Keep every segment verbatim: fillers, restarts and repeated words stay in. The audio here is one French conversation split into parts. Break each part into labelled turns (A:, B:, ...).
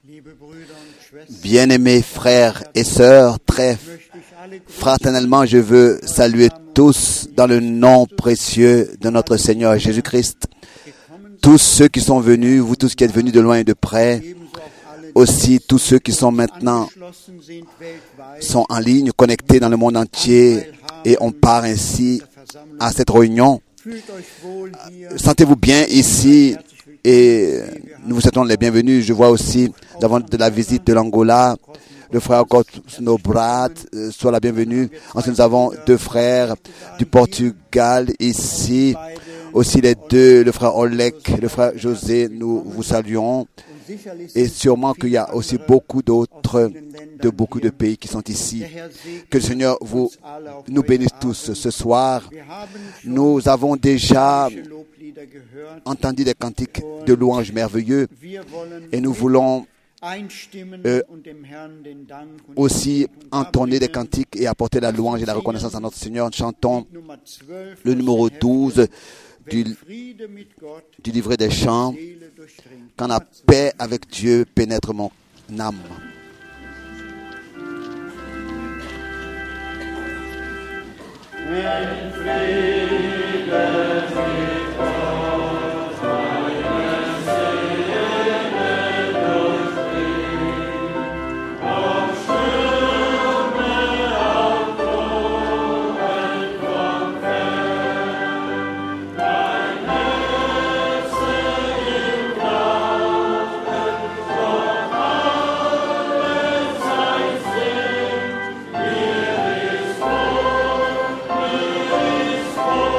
A: Bien-aimés frères et sœurs, très fraternellement, je veux saluer tous dans le nom précieux de notre Seigneur Jésus-Christ. Tous ceux qui sont venus, vous tous qui êtes venus de loin et de près, aussi tous ceux qui sont maintenant sont en ligne, connectés dans le monde entier, et on part ainsi à cette réunion. Sentez-vous bien ici et nous vous souhaitons les bienvenus. Je vois aussi, nous avons de la visite de l'Angola, le frère Snobrat, euh, soit la bienvenue. Ensuite, nous avons deux frères du Portugal ici, aussi les deux, le frère Olek, le frère José, nous vous saluons. Et sûrement qu'il y a aussi beaucoup d'autres, de beaucoup de pays qui sont ici. Que le Seigneur vous, nous bénisse tous ce soir. Nous avons déjà entendu des cantiques de louanges merveilleux et nous voulons euh, aussi entonner des cantiques et apporter la louange et la reconnaissance à notre Seigneur. Chantons le numéro douze du, du livret des chants. Quand la paix avec Dieu pénètre mon âme.
B: Oh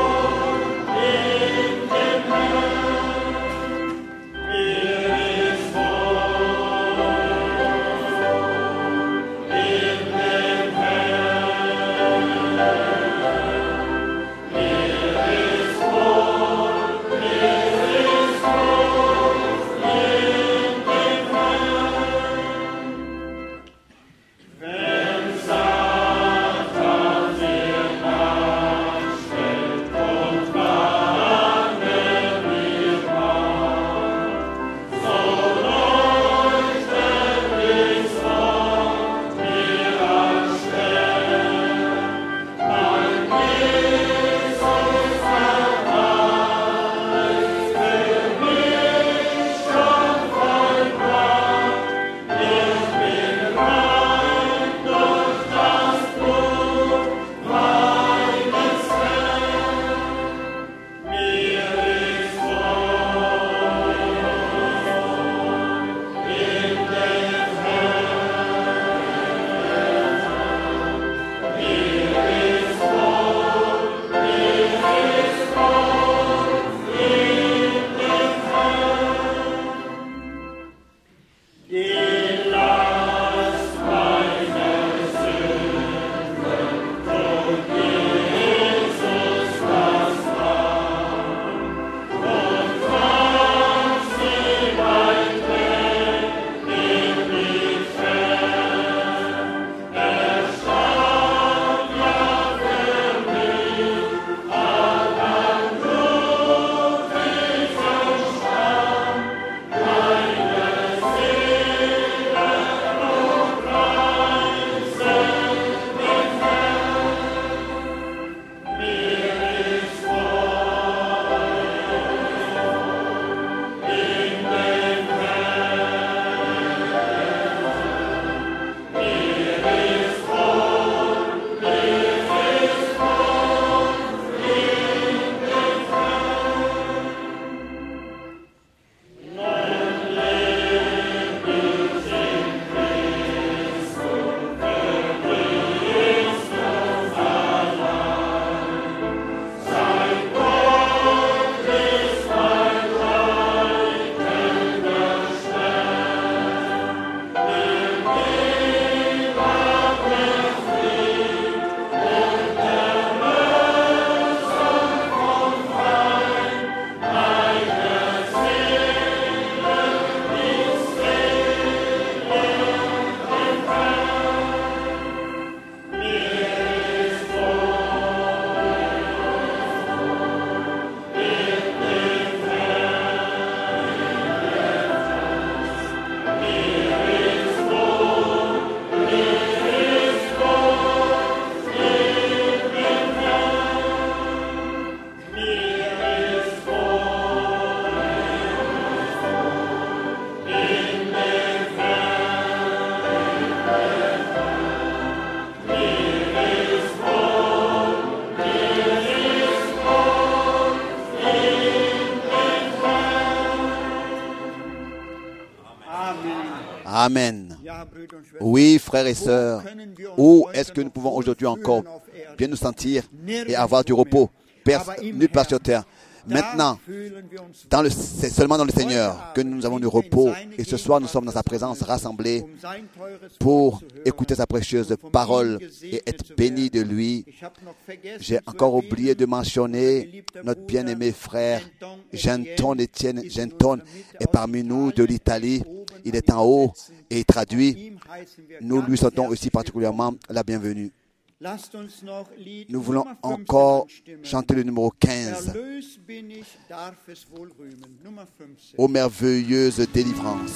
A: Amen. Oui, frères et sœurs, où est-ce que nous pouvons aujourd'hui encore bien nous sentir et avoir du repos? Nulle part sur terre. Maintenant, dans le, c'est seulement dans le Seigneur que nous avons du repos. Et ce soir, nous sommes dans sa présence, rassemblés pour écouter sa précieuse parole et être bénis de lui. J'ai encore oublié de mentionner notre bien-aimé frère Genton Étienne Genton est parmi nous de l'Italie. Il est en haut et il traduit. Nous lui souhaitons aussi particulièrement la bienvenue. Nous voulons encore chanter le numéro quinze. Ô merveilleuse délivrance.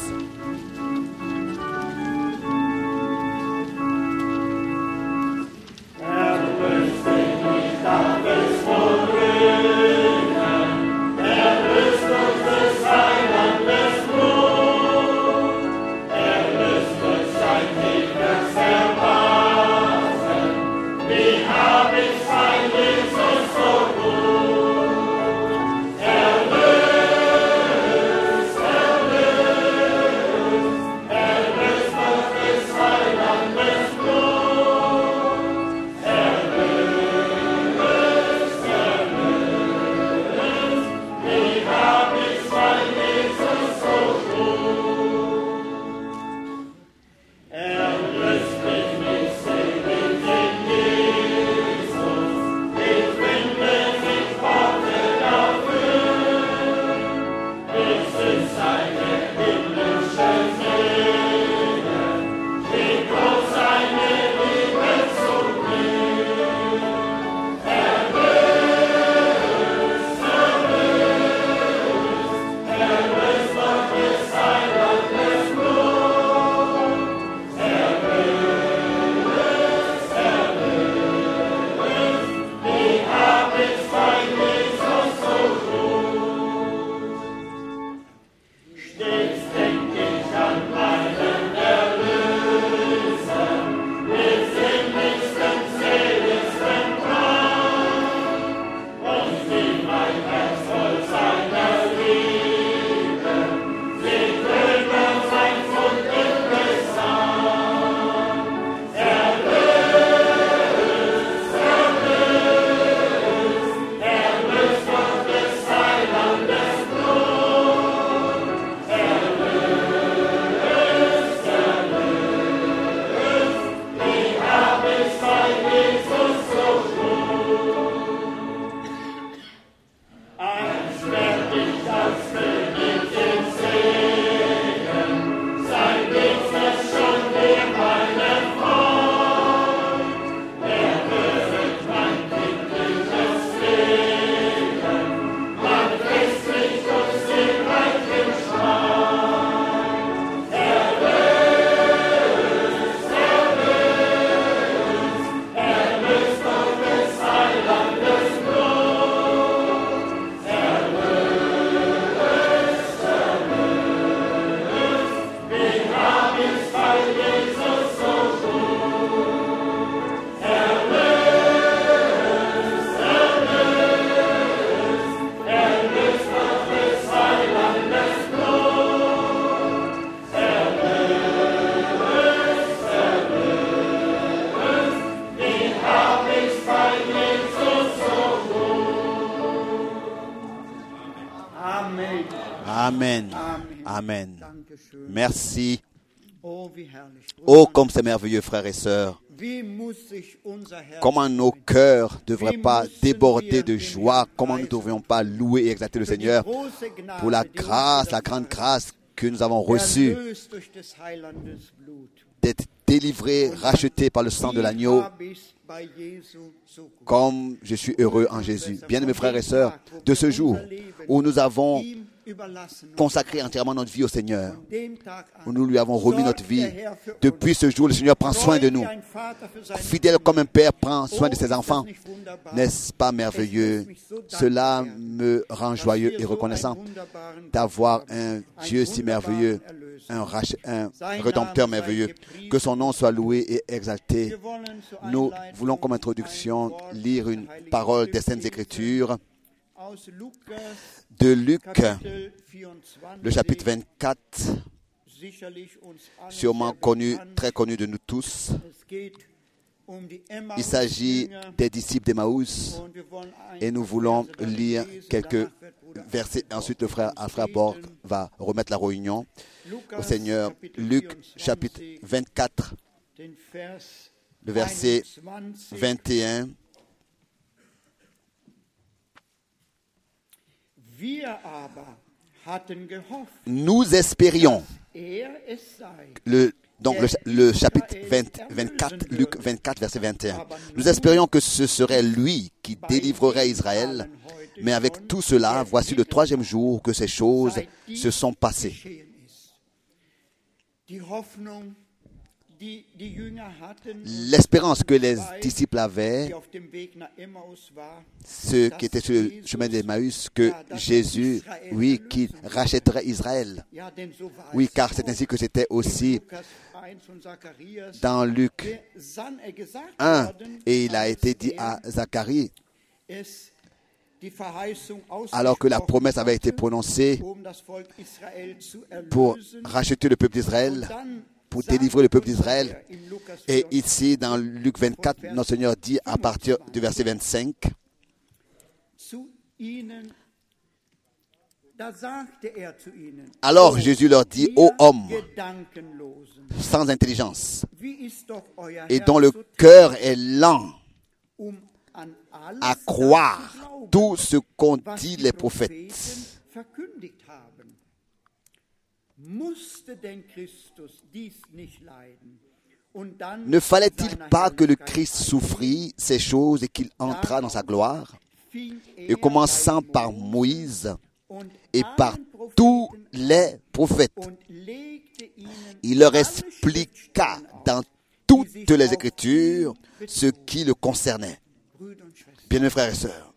A: Amen. Amen. Merci. Oh, comme c'est merveilleux, frères et sœurs. Comment nos cœurs ne devraient pas déborder de joie. Comment nous ne devrions pas louer et exalter le Seigneur pour la grâce, la grande grâce que nous avons reçue d'être délivrés, rachetés par le sang de l'agneau. Comme je suis heureux en Jésus. Bien-aimés frères et sœurs, de ce jour où nous avons consacré entièrement notre vie au Seigneur, où nous lui avons remis notre vie, depuis ce jour, le Seigneur prend soin de nous. Fidèle comme un père prend soin de ses enfants. N'est-ce pas merveilleux? Cela me rend joyeux et reconnaissant d'avoir un Dieu si merveilleux, un, rach- un rédempteur merveilleux. Que son nom soit loué et exalté. Nous voulons comme introduction lire une parole des Saintes Écritures de Luc, le chapitre vingt-quatre, sûrement connu, très connu de nous tous. Il s'agit des disciples d'Emmaüs et nous voulons lire quelques versets. Ensuite, le frère, un frère Borg va remettre la réunion au Seigneur. Luc, chapitre vingt-quatre, le verset vingt et un. Nous espérions, le, donc le, le chapitre vingt, vingt-quatre, Luc vingt-quatre, verset vingt et un. Nous espérions que ce serait lui qui délivrerait Israël, mais avec tout cela, voici le troisième jour que ces choses se sont passées. L'espérance que les disciples avaient, ceux qui étaient sur le chemin d'Emmaüs, que Jésus, oui, qui rachèterait Israël. Oui, car c'est ainsi que c'était aussi dans Luc un, et il a été dit à Zacharie, alors que la promesse avait été prononcée pour racheter le peuple d'Israël, pour délivrer le peuple d'Israël. Et ici, dans Luc vingt-quatre, notre Seigneur dit à partir du verset vingt-cinq, alors Jésus leur dit, ô hommes sans intelligence, et dont le cœur est lent à croire tout ce qu'ont dit les prophètes. Ne fallait-il pas que le Christ souffrit ces choses et qu'il entrât dans sa gloire? Et commençant par Moïse et par tous les prophètes, il leur expliqua dans toutes les Écritures ce qui le concernait. Bien, mes frères et sœurs,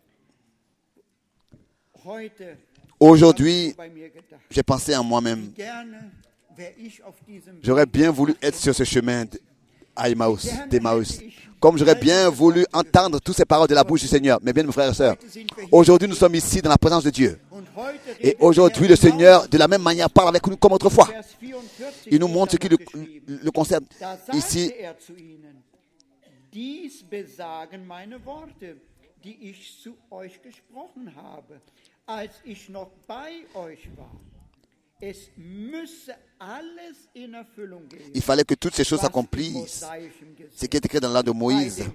A: aujourd'hui, j'ai pensé en moi-même, j'aurais bien voulu être sur ce chemin d'Emmaüs, d'Emmaüs, comme j'aurais bien voulu entendre toutes ces paroles de la bouche du Seigneur. Mais bien, mes frères et sœurs, aujourd'hui, nous sommes ici dans la présence de Dieu. Et aujourd'hui, le Seigneur, de la même manière, parle avec nous comme autrefois. Il nous montre ce qui le, le concerne. Ici,
B: dies besagen meine Worte, die ich zu euch gesprochen habe, als ich noch bei euch war. Es müsse alles in Erfüllung gehen.
A: Il fallait que toutes ces choses s'accomplissent. Ce qui est écrit dans la loi de Moïse.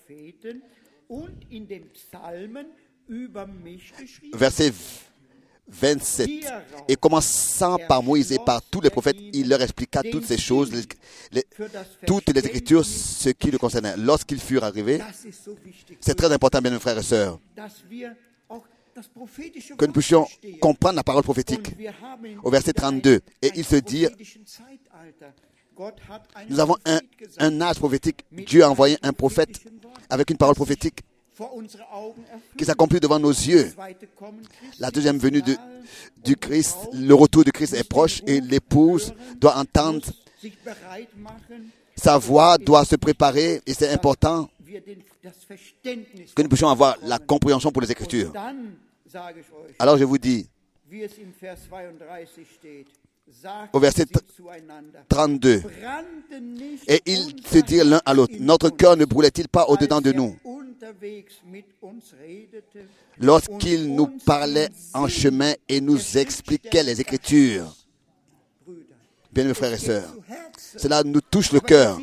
A: Verset vingt-sept. Et commençant par Moïse et par tous les prophètes, il leur expliqua toutes ces choses, les, les, toutes les Écritures, ce qui le concernait. Lorsqu'ils furent arrivés, c'est très important, bien mes frères et sœurs, que nous puissions comprendre la parole prophétique. Au verset trente-deux, et il se dit, nous avons un, un âge prophétique. Dieu a envoyé un prophète avec une parole prophétique qui s'accomplit devant nos yeux. La deuxième venue de, du Christ, le retour du Christ est proche et l'épouse doit entendre sa voix, doit se préparer et c'est important que nous puissions avoir la compréhension pour les Écritures. Alors je vous dis, au verset trente-deux, et ils se dirent l'un à l'autre, notre cœur ne brûlait-il pas au-dedans de nous lorsqu'il nous parlait en chemin et nous expliquait les Écritures? Bien, mes frères et sœurs, cela nous touche le cœur,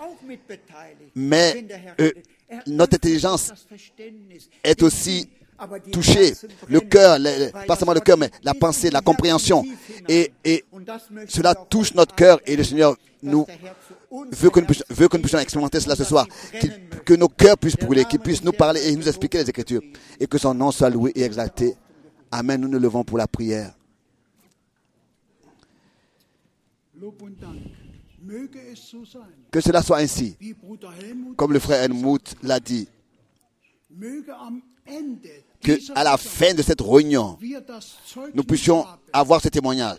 A: mais euh, notre intelligence est aussi touchée, le cœur, le, pas seulement le cœur, mais la pensée, la compréhension, et, et cela touche notre cœur, et le Seigneur nous veut que nous puissions, veut que nous puissions expérimenter cela ce soir, que nos cœurs puissent brûler, qu'il puisse nous parler et nous expliquer les Écritures, et que son nom soit loué et exalté. Amen. Nous nous levons pour la prière. Que cela soit ainsi, comme le frère Helmut l'a dit, que à la fin de cette réunion, nous puissions avoir ce témoignage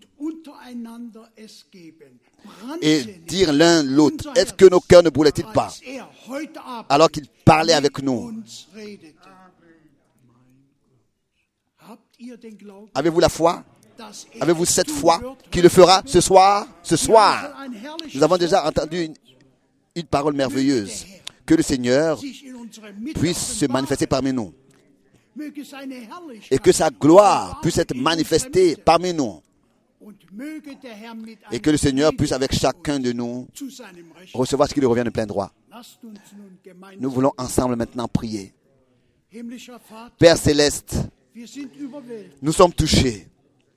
A: et dire l'un l'autre, est-ce que nos cœurs ne brûlaient-ils pas alors qu'il parlait avec nous? Avez-vous la foi? Avez-vous cette foi qui le fera ce soir? Ce soir, nous avons déjà entendu une, une parole merveilleuse. Que le Seigneur puisse se manifester parmi nous. Et que sa gloire puisse être manifestée parmi nous. Et que le Seigneur puisse avec chacun de nous recevoir ce qui lui revient de plein droit. Nous voulons ensemble maintenant prier. Père Céleste, nous sommes touchés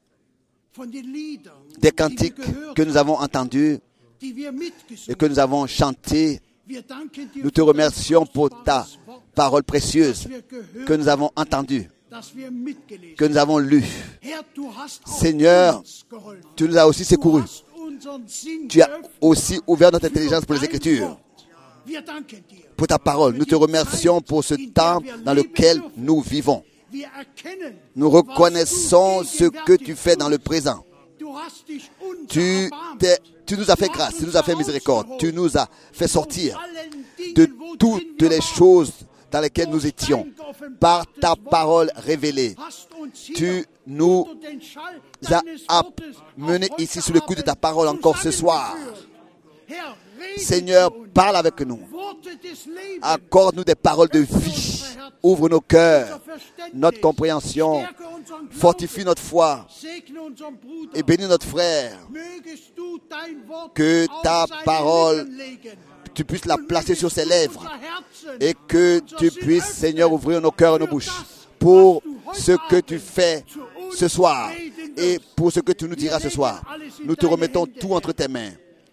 A: des cantiques que nous avons entendus et que nous avons chantés. Nous te remercions pour ta parole précieuse que nous avons entendue, que nous avons lue. Seigneur, tu nous as aussi secourus. Tu as aussi ouvert notre intelligence pour les Écritures, pour ta parole. Nous te remercions pour ce temps dans lequel nous vivons. Nous reconnaissons ce que tu fais dans le présent. Tu, tu nous as fait grâce, tu nous as fait miséricorde, tu nous as fait sortir de toutes les choses dans lesquelles nous étions par ta parole révélée. Tu nous as amenés ici sous le coup de ta parole encore ce soir. Seigneur, parle avec nous. Accorde-nous des paroles de vie. Ouvre nos cœurs, notre compréhension. Fortifie notre foi. Et bénis notre frère. Que ta parole, tu puisses la placer sur ses lèvres. Et que tu puisses, Seigneur, ouvrir nos cœurs et nos bouches pour ce que tu fais ce soir et pour ce que tu nous diras ce soir. Nous te remettons tout entre tes mains.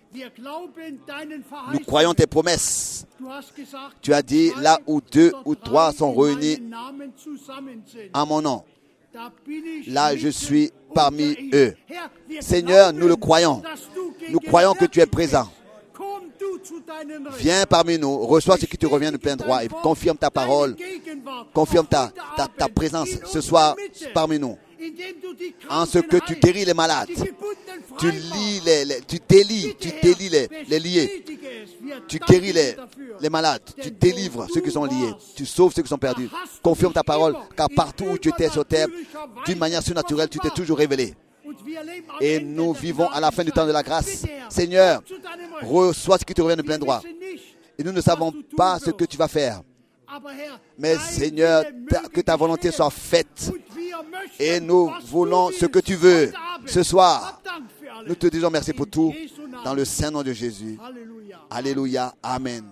A: Nous croyons tes promesses. Tu as dit, là où deux ou trois sont réunis en mon nom, là je suis parmi eux. Seigneur, nous le croyons. Nous croyons que tu es présent. Viens parmi nous, reçois ce qui te revient de plein droit et confirme ta parole, confirme ta, ta, ta présence ce soir parmi nous. En ce que tu guéris les malades, tu lis les, les tu délies, tu délies les, les liés, tu guéris les, les malades, tu délivres ceux qui sont liés, tu sauves ceux qui sont perdus. Confirme ta parole, car partout où tu étais sur terre, d'une manière surnaturelle, tu t'es toujours révélé. Et nous vivons à la fin du temps de la grâce. Seigneur, reçois ce qui te revient de plein droit. Et nous ne savons pas ce que tu vas faire. Mais Seigneur, que ta volonté soit faite. Et nous voulons ce que tu veux ce soir. Nous te disons merci pour tout. Dans le saint nom de Jésus. Alléluia. Amen.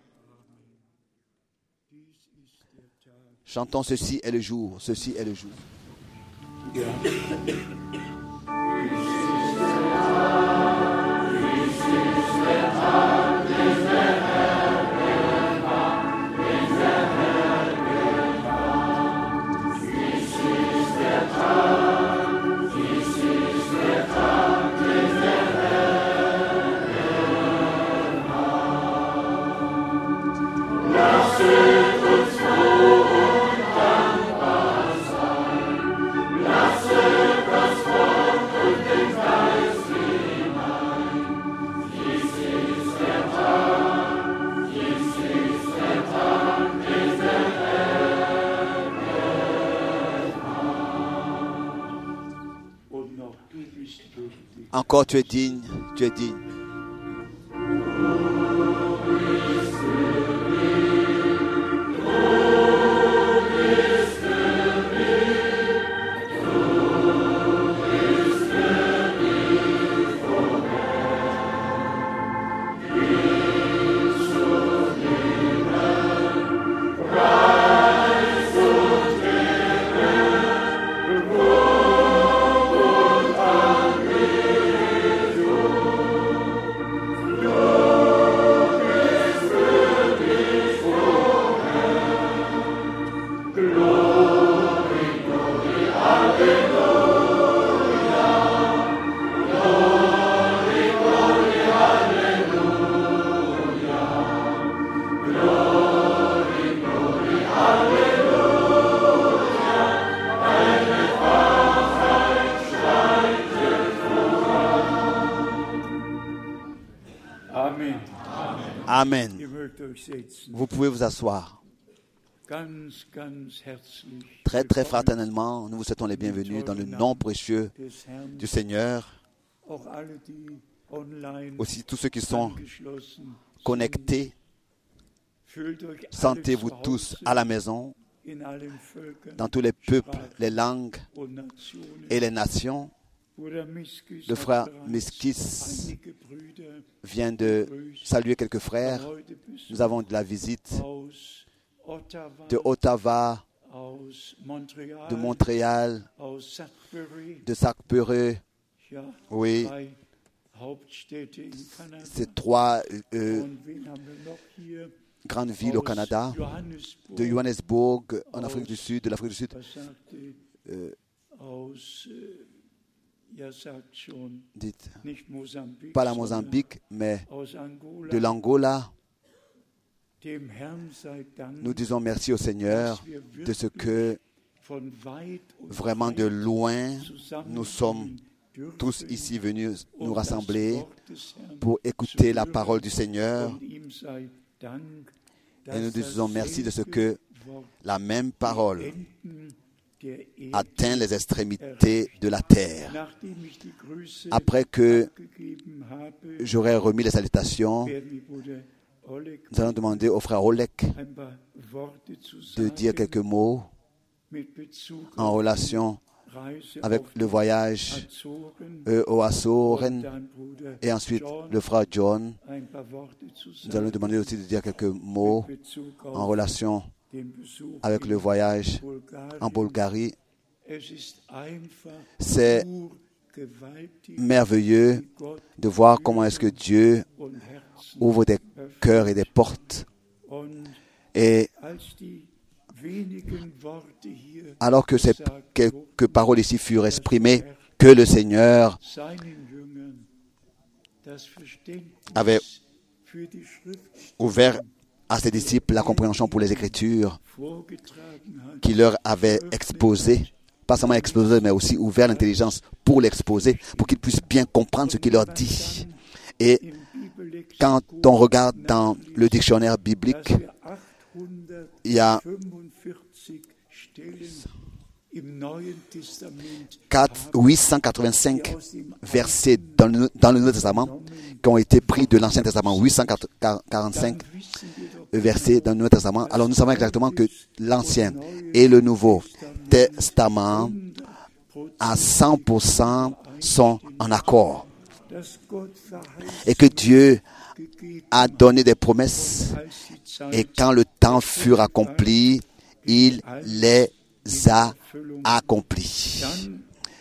A: Chantons ceci est le jour. Ceci est le jour. Encore tu es digne, tu es digne. Amen. Vous pouvez vous asseoir.
B: Ganz, ganz herzlich
A: Très, très
B: willkommen,
A: fraternellement, nous vous souhaitons les bienvenus dans le nom précieux
B: des Herrn,
A: du Seigneur.
B: auch alle, die online
A: Aussi tous ceux qui sont
B: angeschlossen
A: connectés,
B: Fühlt euch alle
A: sentez-vous
B: zu
A: tous
B: Hause
A: à la maison,
B: in allen Völkern
A: dans tous les peuples, les langues
B: und Nationen.
A: et les nations.
B: Bruder Miskis
A: Le
B: hat
A: frère
B: bereits
A: Miskis
B: einige Brüder
A: vient de
B: begrüßt.
A: saluer quelques frères.
B: Heute Besuch
A: Nous avons de la visite
B: aus Ottawa,
A: de Ottawa,
B: aus Montreal,
A: de Montréal,
B: aus Sudbury,
A: de Sudbury.
B: ja,
A: Oui,
B: drei Hauptstädte in Kanada.
A: c'est trois euh,
B: Und wen haben wir noch hier?
A: grandes villes au
B: Aus
A: Canada,
B: Johannesburg,
A: de Johannesburg en Afrique du Sud, de l'Afrique du Sud,
B: was sagte,
A: euh,
B: aus, äh, ja, sagt schon,
A: dites,
B: nicht Mosambik,
A: pas la
B: sondern
A: Mozambique, mais
B: aus Angola.
A: de l'Angola.
B: Dem Herrn sei Dank,
A: Nous disons merci au Seigneur
B: dass wir
A: de ce
B: wirklich
A: que
B: von weit und
A: vraiment de
B: breit
A: loin,
B: zusammenkommen
A: nous sommes
B: dürfen,
A: tous ici venus
B: um
A: nous
B: das
A: rassembler
B: Wort des Herrn
A: pour
B: zu
A: écouter la
B: hören.
A: parole du Seigneur.
B: Und ihm sei Dank,
A: Et nous
B: dass
A: disons merci de ce
B: dasselbe
A: que
B: Wort
A: la même parole
B: Enden der Erde,
A: atteint les extrémités de la terre.
B: nachdem ich die Grüße
A: Après que
B: abgegeben habe,
A: j'aurai remis les salutations,
B: werden wir Bruder Oleg
A: nous allons demander au frère Olek
B: ein paar Worte zu
A: de dire
B: sagen
A: quelques mots
B: mit Bezug
A: en
B: auf
A: relation
B: die Reise
A: avec
B: auf
A: le voyage
B: Azoren.
A: euh, aux
B: Und
A: Açores.
B: dann Bruder
A: Et ensuite,
B: John
A: le frère John,
B: ein paar Worte zu
A: nous allons
B: sagen
A: demander aussi de dire quelques mots
B: mit Bezug
A: en
B: auf
A: relation
B: den Besuch
A: avec
B: in
A: le voyage
B: Bulgarien.
A: en Bulgarie.
B: Es ist einfach
A: C'est
B: urgewaltig,
A: merveilleux
B: wie Gott
A: de voir comment est-ce que Dieu
B: und Herzen
A: ouvre des cœurs et des portes.
B: und
A: Et
B: als die wenigen Worte hier
A: alors que ces
B: gesagt
A: quelques paroles ici furent exprimées, que le Seigneur
B: seinen Jüngern das Verständnis
A: avait
B: für die Schrift
A: ouvert à ses disciples la compréhension pour les Écritures,
B: vorgetragen hat,
A: qui leur avait exposé, pas seulement exposé, mais aussi ouvert l'intelligence pour l'exposer, pour qu'ils puissent bien comprendre ce qu'il leur dit. Et
B: im Bibellexikon,
A: quand on regarde dans le dictionnaire biblique,
B: dass wir
A: il y a
B: achthundertfünfundvierzig Stellen im Neuen Testament
A: quatre- huit cent quatre-vingt-cinq versets dans le, dans le Nouveau Testament qui ont été pris de l'Ancien Testament, huit cent quarante-cinq
B: dann wissen wir doch,
A: versets dans le Nouveau Testament. Alors nous savons exactement que l'Ancien et le Nouveau Testament à cent pour cent sont en accord
B: dass Gott verheißt
A: et que Dieu
B: gegeben,
A: a donné des promesses
B: als die Zeit
A: et quand le temps fut accompli, il les a accomplis.
B: dann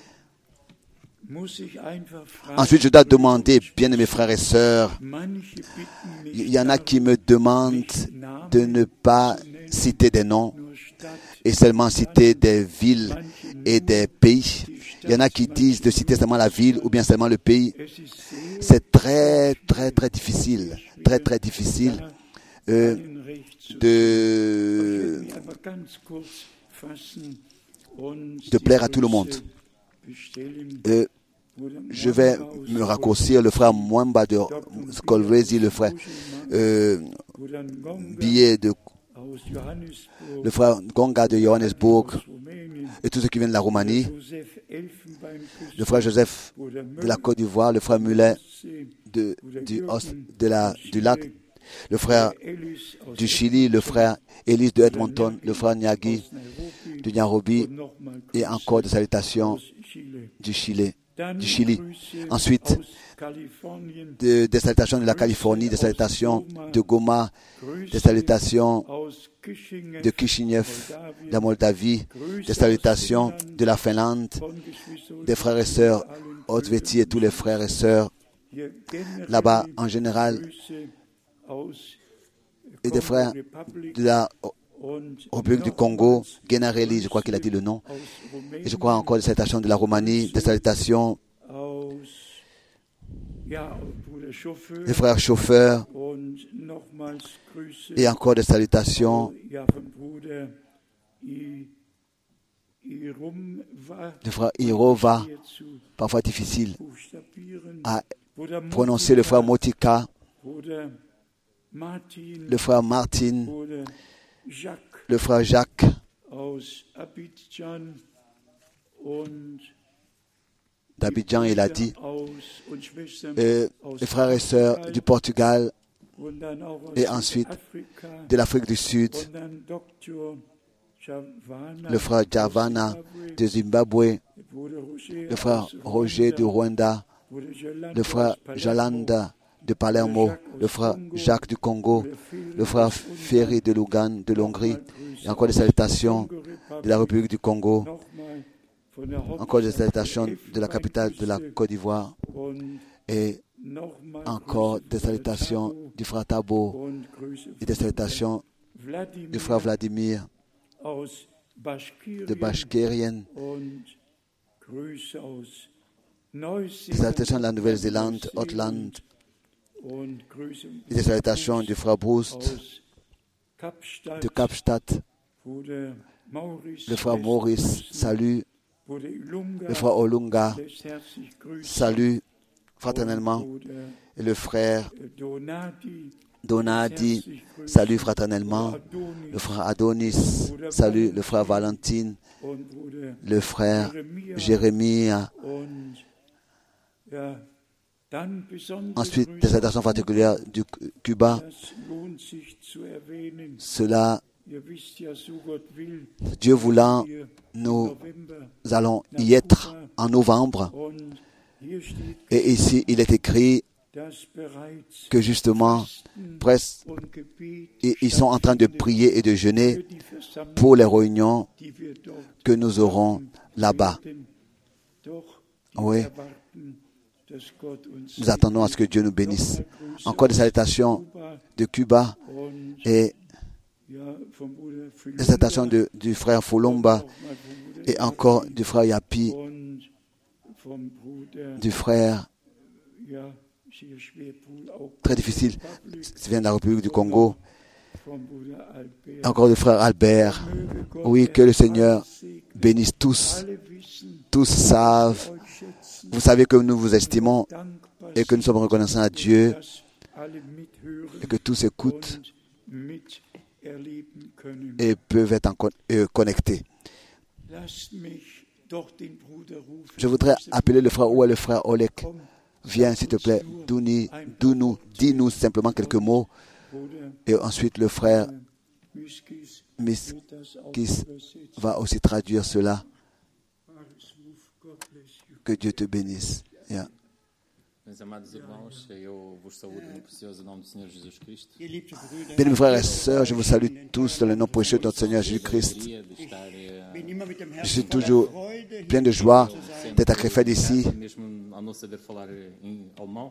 B: muss ich einfach fragen,
A: Ensuite, je dois demander, bien aimés frères et sœurs,
B: manche bitten mich
A: il y en a qui me demandent de ne pas citer des noms
B: nur Stadt,
A: et seulement citer des villes et des pays. Il y en a qui disent de citer seulement la ville ou bien seulement le pays.
B: es ist sehr
A: C'est très, très, très difficile, très, très difficile euh,
B: allen recht zu
A: de,
B: mich einfach ganz kurz fassen und
A: de
B: die
A: plaire à tout le monde.
B: Grüße bestellen.
A: Euh,
B: Bruder
A: je vais
B: Mwamba aus
A: me raccourcir, le frère Mwamba de Skolvesi, le frère euh,
B: Bruder Ngonga
A: Billet de
B: aus Johannesburg,
A: le frère Gonga de Johannesburg
B: aus Rumänien,
A: et tous ceux qui viennent de la Roumanie,
B: Joseph Elfenbeinküster,
A: le frère Joseph
B: Bruder
A: de la Côte d'Ivoire, le frère Mulet
B: Müller,
A: de, du, Os- de la, du lac, le frère
B: Ellis aus
A: du Chili, le frère Elise de Edmonton, le frère Nyagi
B: Nairobi
A: de Nairobi
B: und nochmal
A: et
B: Grüße
A: encore des salutations
B: aus Chile.
A: du Chili.
B: Dann
A: du Chili.
B: Grüße
A: Ensuite,
B: aus Kalifornien,
A: de- des salutations de la Californie, des salutations de Goma, des
B: Grüße
A: salutations
B: aus Kishinev,
A: de Kishinev,
B: Moldawien,
A: de la Moldavie, des salutations de la Finlande,
B: von Geschwistern
A: des frères et sœurs
B: allen
A: Haute-Vétie et tous les frères et sœurs
B: hier generell
A: là-bas en général,
B: Grüße aus
A: et des frères
B: Congo Republic
A: de la
B: und
A: République du Congo, Genarelli, je crois qu'il a dit le nom,
B: aus
A: et je crois encore des salutations de la Roumanie, des salutations
B: aus ja, Bruder Chauffeur
A: des frères chauffeurs,
B: und nochmals Grüße
A: et encore des salutations
B: ja, von Bruder I, Irumva,
A: du frère Irova,
B: hier zu
A: parfois difficile
B: buchstabieren,
A: à
B: Bruder
A: prononcer, le frère Motika,
B: Bruder Martin,
A: le frère Martin,
B: Bruder Jacques,
A: le frère Jacques
C: aus Abidjan und
A: d'Abidjan, il a dit,
C: aus und Schwestern
A: euh,
C: aus
A: les frères et sœurs du Portugal
C: und dann auch aus
A: et ensuite
C: Afrika
A: de l'Afrique du Sud,
C: und dann Doktor Javana,
A: le frère Javana de Zimbabwe,
C: Bruder Roger
A: le frère
C: aus
A: Roger du Rwanda,
C: Bruder Jolanda
A: le frère
C: aus Palermo,
A: Jalanda de Palermo, le frère Jacques du Congo, le frère Ferry de Lugan, de l'Hongrie, et encore des salutations de la République du Congo,
C: nochmal von der
A: encore des salutations de la capitale de la Côte d'Ivoire,
C: und
A: et
C: nochmal
A: encore des salutations du frère Tabo
C: und Grüße
A: et des salutations
C: Vladimir
A: du frère Vladimir
C: aus Baschkirien
A: de Bashkirien,
C: und Grüße aus
A: des
C: Neuseeland
A: salutations de la Nouvelle-Zélande, Auckland,
C: und Grüße
A: et des salutations du frère Bruce
C: aus Kapstadt,
A: de Kapstadt,
C: Bruder Maurice,
A: le frère Maurice, salut,
C: Bruder Ilunga,
A: le frère Olunga,
C: lässt herzlich grüßen,
A: salut fraternellement,
C: Bruder
A: et le frère
C: Donati,
A: Donadi,
C: herzlich grüßen,
A: salut fraternellement,
C: Adonis
A: le frère Adonis, salut le frère Valentine,
C: und Bruder
A: le frère
C: Jeremia
A: Jérémie,
C: und ja, dann besondere
A: ensuite des
C: Grüße,
A: salutations particulières du Cuba.
C: das lohnt sich zu erwähnen.
A: Cela,
C: Ihr wisst ja, so Gott will,
A: Dieu voulant,
C: wir
A: nous
C: November
A: allons y être en novembre.
C: und hier steht,
A: Et ici, il est écrit
C: dass bereits
A: que justement,
C: Fasten
A: presque,
C: und Gebet
A: i- ils sont en train de prier et de
C: für
A: jeûner
C: die Versammlung,
A: pour les réunions
C: die wir dort
A: que nous aurons là-bas.
C: werden. Doch die
A: Oui.
C: erwarten, dass Gott uns
A: Nous attendons à ce que Dieu nous bénisse.
C: Nochmal Grüße
A: Encore des
C: aus
A: salutations
C: Kuba
A: de Cuba
C: und
A: et
C: ja, vom Bruder
A: des salutations
C: Fulunga,
A: de- du frère Fulumba
C: nochmal vom Bruder
A: et encore du frère Yapi,
C: und vom Bruder,
A: du frère
C: ja, sehr schwer, wohl auch
A: très difficile,
C: Republik,
A: qui vient de la République du Congo,
C: vom Bruder Albert.
A: encore du frère Albert.
C: Möge Gott
A: Oui, que le Seigneur
C: alles segnen.
A: bénisse tous.
C: Alle wissen,
A: Tous savent,
C: euch schätzen,
A: vous savez que nous vous estimons
C: dankbar
A: et que nous sommes reconnaissants à Dieu
C: dass alle mithören
A: et que tous écoutent
C: und miterleben können.
A: et peuvent être en con- euh, connectés.
C: Lasst mich doch den Bruder rufen.
A: Je voudrais appeler le frère ou le frère Olek.
C: Komm,
A: Viens, s'il te plaît, dis-nous, dis-nous, dis-nous simplement quelques mots.
C: Bruder
A: Et ensuite, le frère
C: Miskis
A: Miskis
C: wird das auch
A: Kis
C: übersetzen.
A: va aussi traduire cela.
C: Alles ruf, Gott bless you.
A: Que Dieu te bénisse. Yeah.
D: Meus amados irmãos, eu vos saúdo no precioso nome do Senhor Jesus Cristo.
B: Geliebte Brüder,
A: Bien, mes frères et sœurs, je vous salue tous dans le nom précieux de notre Seigneur Jésus-Christ.
D: Alegria de estar eh,
B: bin immer mit dem
A: Je suis
B: Herzen
A: toujours
B: voller Freude,
A: plein de joie d'être à Krefeld ici.
D: mesmo ao não saber falar em alemão,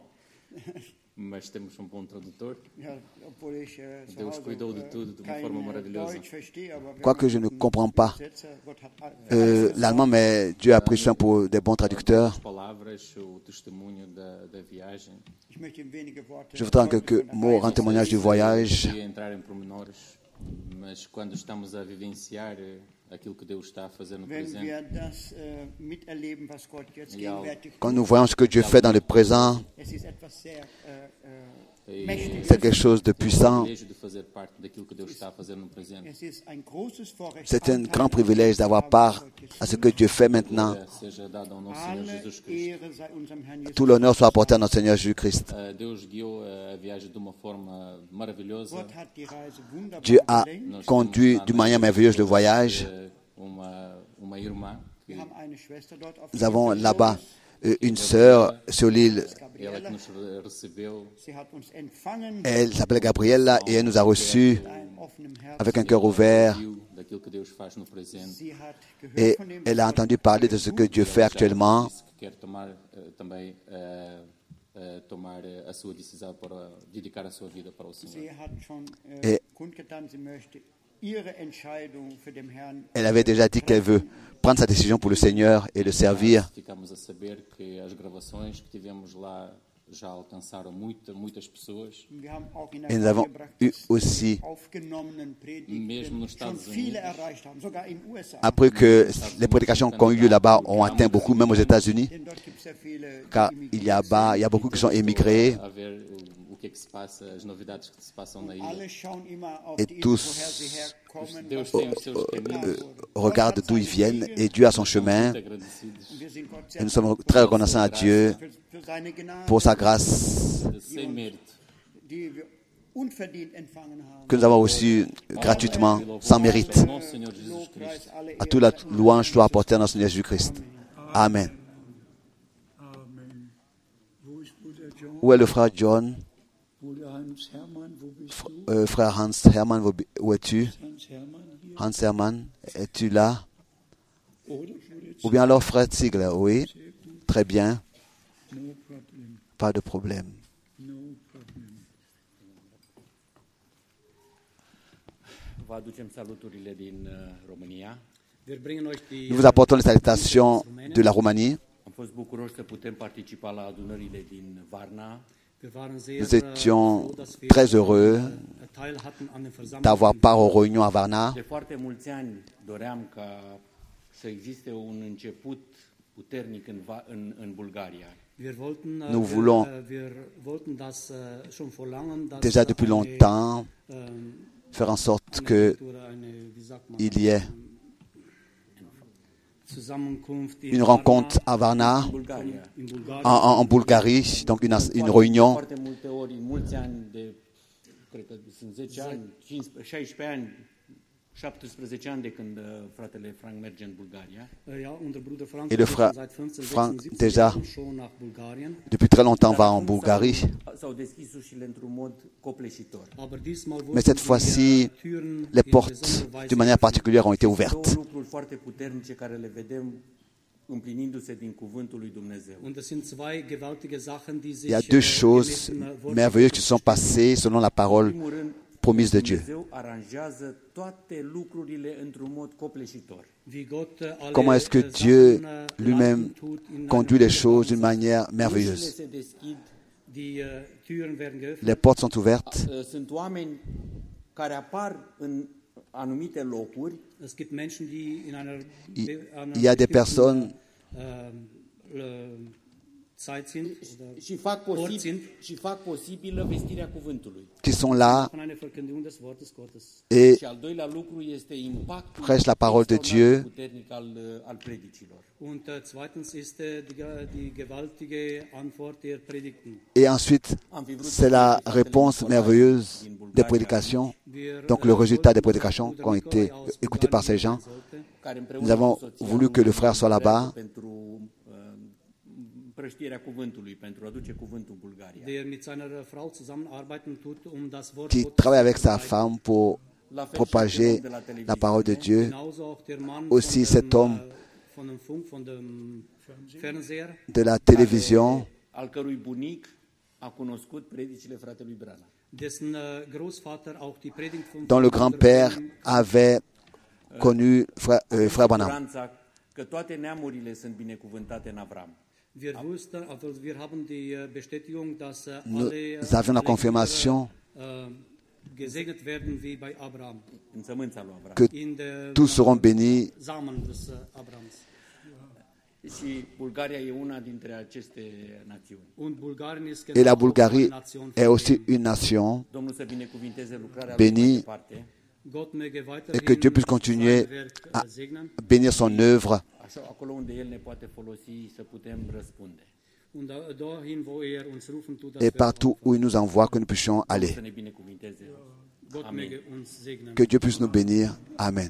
D: mas temos um bom tradutor.
B: ja, obwohl ich äh, zu
D: Deus
B: Hause
D: cuidou de tudo de uma
B: kein
D: forma
B: äh,
D: maravilhosa.
B: Deutsch verstehe, aber wir
A: Quoique
B: haben
A: je ne
B: einen
A: comprends pas
B: Übersetzer, Gott hat all-
A: euh, l'allemand, mais Dieu a pris soin pour des bons traducteurs.
D: As palavras, o testemunho da, da viagem.
B: Ich möchte ihm wenige Worte
A: Je voudrais en
B: von
A: quelques
B: der
A: mots rendre témoignage du voyage.
D: Queria entrar em pormenores, mas quando estamos a vivenciar eh, aquilo que Deus está a fazer no
B: Wenn
D: presente,
B: wir das äh, miterleben, was Gott jetzt
D: Ja.
B: gegenwärtig
A: Quand
B: tut,
A: nous voyons ce que Dieu fait dans le présent,
B: es ist etwas sehr äh, äh,
D: e
B: Mächtiges.
A: c'est quelque chose de puissant.
D: o privilégio de fazer parte daquilo que Deus está a fazer no presente.
B: Es ist ein großes Vorrecht,
A: C'est un
B: Anteil
A: grand privilège d'avoir part à ce que Dieu fait maintenant.
D: Eh, Seja dado ao nosso Senhor
B: Alle
D: Jesus Cristo.
B: Ehre sei unserem Herrn Jesus.
A: Tout l'honneur soit apporté à notre Seigneur Jésus-Christ.
D: Eh, Deus guiou eh, a viagem de uma forma maravilhosa.
B: Gott hat die Reise wunderbar
A: Dieu a
B: gelenkt.
D: Nós
A: conduit
D: temos
A: d'une
D: lá
A: manière
D: na
A: merveilleuse le
D: igreja,
A: voyage.
D: eh, Uma, uma irmã que
B: Wir haben eine Schwester dort auf
A: Nous
B: der
A: avons
B: Insel
A: là-bas
B: Lourdes.
A: euh, une sœur sur l'île.
D: ela que
B: Gabriela.
D: nos re- recebeu
B: Sie hat uns empfangen
A: Elle s'appelle Gabriella et elle nous a reçus
B: mit einem offenen Herzen.
A: avec un cœur ouvert.
D: viu daquilo que Deus faz no presente.
B: Sie hat gehört
A: Et
B: von dem,
A: elle a entendu parler de ce que Dieu fait
D: Já
A: actuellement.
D: disse que quer tomar eh, também eh, eh, tomar eh, a sua decisão para dedicar a sua vida para o Senhor.
B: sie hat schon
A: Et-
B: äh, kundgetan, sie möchte ihre Entscheidung für den Herrn.
A: Elle avait déjà dit qu'elle veut prendre sa décision pour le Seigneur et le servir.
D: Ficamos a saber que as gravações que tivemos lá já alcançaram muita, muitas pessoas.
B: Wir haben auch in
A: Et nous avons
B: Erfahrung gebracht,
A: eu
B: dass
A: aussi,
B: aufgenommenen
D: Mesmo
B: Predigten
D: nos
B: schon
D: Estados
B: viele
D: Unidos.
B: erreicht haben, sogar in den U S A.
A: après que les prédications qui ont eu lieu là-bas ont atteint beaucoup, même aux États-Unis,
B: Denn dort gibt es sehr viele
A: car il y a, bas, il y a beaucoup qui sont émigrés.
D: A ver o- o que é que se passa, as novidades que se passam na ilha.
B: Alle schauen immer auf
A: Et
B: die Insel,
A: tous
B: woher sie herkommen.
D: Deus
B: was
D: tem
B: sie
D: os seus caminhos,
A: Regarde d'où ils viennent et Dieu a son chemin.
D: muito agradecidos
B: Wir sind Gott
A: Et
B: sehr
A: nous sommes très reconnaissants à Dieu
B: für, für seine Gnade,
A: pour sa grâce
D: sem mérito.
B: die wir unverdient empfangen haben.
A: que nous avons reçue gratuitement, sans mérite.
D: Não, Senhor Jesus Cristo.
B: Lobpreis, alle
A: À toute la louange soit apportée à notre Seigneur Jésus-Christ. Amen.
C: Amen. Wo ist Bruder John?
A: Où est le frère John?
C: Bruder Hans Hermann, wo bist du?
A: Euh, frère Hans Hermann, où- où es-tu?
C: Hans Hermann hier?
A: Hans Hermann, es-tu là?
C: Oder Bruder
A: Ou bien alors frère Ziegler? Oui. Très bien.
C: No problem.
A: Pas de problème.
C: No problem.
D: Vă aducem saluturile din uh, România.
E: Wir bringen euch die
A: Nous vous apportons les salutations de la Roumanie.
D: Am fost bucuroși să putem participa la adunările din Varna.
E: Wir waren sehr
A: Nous
E: äh,
A: étions
E: froh, dass wir
A: très heureux
E: äh, teil hatten an den Versammlungen.
A: d'avoir part aux réunions à Varna.
D: De foarte mulți ani doream ca să existe un început puternic în, Va- în, în Bulgaria.
E: Wir wollten, äh,
A: Nous
E: wir,
A: voulons
E: äh, wir wollten das äh, schon vor langem, dass
A: Déjà
E: äh,
A: depuis
E: eine,
A: longtemps,
E: ähm,
A: faire en sorte
E: eine
A: que
E: Kultur, eine, wie sagt man,
A: il y ait
E: Zusammenkunft in
A: une
E: Varna,
A: rencontre à Varna,
D: În Bulgaria.
E: in Bulgarien.
A: en, en- en Bulgarie, donc une, as- une réunion.
D: Foarte multe ori, în mulți ani, de, cred că sunt zece ani, cincisprezece, șaisprezece ani, șaptesprezece ani de când uh, fratele Frank merge în Bulgaria.
E: Äh, ja, unser Bruder Frank
A: Et le
E: ist
A: frère
E: schon seit fünfzehn,
A: Frank
E: sechzehn,
A: déjà
E: siebzehn schon nach Bulgarien.
A: Depuis très longtemps, va en Bulgarie.
D: S-au, s-au deschis ușile într-un mod copleșitor.
E: Aber diesmal
A: Mais
E: wurden
A: cette
E: die,
A: fois-ci,
E: äh, Türen
A: les
E: in
A: portes,
E: besonderer Weise
A: d'une manière particulière, ont été
D: Două
A: ouvertes.
D: lucruri foarte puternice care le vedem împlinindu-se din cuvântul lui Dumnezeu.
E: Und es sind zwei gewaltige Sachen, die sich
A: Il y a deux
E: äh,
A: choses
E: gemäß dem, äh, Wort
A: merveilleuses qui se sont passées selon la
D: În
A: parole
D: primul rând,
A: promise de Dieu.
D: Dumnezeu aranjează toate lucrurile într-un mod copleșitor.
E: wie Gott äh, alle
A: Comment est-ce que
E: äh,
A: Dieu
E: Sachen, äh,
A: lui-même
E: leiten tut in
A: conduit
E: einer
A: les choses d'une
E: Weise.
A: manière
D: Ușile
A: merveilleuse.
D: se deschid,
E: Die äh, Türen werden geöffnet.
A: Les portes sont ouvertes.
D: uh, sunt oameni care apar în anumite locuri
E: Es gibt Menschen, die in einer,
A: Il-
E: einer
A: il y a des
E: bestimmten,
A: personnes
E: äh, äh, Zeit sind oder
D: și fac,
E: Ort
D: posibil,
E: sind
D: și fac posibilă vestirea cuvântului.
A: qui sont là
E: von einer Verkündigung des Wortes Gottes.
A: et
D: Și al doilea lucru este impactul
A: prêchent la parole de
D: extraordinar
A: Dieu.
D: puternic al, uh, al predicilor.
E: Und äh, zweitens ist äh, die, ge- die gewaltige Antwort der Predigten.
A: Et ensuite,
D: Am fi vrut
A: c'est
D: să
A: la
D: fie fratele
A: réponse
D: Nicolae
A: merveilleuse
D: din Bulgaria,
A: des prédications.
E: Wir,
A: Donc
E: äh,
A: le résultat des
E: wollten, dass
A: prédications
E: Bruder
A: qui ont été
E: Nikolai aus
A: écoutées par ces gens.
E: Bulgarien sollte.
D: care împreună
A: Nous avons
D: cu soția
A: voulu que le frère soit là-bas.
D: lucrează pentru uh, împrăștierea cuvântului, pentru a duce cuvântul în Bulgaria.
E: Der mit seiner Frau zusammenarbeiten tut, um das Wort
A: Qui
E: Gottes
A: travaille avec
E: zu
A: sa
E: verbreiten.
A: femme pour
D: La fel și
A: propager
D: celor de la
A: la parole de
D: televiziune,
A: Dieu.
E: Genauso auch der Mann
A: Aussi
E: von
A: cet
E: dem,
A: homme
E: äh, von dem Funk, von dem Fernseher,
A: de la télévision,
D: al cărui bunic a cunoscut predicile fratelui Branham.
E: dessen äh, Großvater auch die Predigt von
A: dont le
E: Bruder
A: grand-père
E: Branham
A: avait connu frère, euh, frère Branham.
D: Siguranța că toate neamurile sunt binecuvântate în Avram.
E: Wir wussten, also wir haben die äh, Bestätigung, dass äh,
A: Nous
E: alle äh,
A: avions la
E: alle
A: confirmation
E: Kinder, äh, gesegnet werden wie bei Abraham,
D: În sămânța lui Avram.
A: que
E: in der
A: tous seront bénis.
E: Samen des äh, Abrahams.
D: Și Bulgaria e una dintre aceste națiuni.
E: Und Bulgarien ist
A: Et la
E: genau
A: Bulgarie
E: eine Nation
A: est
E: von
A: aussi
E: denen.
A: une nation
D: Domnul să binecuvinteze lucrarea
A: Béni.
D: lui mai departe.
E: Gott möge
A: et
E: weiterhin
A: que Dieu puisse continuer
E: sein Werk, äh,
A: à
E: segnen.
A: bénir son œuvre
D: Așa, acolo unde El ne poate folosi să putem răspunde.
E: Und da- dahin, wo er uns rufen tut, dass
A: et
E: wir
A: partout où il nous envoie, que nous puissions
D: Să
A: aller.
D: ne binecuvinteze.
E: Gott
D: Amen.
E: möge uns segnen.
A: Que Dieu puisse nous bénir. Amen.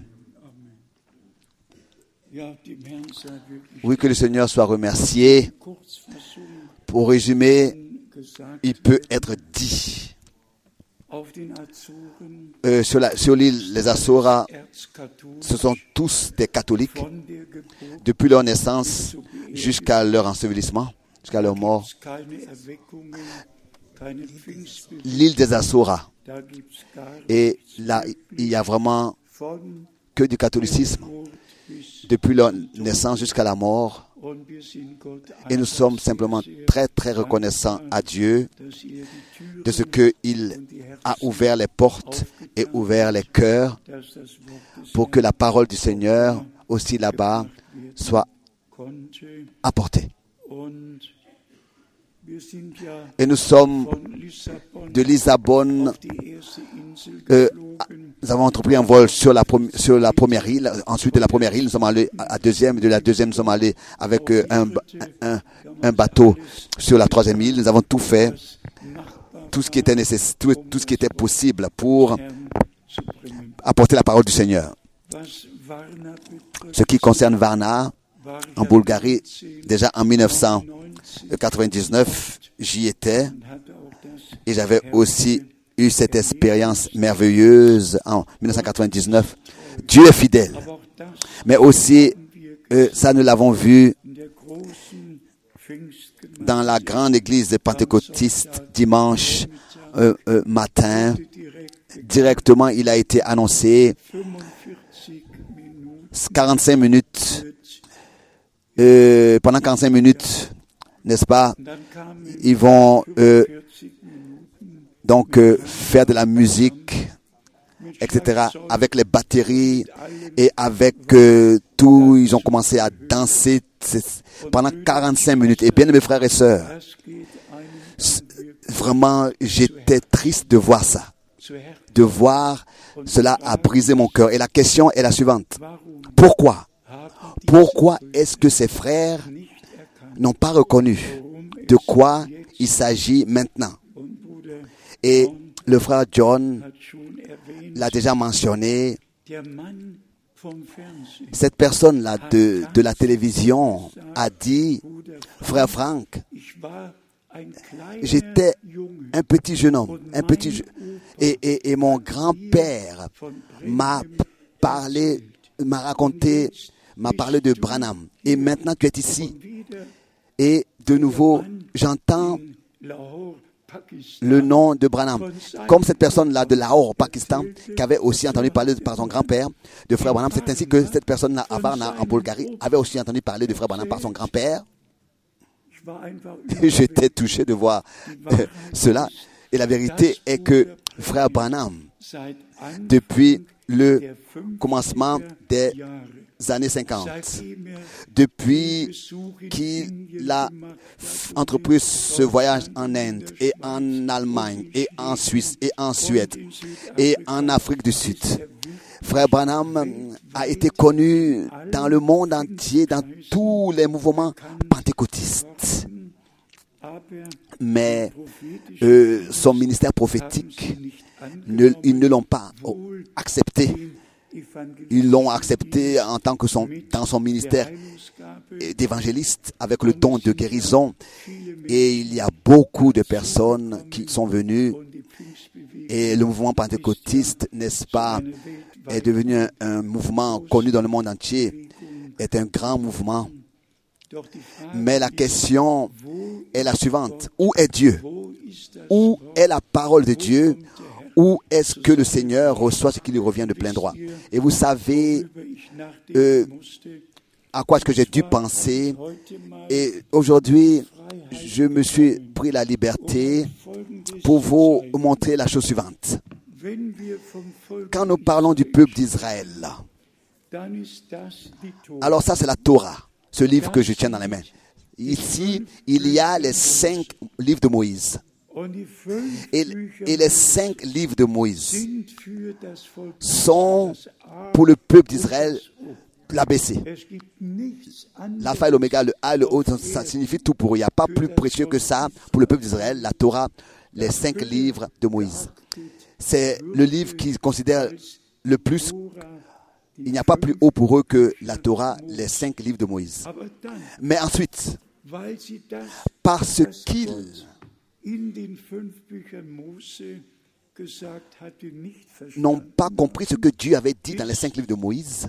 C: Ja, dem Herrn sei wirklich
A: Oui, que le Seigneur soit remercié.
C: Kurzfassung
A: Pour résumer,
C: gesagt.
A: il peut être dit.
C: Auf den Azoren
A: Euh, sur la- sur l'île, les Açores,
C: erzkatholisch
A: ce sont tous des catholiques,
C: von der Geburt
A: depuis leur naissance jusqu'à leur ensevelissement, jusqu'à leur mort.
C: gibt's keine Erweckungen, keine Pfingstbewegung,
A: L'île des Açores.
C: da gibt's gar
A: Et là, il y a vraiment
C: von
A: que du catholicisme,
C: Geburt bis
A: depuis leur naissance jusqu'à la mort.
C: und wir sind Gott
A: Et nous sommes simplement très, très reconnaissants à Dieu
C: dass ihr die Türen
A: de ce qu'il a ouvert les portes et ouvert les cœurs
C: dass das Wort des
A: pour que la parole du Seigneur, aussi là-bas, soit
C: konnte
A: apportée.
C: und
A: Et nous sommes de Lisbonne. Euh, nous avons entrepris un vol sur la, prom- sur la première île. Ensuite de la première île, nous sommes allés à la deuxième. De la deuxième, nous sommes allés avec euh, un, un, un bateau sur la troisième île. Nous avons tout fait, tout ce qui était nécessaire, tout, tout ce qui était possible pour apporter la parole du Seigneur. Ce qui concerne Varna, en Bulgarie, déjà en dix-neuf cent quatre-vingt-dix-neuf, j'y étais et j'avais aussi eu cette expérience merveilleuse en dix-neuf cent quatre-vingt-dix-neuf. Dieu est fidèle, mais aussi euh, ça nous l'avons vu dans la grande église pentecôtiste dimanche euh, euh, matin. Directement, il a été annoncé quarante-cinq minutes. Euh, pendant quarante-cinq minutes, n'est-ce pas, ils vont euh, donc euh, faire de la musique, et cetera, avec les batteries et avec euh, tout. Ils ont commencé à danser pendant quarante-cinq minutes. Et bien, mes frères et sœurs, vraiment, j'étais triste de voir ça. De voir cela a brisé mon cœur. Et la question est la suivante. Pourquoi? Pourquoi est-ce que ces frères n'ont pas reconnu de quoi il s'agit maintenant? Et le frère John l'a déjà mentionné. Cette personne-là de, de la télévision a dit, frère Frank, j'étais un petit jeune homme, un petit je... et, et, et mon grand-père m'a parlé, m'a raconté, m'a parlé de Branham. Et maintenant tu es ici. Et de nouveau, j'entends le nom de Branham. Comme cette personne-là de Lahore, au Pakistan, qui avait aussi entendu parler par son grand-père de frère Branham. C'est ainsi que cette personne-là, à Varna, en Bulgarie, avait aussi entendu parler de frère Branham par son grand-père. J'étais touché de voir euh, cela. Et la vérité est que frère Branham, depuis le commencement des années cinquante, depuis qu'il a entrepris ce voyage en Inde et en Allemagne et en Suisse et en Suède et en Afrique du Sud, frère Branham a été connu dans le monde entier, dans tous les mouvements pentecôtistes. Mais euh, son ministère prophétique, ne, ils ne l'ont pas accepté. Ils l'ont accepté en tant que son, dans son ministère d'évangéliste avec le don de guérison. Et il y a beaucoup de personnes qui sont venues. Et le mouvement pentecôtiste, n'est-ce pas, est devenu un, un mouvement connu dans le monde entier, est un grand mouvement. Mais la question est la suivante. Où est Dieu? Où est la parole de Dieu? Où est-ce que le Seigneur reçoit ce qui lui revient de plein droit? Et vous savez euh, à quoi est-ce que j'ai dû penser. Et aujourd'hui, je me suis pris la liberté pour vous montrer la chose suivante. Quand nous parlons du peuple d'Israël, alors ça c'est la Torah, ce livre que je tiens dans les mains. Ici, il y a les cinq livres de Moïse. Et, et les cinq livres de Moïse sont pour le peuple d'Israël l'A B C. L'alpha et l'oméga, le A et le O, ça signifie tout pour eux. Il n'y a pas plus précieux que ça pour le peuple d'Israël, la Torah, les cinq livres de Moïse. C'est le livre qu'ils considèrent le plus. Il n'y a pas plus haut pour eux que la Torah, les cinq livres de Moïse. Mais ensuite, parce qu'ils n'ont pas compris ce que Dieu avait dit dans les cinq livres de Moïse,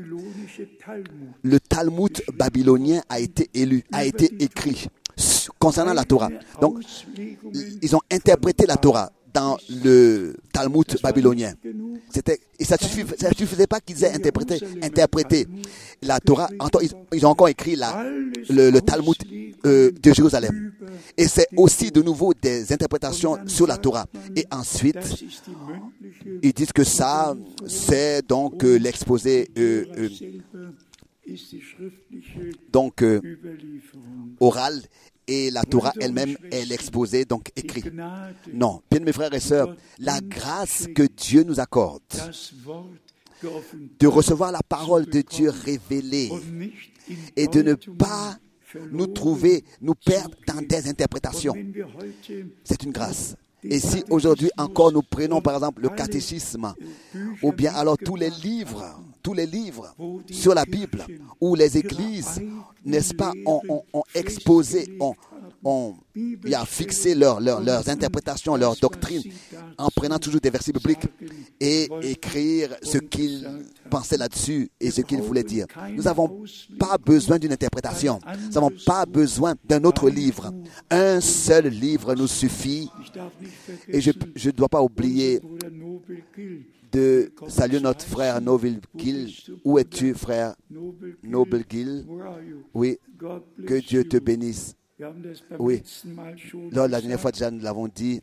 A: le Talmud babylonien a été élu, a été écrit concernant la Torah. Donc, ils ont interprété la Torah dans le Talmud babylonien. C'était, et ça ne suffisait, ça suffisait pas qu'ils aient interprété, interprété la Torah. Ils, ils ont encore écrit la, le, le Talmud euh, de Jérusalem. Et c'est aussi de nouveau des interprétations sur la Torah. Et ensuite, ils disent que ça, c'est donc euh, l'exposé euh, euh, donc euh, oral. et la Torah elle-même est l'exposé, donc écrit. Non, bien mes frères et sœurs, la grâce que Dieu nous accorde de recevoir la parole de Dieu révélée et de ne pas nous trouver, nous perdre dans des interprétations. C'est une grâce. Et si aujourd'hui encore nous prenons par exemple le catéchisme, ou bien alors tous les livres, tous les livres sur la Bible, où les églises, n'est-ce pas, ont, ont, ont exposé, ont, ont y a fixé leur, leur, leurs interprétations, leurs doctrines, en prenant toujours des versets bibliques et écrire ce qu'ils pensaient là-dessus et ce qu'ils voulaient dire. Nous n'avons pas besoin d'une interprétation. Nous n'avons pas besoin d'un autre livre. Un seul livre nous suffit. Et je ne dois pas oublier de saluer notre frère Noble Gill. Où es-tu, frère Noble Gill? Oui, que Dieu te bénisse. Oui, lors de la dernière fois déjà nous l'avons dit,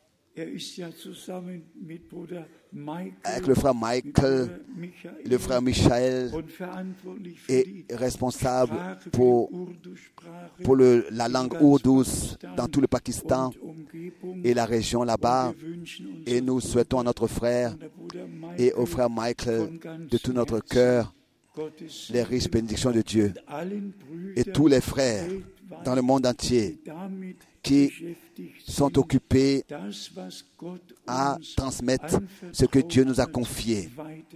A: avec le frère Michael, le frère Michael est responsable pour, pour le, la langue ourdou dans tout le Pakistan et la région là-bas. Et nous souhaitons à notre frère et au frère Michael de tout notre cœur les riches bénédictions de Dieu. Et tous les frères dans le monde entier qui sont occupés à transmettre ce que Dieu nous a confié.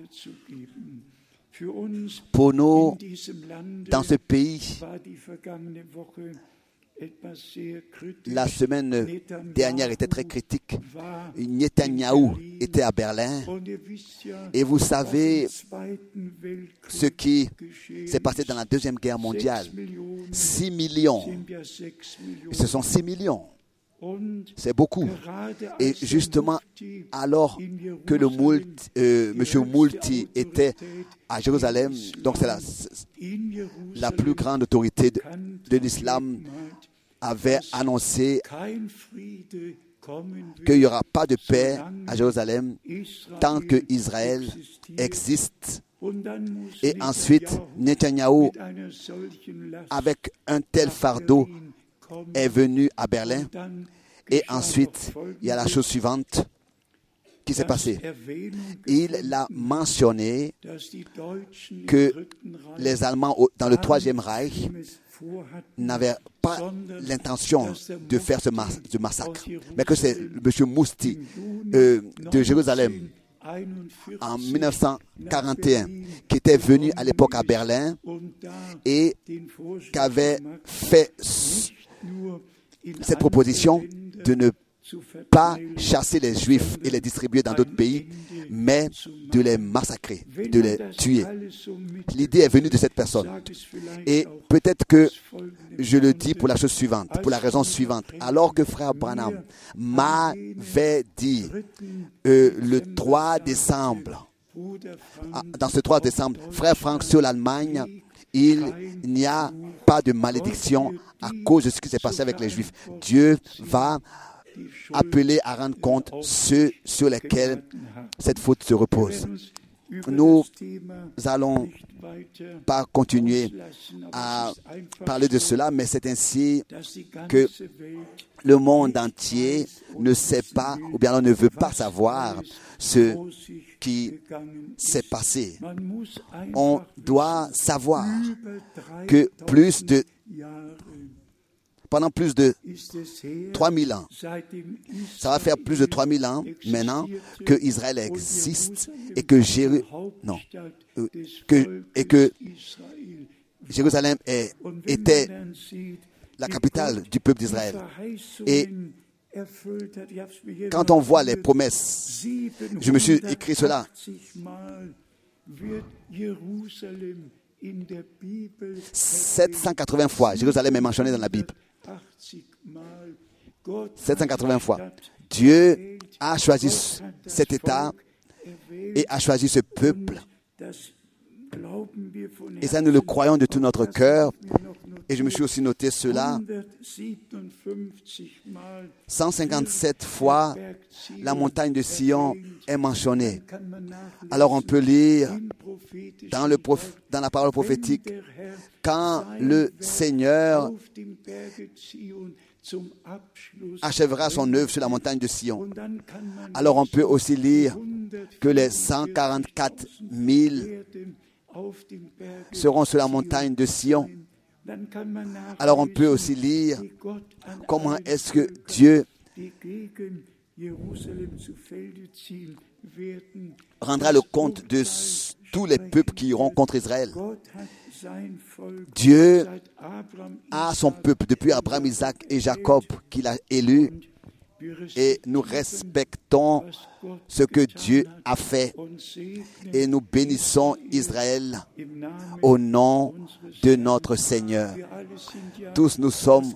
A: Pour nous, dans ce pays, la semaine dernière était très critique. Netanyahou était à Berlin. Et vous savez ce qui s'est passé dans la Deuxième Guerre mondiale. Six millions. Ce sont six millions. C'est beaucoup. Et justement, alors que le multi, euh, M. Multi était à Jérusalem, donc c'est la, la plus grande autorité de, de l'islam, avait annoncé qu'il n'y aura pas de paix à Jérusalem tant que Israël existe. Et ensuite, Netanyahou, avec un tel fardeau, est venu à Berlin. Et ensuite, il y a la chose suivante qui s'est passée. Il l'a mentionné que les Allemands dans le Troisième Reich n'avaient pas l'intention de faire ce, mas- ce massacre, mais que c'est M. Mousti euh, de Jérusalem en dix-neuf cent quarante et un qui était venu à l'époque à Berlin et qui avait fait cette proposition de ne pas chasser les Juifs et les distribuer dans d'autres pays, mais de les massacrer, de les tuer. L'idée est venue de cette personne. Et peut-être que je le dis pour la chose suivante, pour la raison suivante. Alors que frère Branham m'avait dit euh, le trois décembre, dans ce trois décembre, frère Franck, sur l'Allemagne, il n'y a pas de malédiction à cause de ce qui s'est passé avec les Juifs. Dieu va appeler à rendre compte ceux sur lesquels cette faute se repose. Nous allons pas continuer à parler de cela, mais c'est ainsi que le monde entier ne sait pas, ou bien on ne veut pas savoir ce qui s'est passé. On doit savoir que plus de pendant plus de trois mille ans, ça va faire plus de trois mille ans maintenant que Israël existe et que, Jéru... non, euh, que, et que Jérusalem est, était la capitale du peuple d'Israël. Et quand on voit les promesses, je me suis écrit cela. sept cent quatre-vingts fois, Jérusalem est mentionné dans la Bible. sept cent quatre-vingts fois. Dieu a choisi cet État et a choisi ce peuple. Et ça, nous le croyons de tout notre cœur. Et je me suis aussi noté cela. cent cinquante-sept fois, la montagne de Sion est mentionnée. Alors on peut lire dans, le prof, dans la parole prophétique, quand le Seigneur achèvera son œuvre sur la montagne de Sion. Alors on peut aussi lire que les cent quarante-quatre mille seront sur la montagne de Sion. Alors on peut aussi lire comment est-ce que Dieu rendra le compte de tous les peuples qui iront contre Israël. Dieu a son peuple depuis Abraham, Isaac et Jacob qu'il a élu, et nous respectons ce que Dieu a fait et nous bénissons Israël au nom de notre Seigneur. Tous nous sommes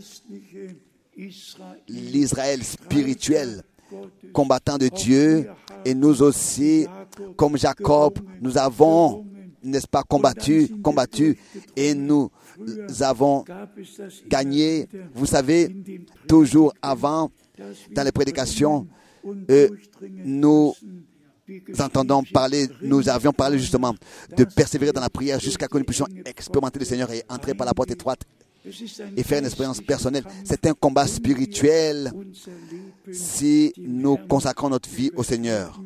A: l'Israël spirituel, combattant de Dieu, et nous aussi, comme Jacob, nous avons, n'est-ce pas, combattu, combattu, et nous avons gagné. Vous savez, toujours avant, dans les prédications, euh, nous entendons parler, nous avions parlé justement de persévérer dans la prière jusqu'à ce que nous puissions expérimenter le Seigneur et entrer par la porte étroite et faire une expérience personnelle. C'est un combat spirituel si nous consacrons notre vie au Seigneur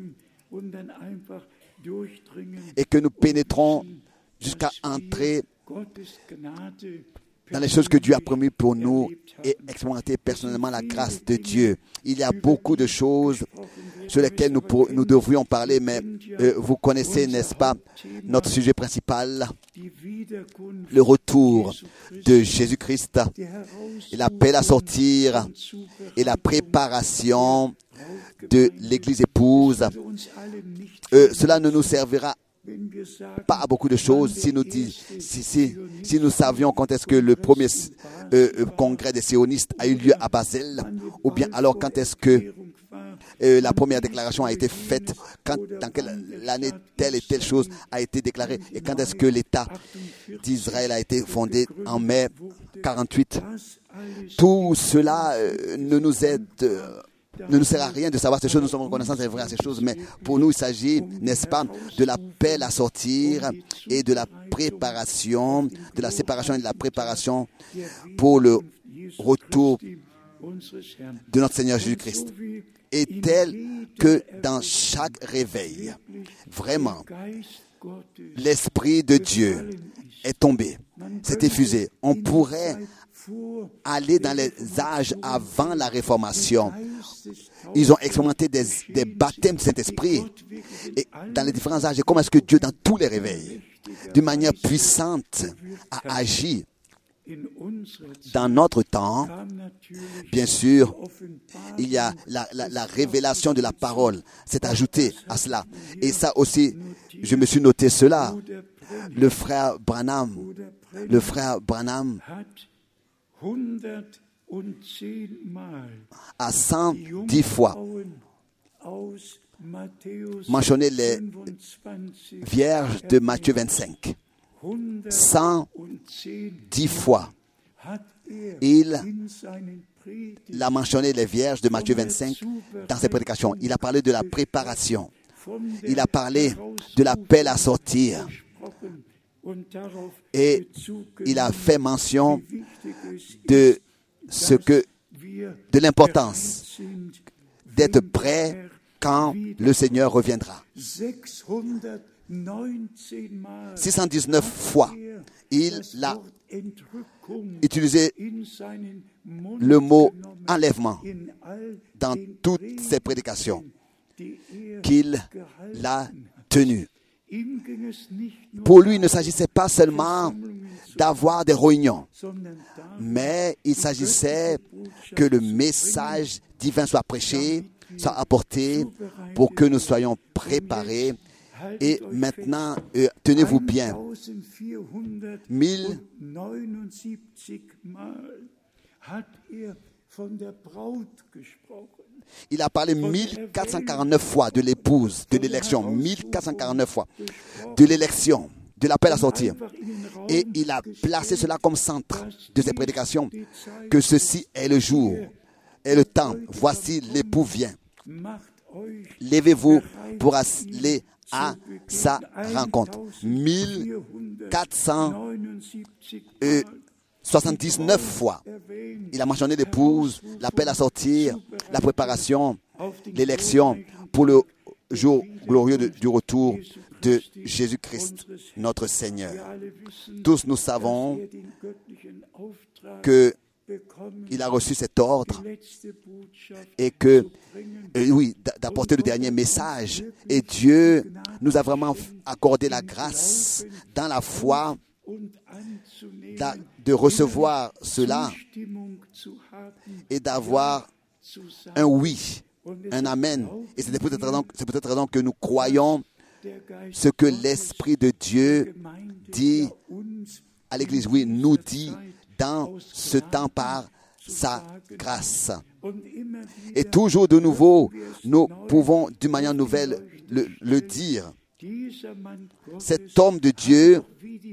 A: et que nous pénétrons jusqu'à entrer dans les choses que Dieu a promis pour nous et expérimenter personnellement la grâce de Dieu. Il y a beaucoup de choses sur lesquelles nous, pour, nous devrions parler, mais euh, vous connaissez, n'est-ce pas, notre sujet principal, le retour de Jésus-Christ, et l'appel à sortir et la préparation de l'Église épouse. Euh, cela ne nous servira pas à beaucoup de choses si nous, dis, si, si, si nous savions quand est-ce que le premier euh, congrès des sionistes a eu lieu à Basel, ou bien alors quand est-ce que euh, la première déclaration a été faite, quand, dans quelle année telle et telle chose a été déclarée, et quand est-ce que l'État d'Israël a été fondé en mai quarante-huit. Tout cela euh, ne nous aide euh, ne nous sert à rien de savoir ces choses, nous sommes reconnaissants, c'est vrai à ces choses, mais pour nous, il s'agit, n'est-ce pas, de l'appel à sortir et de la préparation, de la séparation et de la préparation pour le retour de notre Seigneur Jésus-Christ. Et tel que dans chaque réveil, vraiment, l'Esprit de Dieu est tombé, s'est effusé. On pourrait aller dans les âges avant la Réformation. Ils ont expérimenté des, des baptêmes de Saint-Esprit. Et dans les différents âges, comment est-ce que Dieu, dans tous les réveils, d'une manière puissante, a agi. Dans notre temps, bien sûr, il y a la, la, la révélation de la parole. C'est ajouté à cela. Et ça aussi, je me suis noté cela. Le frère Branham, le frère Branham a cent dix fois mentionné les vierges de Matthieu vingt-cinq. cent dix fois. Il a mentionné les vierges de Matthieu vingt-cinq dans ses prédications. Il a parlé de la préparation. Il a parlé de l'appel à sortir. Et il a fait mention de ce que, de l'importance d'être prêt quand le Seigneur reviendra. six cent dix-neuf fois, il a utilisé le mot enlèvement dans toutes ses prédications qu'il a tenues. Pour lui, il ne s'agissait pas seulement d'avoir des réunions, mais il s'agissait que le message divin soit prêché, soit apporté pour que nous soyons préparés. Et maintenant, euh, tenez-vous bien, mille Il a parlé mille quatre cent quarante-neuf fois de l'épouse, de l'élection, mille quatre cent quarante-neuf fois de l'élection de l'appel à sortir. Et il a placé cela comme centre de ses prédications, que ceci est le jour, est le temps. Voici l'époux vient. Levez-vous pour aller à sa rencontre. mille quatre cent soixante-dix-neuf fois, il a mentionné l'épouse, l'appel à sortir, la préparation, l'élection pour le jour glorieux de, du retour de Jésus-Christ, notre Seigneur. Tous nous savons qu'il a reçu cet ordre et que, euh, oui, d'apporter le dernier message. Et Dieu nous a vraiment accordé la grâce dans la foi de recevoir cela et d'avoir un oui, un amen. Et c'est peut-être raison, c'est peut-être raison que nous croyons ce que l'Esprit de Dieu dit à l'Église, oui, nous dit dans ce temps par sa grâce. Et toujours de nouveau, nous pouvons d'une manière nouvelle le, le dire. Cet homme de Dieu,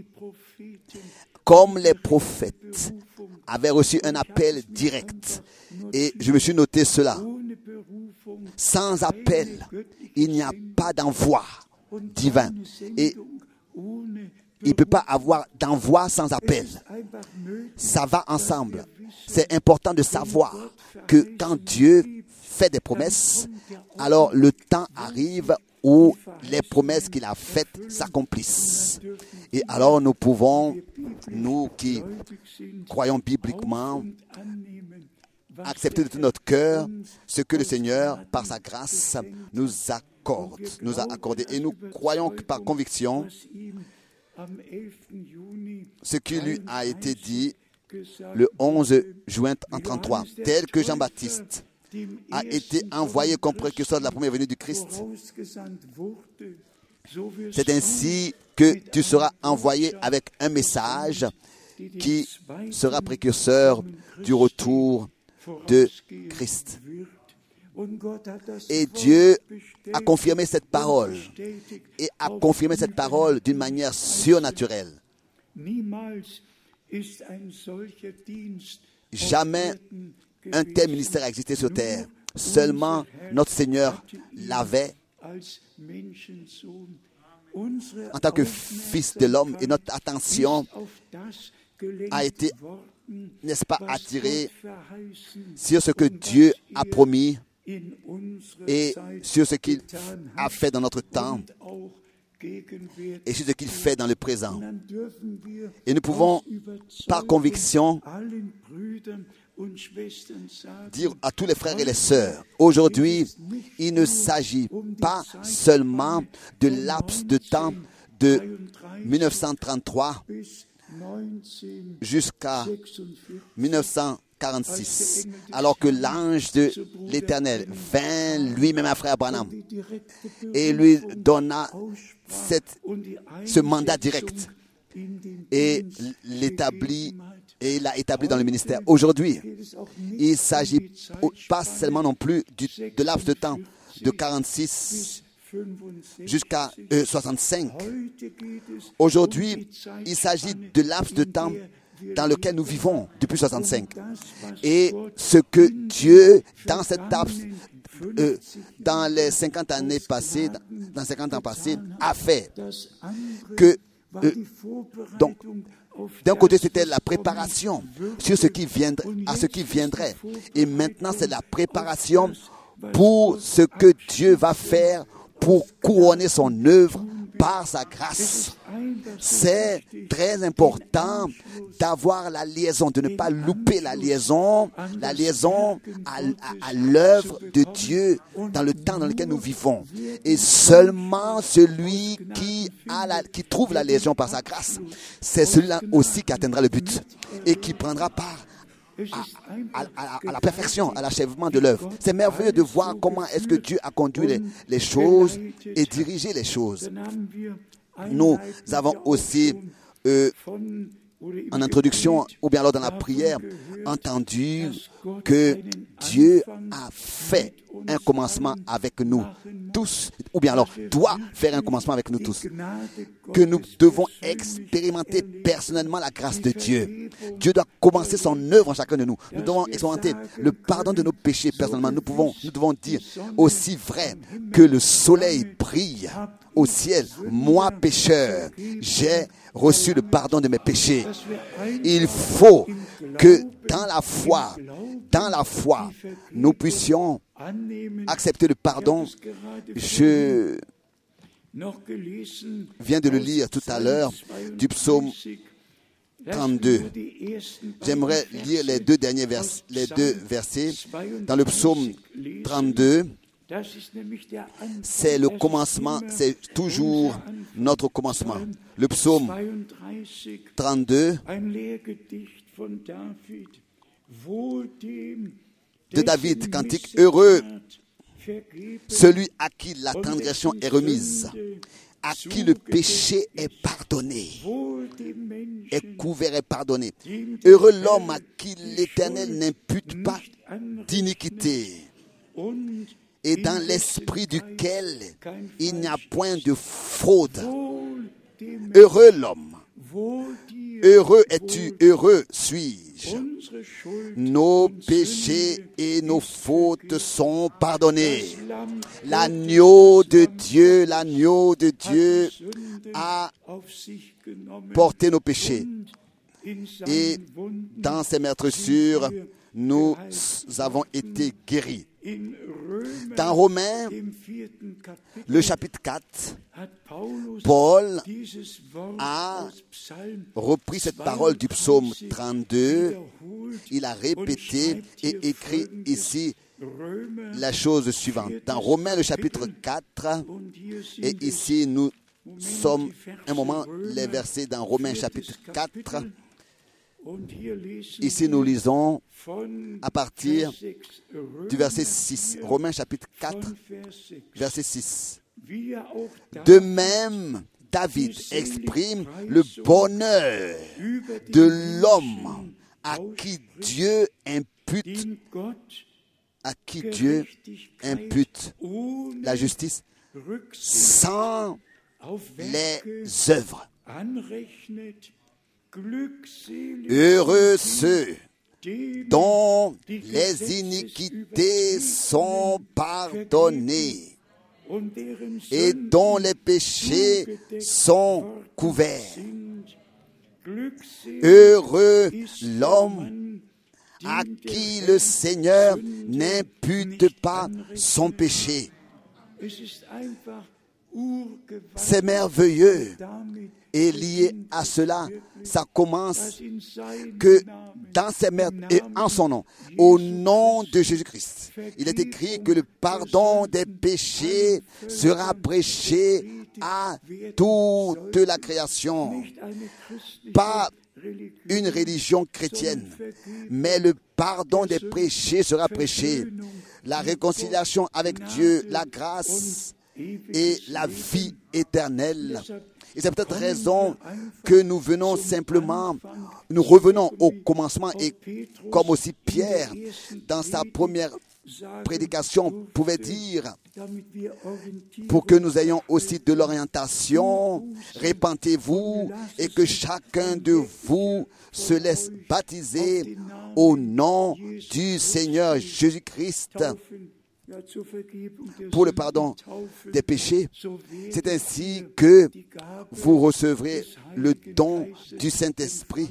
A: comme les prophètes, avait reçu un appel direct. Et je me suis noté cela. Sans appel, il n'y a pas d'envoi divin. Et il ne peut pas avoir d'envoi sans appel. Ça va ensemble. C'est important de savoir que quand Dieu fait des promesses, alors le temps arrive où les promesses qu'il a faites s'accomplissent. Et alors nous pouvons, nous qui croyons bibliquement, accepter de tout notre cœur ce que le Seigneur, par sa grâce, nous accorde, nous a accordé. Et nous croyons que par conviction, ce qui lui a été dit le onze juin en trente-trois, tel que Jean-Baptiste a été envoyé comme précurseur de la première venue du Christ, c'est ainsi que tu seras envoyé avec un message qui sera précurseur du retour de Christ. Et Dieu a confirmé cette parole et a confirmé cette parole d'une manière surnaturelle. Jamais un tel ministère a existé sur terre. Seulement notre Seigneur l'avait en tant que Fils de l'homme, et notre attention a été, n'est-ce pas, attirée sur ce que Dieu a promis et sur ce qu'il a fait dans notre temps et sur ce qu'il fait dans le présent. Et nous pouvons, par conviction, dire à tous les frères et les sœurs, aujourd'hui, il ne s'agit pas seulement de laps de temps de mille neuf cent trente-trois jusqu'à mille neuf cent quarante-six, alors que l'ange de l'Éternel vint lui-même à frère Branham et lui donna cette, ce mandat direct et l'établit et il l'a établi dans le ministère. Aujourd'hui, il ne s'agit pas seulement non plus du, de laps de temps de quarante-six jusqu'à euh, soixante-cinq. Aujourd'hui, il s'agit de laps de temps dans lequel nous vivons depuis soixante-cinq. Et ce que Dieu, dans cette laps, euh, dans les cinquante années passées, dans cinquante ans passés, a fait que euh, donc d'un côté, c'était la préparation sur ce qui viendrait, à ce qui viendrait. Et maintenant, c'est la préparation pour ce que Dieu va faire pour couronner son œuvre par sa grâce. C'est très important d'avoir la liaison, de ne pas louper la liaison, la liaison à, à, à l'œuvre de Dieu dans le temps dans lequel nous vivons. Et seulement celui qui, a la, qui trouve la liaison par sa grâce, c'est celui-là aussi qui atteindra le but et qui prendra part À, à, à la perfection, à l'achèvement de l'œuvre. C'est merveilleux de voir comment est-ce que Dieu a conduit les, les choses et dirigé les choses. Nous avons aussi euh, en introduction ou bien lors de la prière, entendu que Dieu a fait un commencement avec nous tous, ou bien alors doit faire un commencement avec nous tous, que nous devons expérimenter personnellement la grâce de Dieu. Dieu doit commencer son œuvre en chacun de nous. Nous devons expérimenter le pardon de nos péchés personnellement. Nous pouvons, nous devons dire aussi vrai que le soleil brille au ciel, moi pécheur, j'ai reçu le pardon de mes péchés. Il faut que dans la foi, dans la foi, nous puissions accepter le pardon. Je viens de le lire tout à l'heure du psaume trente-deux. J'aimerais lire les deux derniers vers, les deux versets. Dans le psaume trente-deux, c'est le commencement, c'est toujours notre commencement. Le psaume trente-deux de David, cantique heureux, celui à qui la transgression est remise, à qui le péché est pardonné, est couvert et pardonné. Heureux l'homme à qui l'Éternel n'impute pas d'iniquité, et dans l'esprit duquel il n'y a point de fraude. Heureux l'homme, heureux es-tu, heureux suis-je. Nos péchés et nos fautes sont pardonnés. L'agneau de Dieu, l'agneau de Dieu a porté nos péchés. Et dans ses meurtrissures, nous avons été guéris. Dans Romains, le chapitre quatre, Paul a repris cette parole du psaume trente-deux. Il a répété et écrit ici la chose suivante. Dans Romains, le chapitre quatre, et ici nous sommes un moment, les versets dans Romains, chapitre quatre. Ici, nous lisons à partir du verset six. Romains chapitre quatre, verset six. De même, David exprime le bonheur de l'homme à qui Dieu impute, à qui Dieu impute la justice sans les œuvres. Heureux ceux dont les iniquités sont pardonnées et dont les péchés sont couverts. Heureux l'homme à qui le Seigneur n'impute pas son péché. C'est merveilleux. Et lié à cela, ça commence que dans ses mères et en son nom, au nom de Jésus-Christ, il est écrit que le pardon des péchés sera prêché à toute la création. Pas une religion chrétienne, mais le pardon des péchés sera prêché. La réconciliation avec Dieu, la grâce et la vie éternelle. Et c'est peut-être raison que nous venons simplement, nous revenons au commencement et comme aussi Pierre, dans sa première prédication, pouvait dire, pour que nous ayons aussi de l'orientation, répentez-vous et que chacun de vous se laisse baptiser au nom du Seigneur Jésus-Christ pour le pardon des péchés. C'est ainsi que vous recevrez le don du Saint-Esprit.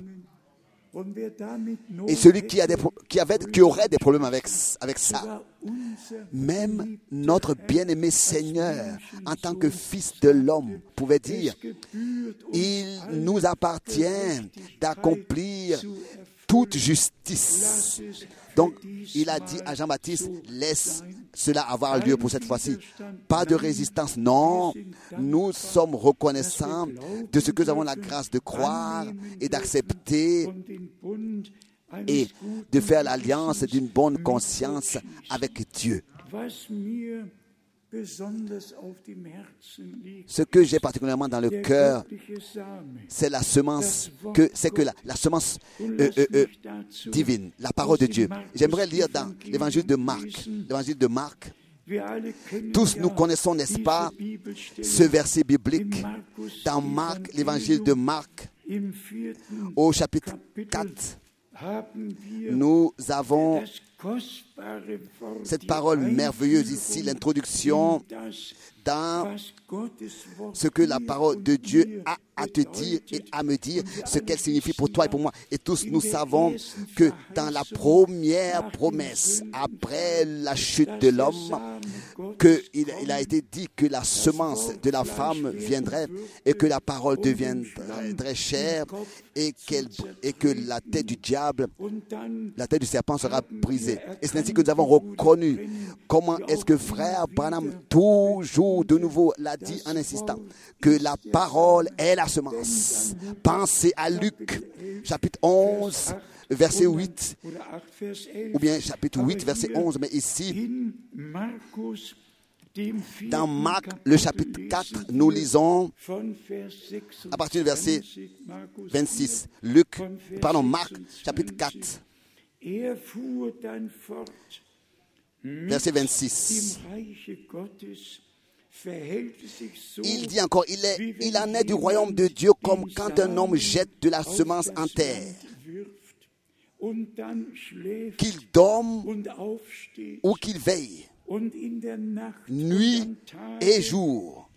A: Et celui qui, a des, qui, avait, qui aurait des problèmes avec, avec ça, même notre bien-aimé Seigneur, en tant que Fils de l'homme, pouvait dire, il nous appartient d'accomplir toute justice. Donc, il a dit à Jean-Baptiste, laisse cela avoir lieu pour cette fois-ci. Pas de résistance, non. Nous sommes reconnaissants de ce que nous avons la grâce de croire et d'accepter et de faire l'alliance d'une bonne conscience avec Dieu. Ce que j'ai particulièrement dans le cœur, c'est la semence, que, c'est que la, la semence euh, euh, euh, divine, la parole de Dieu. J'aimerais lire dans l'évangile de Marc, l'évangile de Marc. Tous nous connaissons, n'est-ce pas, ce verset biblique dans Marc, l'évangile de Marc, au chapitre quatre. Nous avons cette parole merveilleuse ici, l'introduction dans ce que la parole de Dieu a à te dire et à me dire, ce qu'elle signifie pour toi et pour moi. Et tous nous savons que dans la première promesse, après la chute de l'homme, qu'il il a été dit que la semence de la femme viendrait et que la parole deviendrait chère et, qu'elle, et que la tête du diable, la tête du serpent sera brisée. Et c'est ainsi que nous avons reconnu comment est-ce que frère Branham toujours de nouveau l'a dit en insistant que la parole est la semence. Pensez à Luc, chapitre onze, verset huit, ou bien chapitre huit, verset onze, mais ici, dans Marc, le chapitre quatre, nous lisons à partir du verset vingt-six. Luc, pardon, Marc, chapitre quatre, verset vingt-six. Il dit encore, il, est, il en est du royaume de Dieu comme quand un homme jette de la semence en terre, qu'il dorme ou qu'il veille, nuit et jour.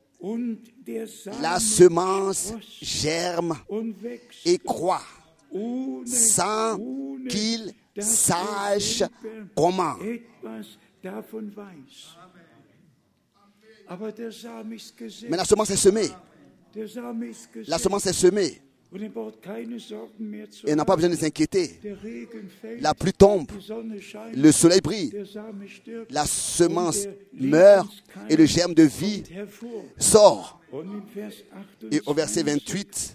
A: La semence germe et croît sans qu'il sache comment. Mais la semence est semée. La semence est semée. Et n'a pas besoin de s'inquiéter. La pluie tombe, le soleil brille, la semence meurt et le germe de vie sort. Et au verset vingt-huit,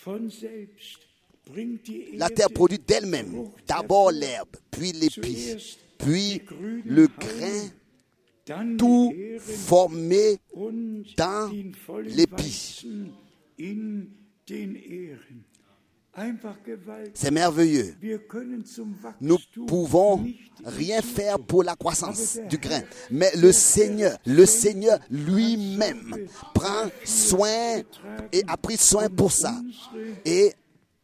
A: la terre produit d'elle-même d'abord l'herbe, puis l'épi, puis le grain, tout formé dans l'épi. C'est merveilleux. Nous pouvons rien faire pour la croissance du grain, mais le Seigneur, le Seigneur lui-même prend soin et a pris soin pour ça. Et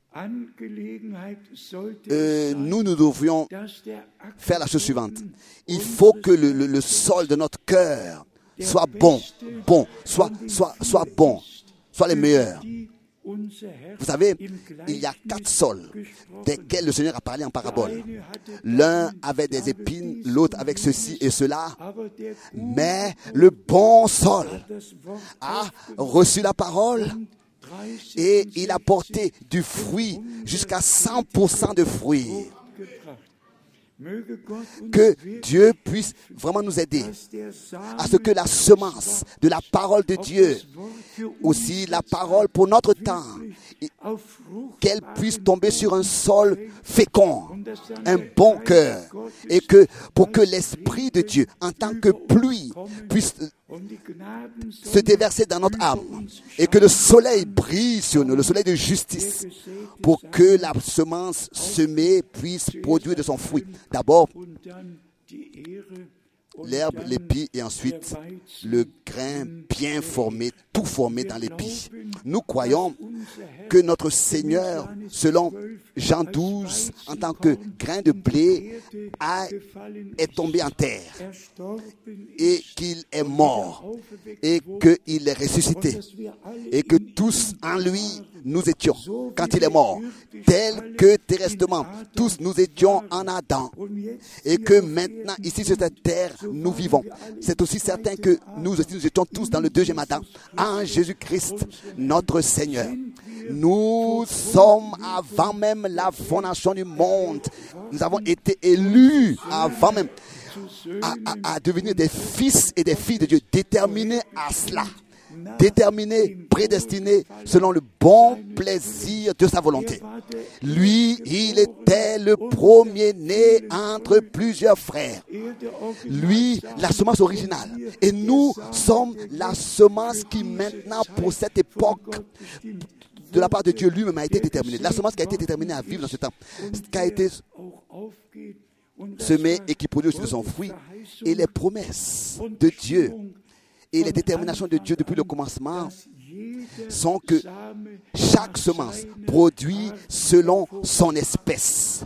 A: Euh, nous, nous devrions faire la chose suivante. Il faut que le, le, le sol de notre cœur soit bon, bon, soit, soit, soit bon, soit les meilleurs. Vous savez, il y a quatre sols desquels le Seigneur a parlé en parabole. L'un avait des épines, l'autre avec ceci et cela. Mais le bon sol a reçu la parole et il a porté du fruit jusqu'à cent pour cent de fruits. Que Dieu puisse vraiment nous aider à ce que la semence de la parole de Dieu, aussi la parole pour notre temps, qu'elle puisse tomber sur un sol fécond, un bon cœur, et que pour que l'Esprit de Dieu, en tant que pluie, puisse se déverser dans notre âme et que le soleil brille sur nous, le soleil de justice, pour que la semence semée puisse produire de son fruit. D'abord, l'herbe, l'épi et ensuite le grain bien formé, tout formé dans l'épi. Nous croyons que notre Seigneur, selon Jean douze, en tant que grain de blé, a, est tombé en terre et qu'il est mort et qu'il est ressuscité et que tous en lui nous étions quand il est mort, tel que terresтрement tous nous étions en Adam et que maintenant ici sur cette terre nous vivons. C'est aussi certain que nous aussi nous étions tous dans le deuxième Adam en Jésus-Christ notre Seigneur. Nous sommes avant même la fondation du monde. Nous avons été élus avant même à, à, à devenir des fils et des filles de Dieu, déterminés à cela. déterminé, prédestiné selon le bon plaisir de sa volonté. Lui, il était le premier-né entre plusieurs frères. Lui, la semence originale. Et nous sommes la semence qui maintenant, pour cette époque, de la part de Dieu lui-même a été déterminée. La semence qui a été déterminée à vivre dans ce temps, qui a été semée et qui produit aussi de son fruit, et les promesses de Dieu et les déterminations de Dieu depuis le commencement sont que chaque semence produit selon son espèce.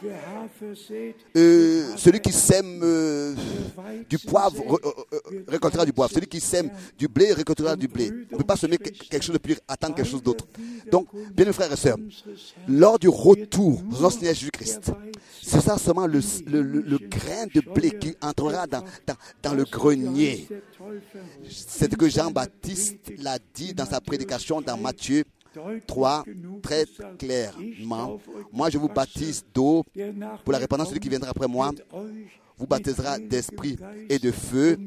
A: Euh, celui qui sème euh, du poivre euh, euh, récoltera du poivre. Celui qui sème du blé récoltera du blé. On ne peut pas semer quelque chose de plus, attendre quelque chose d'autre. Donc, bien mes frères et sœurs, lors du retour de notre Seigneur Jésus-Christ, c'est ça seulement le, le, le, le grain de blé qui entrera dans, dans, dans le grenier. C'est ce que Jean-Baptiste l'a dit dans sa prédication dans Matthieu trois, très clairement. Moi, je vous baptise d'eau pour la repentance. Celui qui viendra après moi vous baptisera d'esprit et de feu.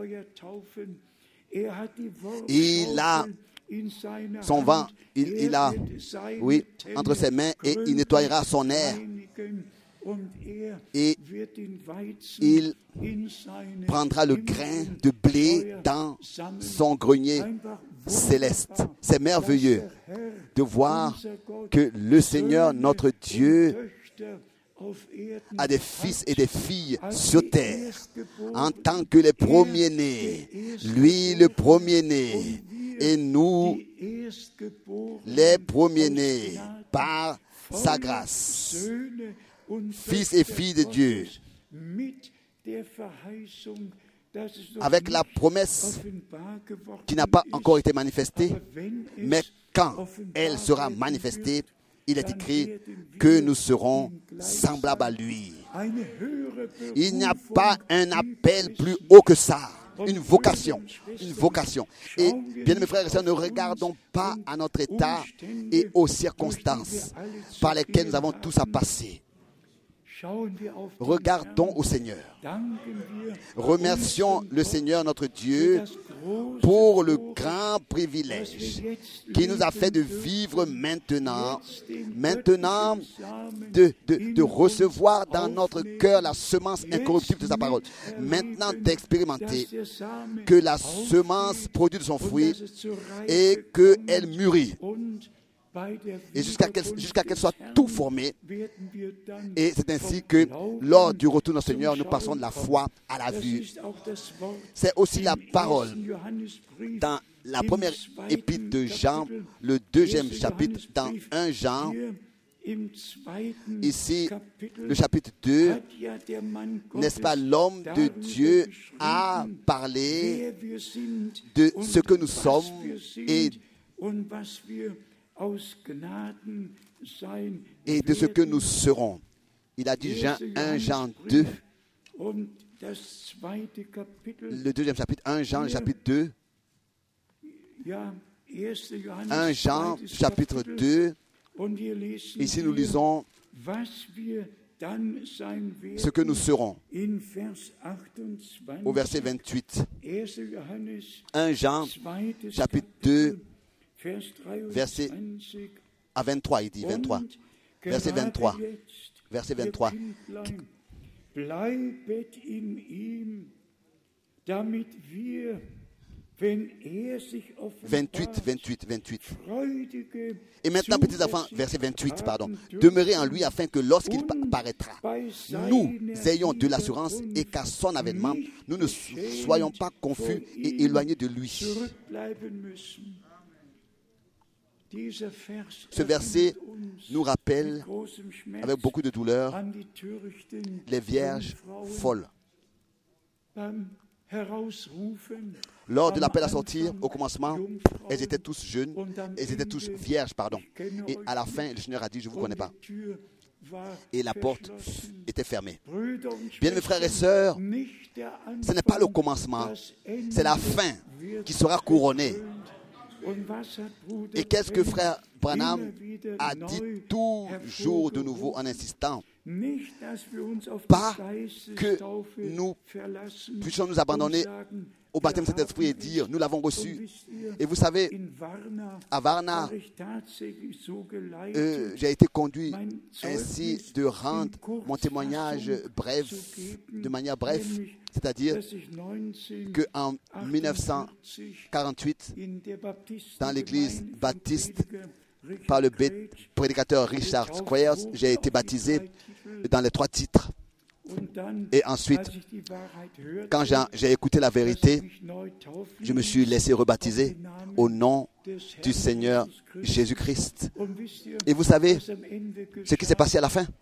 A: Il a son vent, il, il a, oui, entre ses mains, et il nettoyera son air. Et il prendra le grain de blé dans son grenier céleste. C'est merveilleux de voir que le Seigneur, notre Dieu, a des fils et des filles sur terre en tant que les premiers-nés. Lui, le premier-né, et nous, les premiers-nés, par sa grâce, fils et filles de Dieu, avec la promesse qui n'a pas encore été manifestée, mais quand elle sera manifestée, il est écrit que nous serons semblables à lui. Il n'y a pas un appel plus haut que ça. Une vocation, une vocation. Et bien mes frères et sœurs, ne regardons pas à notre état et aux circonstances par lesquelles nous avons tous à passer. Regardons au Seigneur. Remercions le Seigneur notre Dieu pour le grand privilège qui nous a fait de vivre maintenant, maintenant de, de, de recevoir dans notre cœur la semence incorruptible de sa parole, maintenant d'expérimenter que la semence produit de son fruit et qu'elle mûrit. Et jusqu'à qu'elle, jusqu'à qu'elle soit tout formée. Et c'est ainsi que lors du retour de notre Seigneur, nous passons de la foi à la vue. C'est aussi la parole dans la première épître de Jean, le deuxième chapitre, dans premier Jean. Ici, le chapitre deux, n'est-ce pas, l'homme de Dieu a parlé de ce que nous sommes et et de ce que nous serons. Il a dit Jean, premier Jean deux, le deuxième chapitre, premier Jean, le chapitre deux, premier Jean, chapitre deux, ici nous lisons ce que nous serons, au verset vingt-huit. premier Jean, chapitre deux, verset à vingt-trois, il dit vingt-trois. Verset vingt-trois. Verset vingt-trois. vingt-huit, vingt-huit, vingt-huit. Et maintenant, petits enfants, verset vingt-huit, pardon. Demeurez en lui afin que lorsqu'il paraîtra, nous ayons de l'assurance et qu'à son avènement, nous ne soyons pas confus et éloignés de lui. Ce verset nous rappelle avec beaucoup de douleur les vierges folles. Lors de l'appel à sortir, au commencement, elles étaient tous jeunes, elles étaient tous vierges, pardon. Et à la fin, le Seigneur a dit, je ne vous connais pas. Et la porte était fermée. Bien, mes frères et sœurs, ce n'est pas le commencement, c'est la fin qui sera couronnée. Et qu'est-ce que frère Branham a dit toujours de nouveau en insistant? Pas que nous puissions nous abandonner au baptême de cet esprit et dire, nous l'avons reçu. Et vous savez, à Varna, euh, j'ai été conduit ainsi de rendre mon témoignage bref, de manière brève, c'est-à-dire qu'en dix-neuf cent quarante-huit, dans l'église baptiste, par le prédicateur Richard Squires, j'ai été baptisé dans les trois titres. Et ensuite, quand j'ai, j'ai écouté la vérité, je me suis laissé rebaptiser au nom du Seigneur Jésus-Christ. Et vous savez ce qui s'est passé à la fin?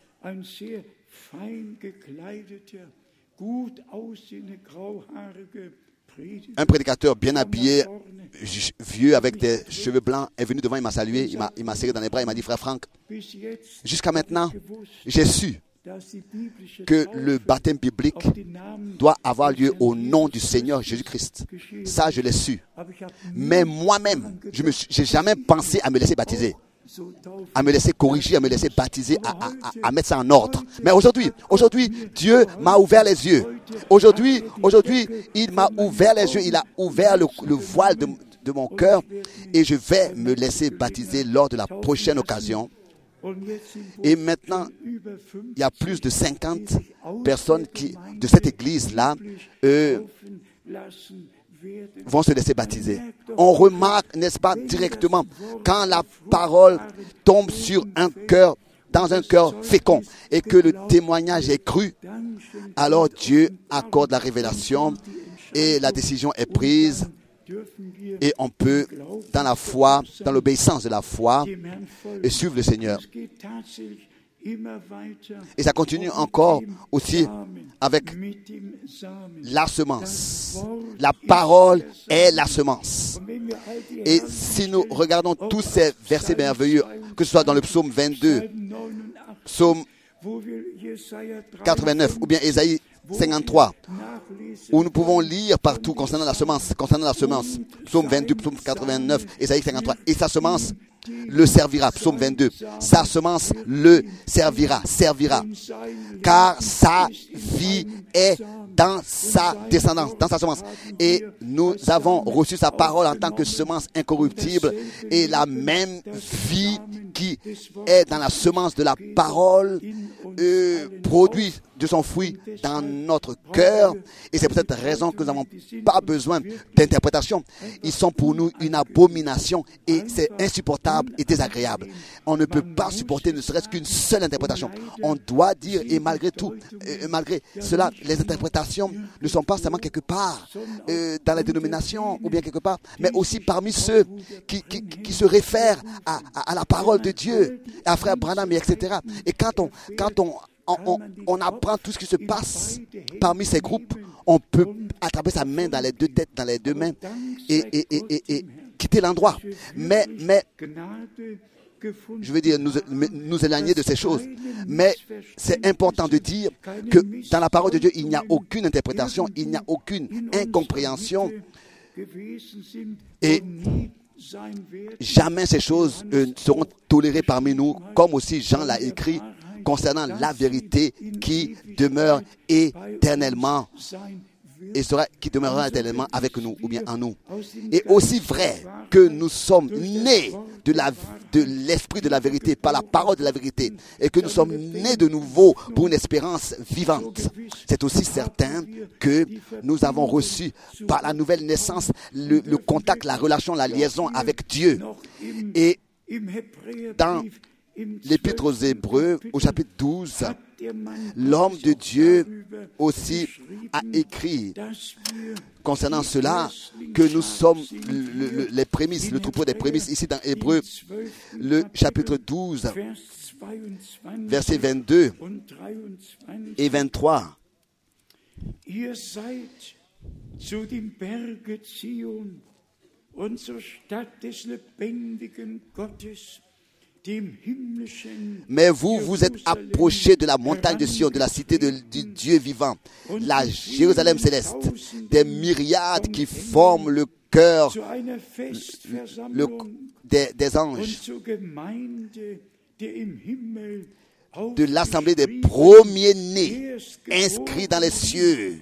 A: Un prédicateur bien habillé, vieux, avec des cheveux blancs, est venu devant, il m'a salué, il m'a, il m'a serré dans les bras, il m'a dit, frère Franck, jusqu'à maintenant, j'ai su que le baptême biblique doit avoir lieu au nom du Seigneur Jésus-Christ. Ça, je l'ai su. Mais moi-même, je n'ai jamais pensé à me laisser baptiser, à me laisser corriger, à me laisser baptiser, à, à, à, à mettre ça en ordre. Mais aujourd'hui, aujourd'hui, Dieu m'a ouvert les yeux. Aujourd'hui, aujourd'hui, il m'a ouvert les yeux, il a ouvert le, le voile de, de mon cœur et je vais me laisser baptiser lors de la prochaine occasion. Et maintenant, il y a plus de cinquante personnes qui, de cette église-là euh, vont se laisser baptiser. On remarque, n'est-ce pas, directement, quand la parole tombe sur un cœur, dans un cœur fécond, et que le témoignage est cru, alors Dieu accorde la révélation et la décision est prise. Et on peut, dans la foi, dans l'obéissance de la foi, et suivre le Seigneur. Et ça continue encore aussi avec la semence. La parole est la semence. Et si nous regardons tous ces versets merveilleux, que ce soit dans le psaume vingt-deux, psaume quatre-vingt-neuf ou bien Ésaïe cinquante-trois, où nous pouvons lire partout concernant la semence, concernant la semence, psaume vingt-deux, psaume quatre-vingt-neuf, Ésaïe cinquante-trois, et sa semence le servira, psaume vingt-deux, sa semence le servira, servira, car sa vie est dans sa descendance, dans sa semence. Et nous avons reçu sa parole en tant que semence incorruptible, et la même vie qui est dans la semence de la parole euh, produit de son fruit dans notre cœur. Et c'est pour cette raison que nous n'avons pas besoin d'interprétation. Ils sont pour nous une abomination et c'est insupportable et désagréable. On ne peut pas supporter ne serait-ce qu'une seule interprétation. On doit dire, et malgré tout, euh, malgré cela, les interprétations ne sont pas seulement quelque part euh, dans les dénominations ou bien quelque part, mais aussi parmi ceux qui, qui, qui se réfèrent à, à, à la parole de Dieu, à Frère Branham, et cetera. Et quand on, quand on On, on, on apprend tout ce qui se passe parmi ces groupes, on peut attraper sa main dans les deux têtes, dans les deux mains et, et, et, et, et quitter l'endroit. Mais, mais, je veux dire, nous, nous éloigner de ces choses. Mais c'est important de dire que dans la parole de Dieu, il n'y a aucune interprétation, il n'y a aucune incompréhension. Et jamais ces choses euh, seront tolérées parmi nous, comme aussi Jean l'a écrit, concernant la vérité qui demeure éternellement et sera, qui demeurera éternellement avec nous ou bien en nous. Et aussi vrai que nous sommes nés de, la, de l'esprit de la vérité par la parole de la vérité et que nous sommes nés de nouveau pour une espérance vivante, c'est aussi certain que nous avons reçu par la nouvelle naissance le, le contact, la relation, la liaison avec Dieu. Et dans l'Épître aux Hébreux, au chapitre douze, l'homme de Dieu aussi a écrit concernant cela que nous sommes le, le, les prémices, le troupeau des prémices, ici dans Hébreux, le chapitre douze, versets vingt-deux et vingt-trois.
C: Ihr seid zu dem Berge Zion und zur Stadt des lebendigen Gottes.
A: Mais vous, vous êtes approchés de la montagne de Sion, de la cité de, du Dieu vivant, la Jérusalem céleste, des myriades qui forment le cœur le, des, des anges. de l'assemblée des premiers-nés inscrits dans les cieux,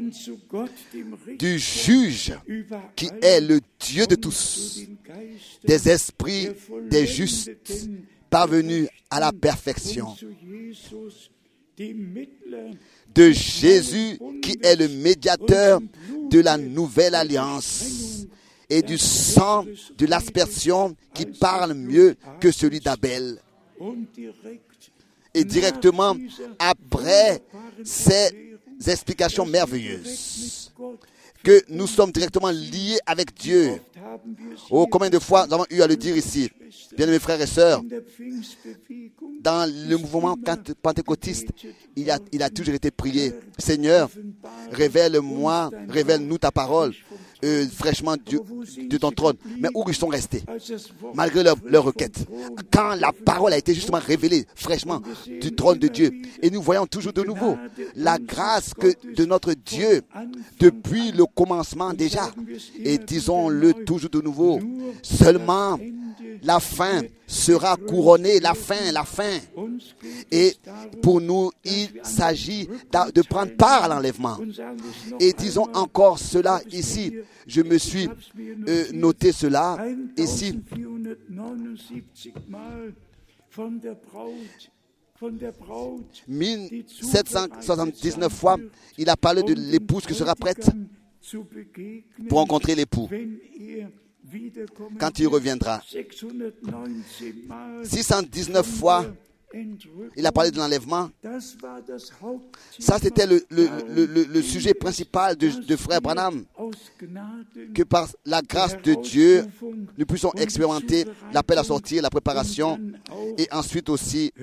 A: du juge qui est le Dieu de tous, des esprits des justes parvenus à la perfection, de Jésus qui est le médiateur de la nouvelle alliance et du sang de l'aspersion qui parle mieux que celui d'Abel. Et directement après ces explications merveilleuses, que nous sommes directement liés avec Dieu. Oh, combien de fois nous avons eu à le dire ici, bien mes frères et sœurs, dans le mouvement pentecôtiste, il a, il a toujours été prié. Seigneur, révèle-moi, révèle-nous ta parole, euh, fraîchement de, de ton trône. Mais où ils sont restés, malgré leur, leur requête, quand la parole a été justement révélée fraîchement du trône de Dieu. Et nous voyons toujours de nouveau la grâce que de notre Dieu depuis le commencement déjà. Et disons-le toujours de nouveau, seulement la fin sera couronnée, la fin, la fin. Et pour nous, il s'agit de prendre part à l'enlèvement. Et disons encore cela ici. Je me suis euh, noté cela ici. mille sept cent soixante-dix-neuf fois, il a parlé de l'épouse qui sera prête pour rencontrer l'époux quand il reviendra. six cent dix-neuf fois, il a parlé de l'enlèvement. Ça, c'était le, le, le, le, le sujet principal de, de Frère Branham, que par la grâce de Dieu, nous puissions expérimenter l'appel à sortir, la préparation, et ensuite aussi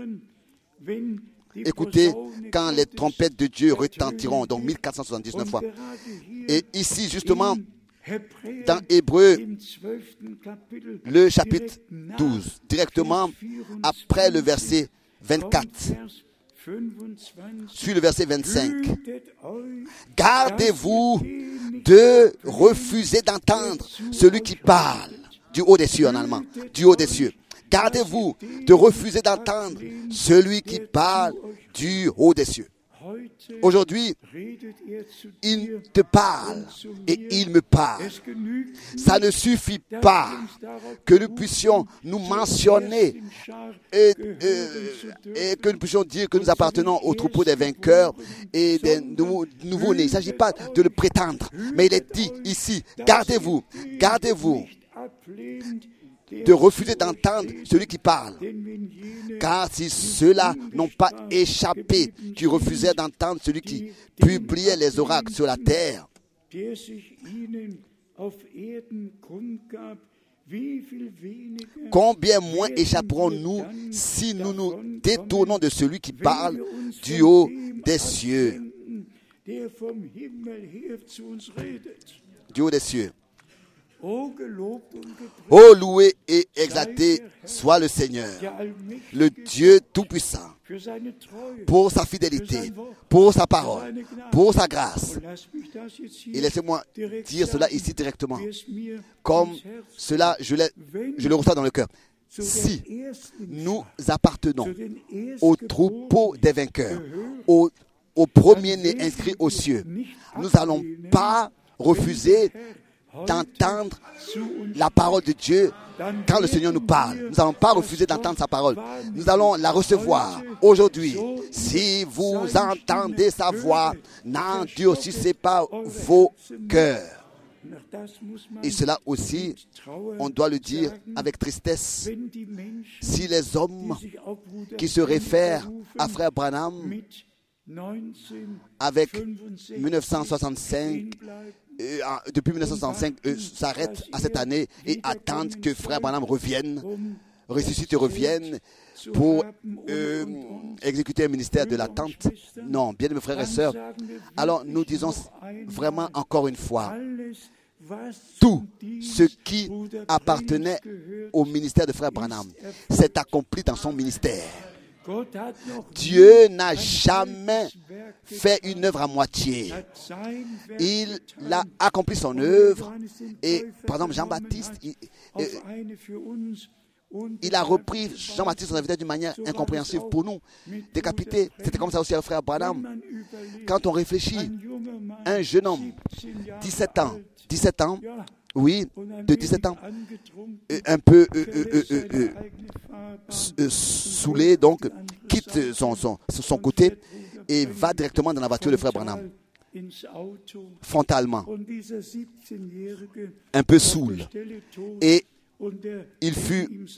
A: écoutez quand les trompettes de Dieu retentiront, donc mille quatre cent soixante-dix-neuf fois. Et ici, justement, dans Hébreux, le chapitre douze, directement après le verset vingt-quatre, sur le verset vingt-cinq. Gardez-vous de refuser d'entendre celui qui parle du haut des cieux en allemand, du haut des cieux. Gardez-vous de refuser d'entendre celui qui parle du haut des cieux. Aujourd'hui, il te parle et il me parle. Ça ne suffit pas que nous puissions nous mentionner et, et, et que nous puissions dire que nous appartenons au troupeau des vainqueurs et des nouveaux-nés. Il ne s'agit pas de le prétendre, mais il est dit ici, gardez-vous, gardez-vous de refuser d'entendre celui qui parle. Car si ceux-là n'ont pas échappé, qui refusaient d'entendre celui qui publiait les oracles sur la terre, combien moins échapperons-nous si nous nous détournons de celui qui parle du haut des cieux. Du haut des cieux. Oh, loué et exalté soit le Seigneur, le Dieu Tout-Puissant, pour sa fidélité, pour sa parole, pour sa grâce. Et laissez-moi dire cela ici directement, comme cela, je, je le reçois dans le cœur. Si nous appartenons au troupeau des vainqueurs, au, au premier-né inscrit aux cieux, nous n'allons pas refuser d'entendre la parole de Dieu quand le Seigneur nous parle. Nous n'allons pas refuser d'entendre sa parole. Nous allons la recevoir aujourd'hui. Si vous entendez sa voix, n'endurcissez pas vos cœurs. Et cela aussi, on doit le dire avec tristesse. Si les hommes qui se réfèrent à Frère Branham avec mille neuf cent soixante-cinq, Euh, depuis mille neuf cent soixante-cinq, euh, s'arrêtent à cette année et attendent que Frère Branham revienne, ressuscite et revienne pour euh, exécuter un ministère de l'attente. Non, bien mes frères et sœurs, alors nous disons vraiment encore une fois, tout ce qui appartenait au ministère de Frère Branham s'est accompli dans son ministère. Dieu n'a jamais fait une œuvre à moitié. Il a accompli son œuvre. Et par exemple, Jean-Baptiste, il, euh, il a repris Jean-Baptiste, son invité, d'une manière incompréhensible pour nous. Décapité, c'était comme ça aussi avec frère Branham. Quand on réfléchit, un jeune homme, dix-sept ans, dix-sept ans, oui, de dix-sept ans, un peu euh, euh, euh, euh, euh, saoulé, donc quitte son, son, son côté et va directement dans la voiture de frère Branham, frontalement, un peu saoul. Et il fut,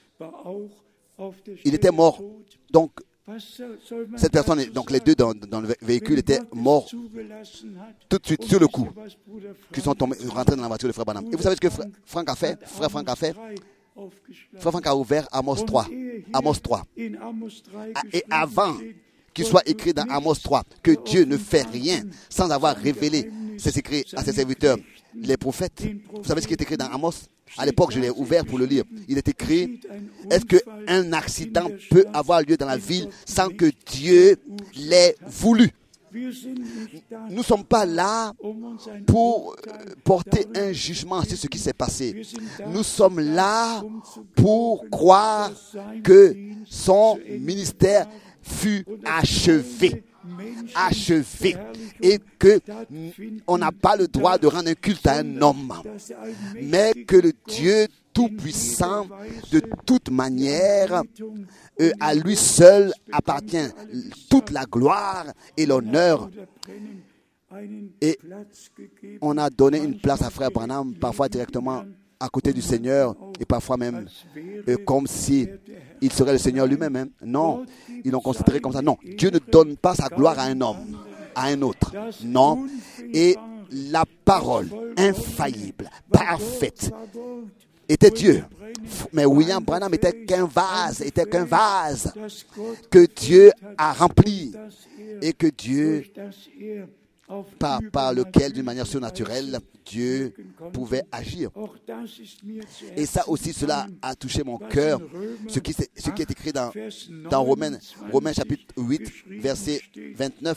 A: il était mort. Donc, cette personne, donc les deux dans, dans le véhicule étaient morts tout de suite sur le coup, qui sont tombés, rentrés dans la voiture de frère Branham. Et vous savez ce que frère Franck a fait? Frère Franck a fait. Frère Franck a ouvert Amos trois. Amos trois. Et avant qu'il soit écrit dans Amos trois que Dieu ne fait rien sans avoir révélé ses écrits à ses serviteurs, les prophètes. Vous savez ce qui est écrit dans Amos? À l'époque, je l'ai ouvert pour le lire. Il est écrit, est-ce qu'un accident peut avoir lieu dans la ville sans que Dieu l'ait voulu? Nous ne sommes pas là pour porter un jugement sur ce qui s'est passé. Nous sommes là pour croire que son ministère fut achevé. achevé et que on n'a pas le droit de rendre un culte à un homme, mais que le Dieu Tout-Puissant, de toute manière, euh, à lui seul appartient toute la gloire et l'honneur. Et on a donné une place à frère Branham, parfois directement à côté du Seigneur, et parfois même euh, comme si il serait le Seigneur lui-même. Hein. Non, ils l'ont considéré comme ça. Non, Dieu ne donne pas sa gloire à un homme, à un autre. Non. Et la parole infaillible, parfaite, était Dieu. Mais William Branham était qu'un vase, était qu'un vase que Dieu a rempli et que Dieu, par, par lequel, d'une manière surnaturelle, Dieu pouvait agir. Et ça aussi, cela a touché mon cœur, ce qui, ce qui est écrit dans, dans Romains, Romains chapitre huit, verset vingt-neuf.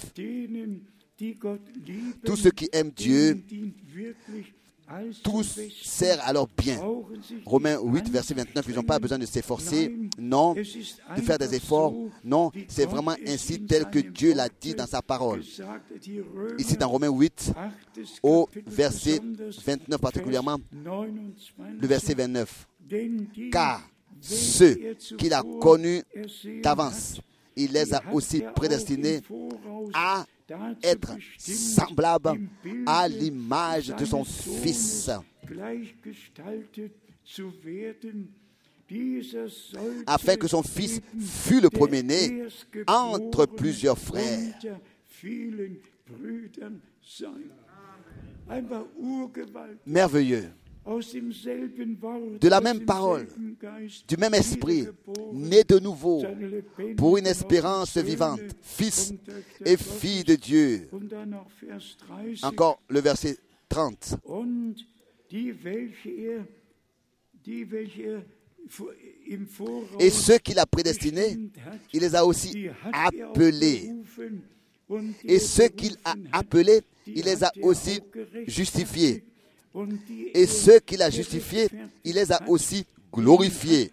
A: Tous ceux qui aiment Dieu, tous sert à leur bien. Romains huit, verset vingt-neuf, ils n'ont pas besoin de s'efforcer, non, de faire des efforts, non, c'est vraiment ainsi tel que Dieu l'a dit dans sa parole. Ici dans Romains huit, au verset vingt-neuf particulièrement, le verset vingt-neuf. Car ceux qu'il a connus d'avance, il les a aussi prédestinés à être semblable à l'image de son Fils, afin que son Fils fût le premier-né entre plusieurs frères. Merveilleux. De la même parole, du même esprit, né de nouveau, pour une espérance vivante, fils et fille de Dieu. Encore le verset trente. Et ceux qu'il a prédestinés, il les a aussi appelés. Et ceux qu'il a appelés, il les a aussi justifiés. Et ceux qu'il a justifiés, il les a aussi glorifiés.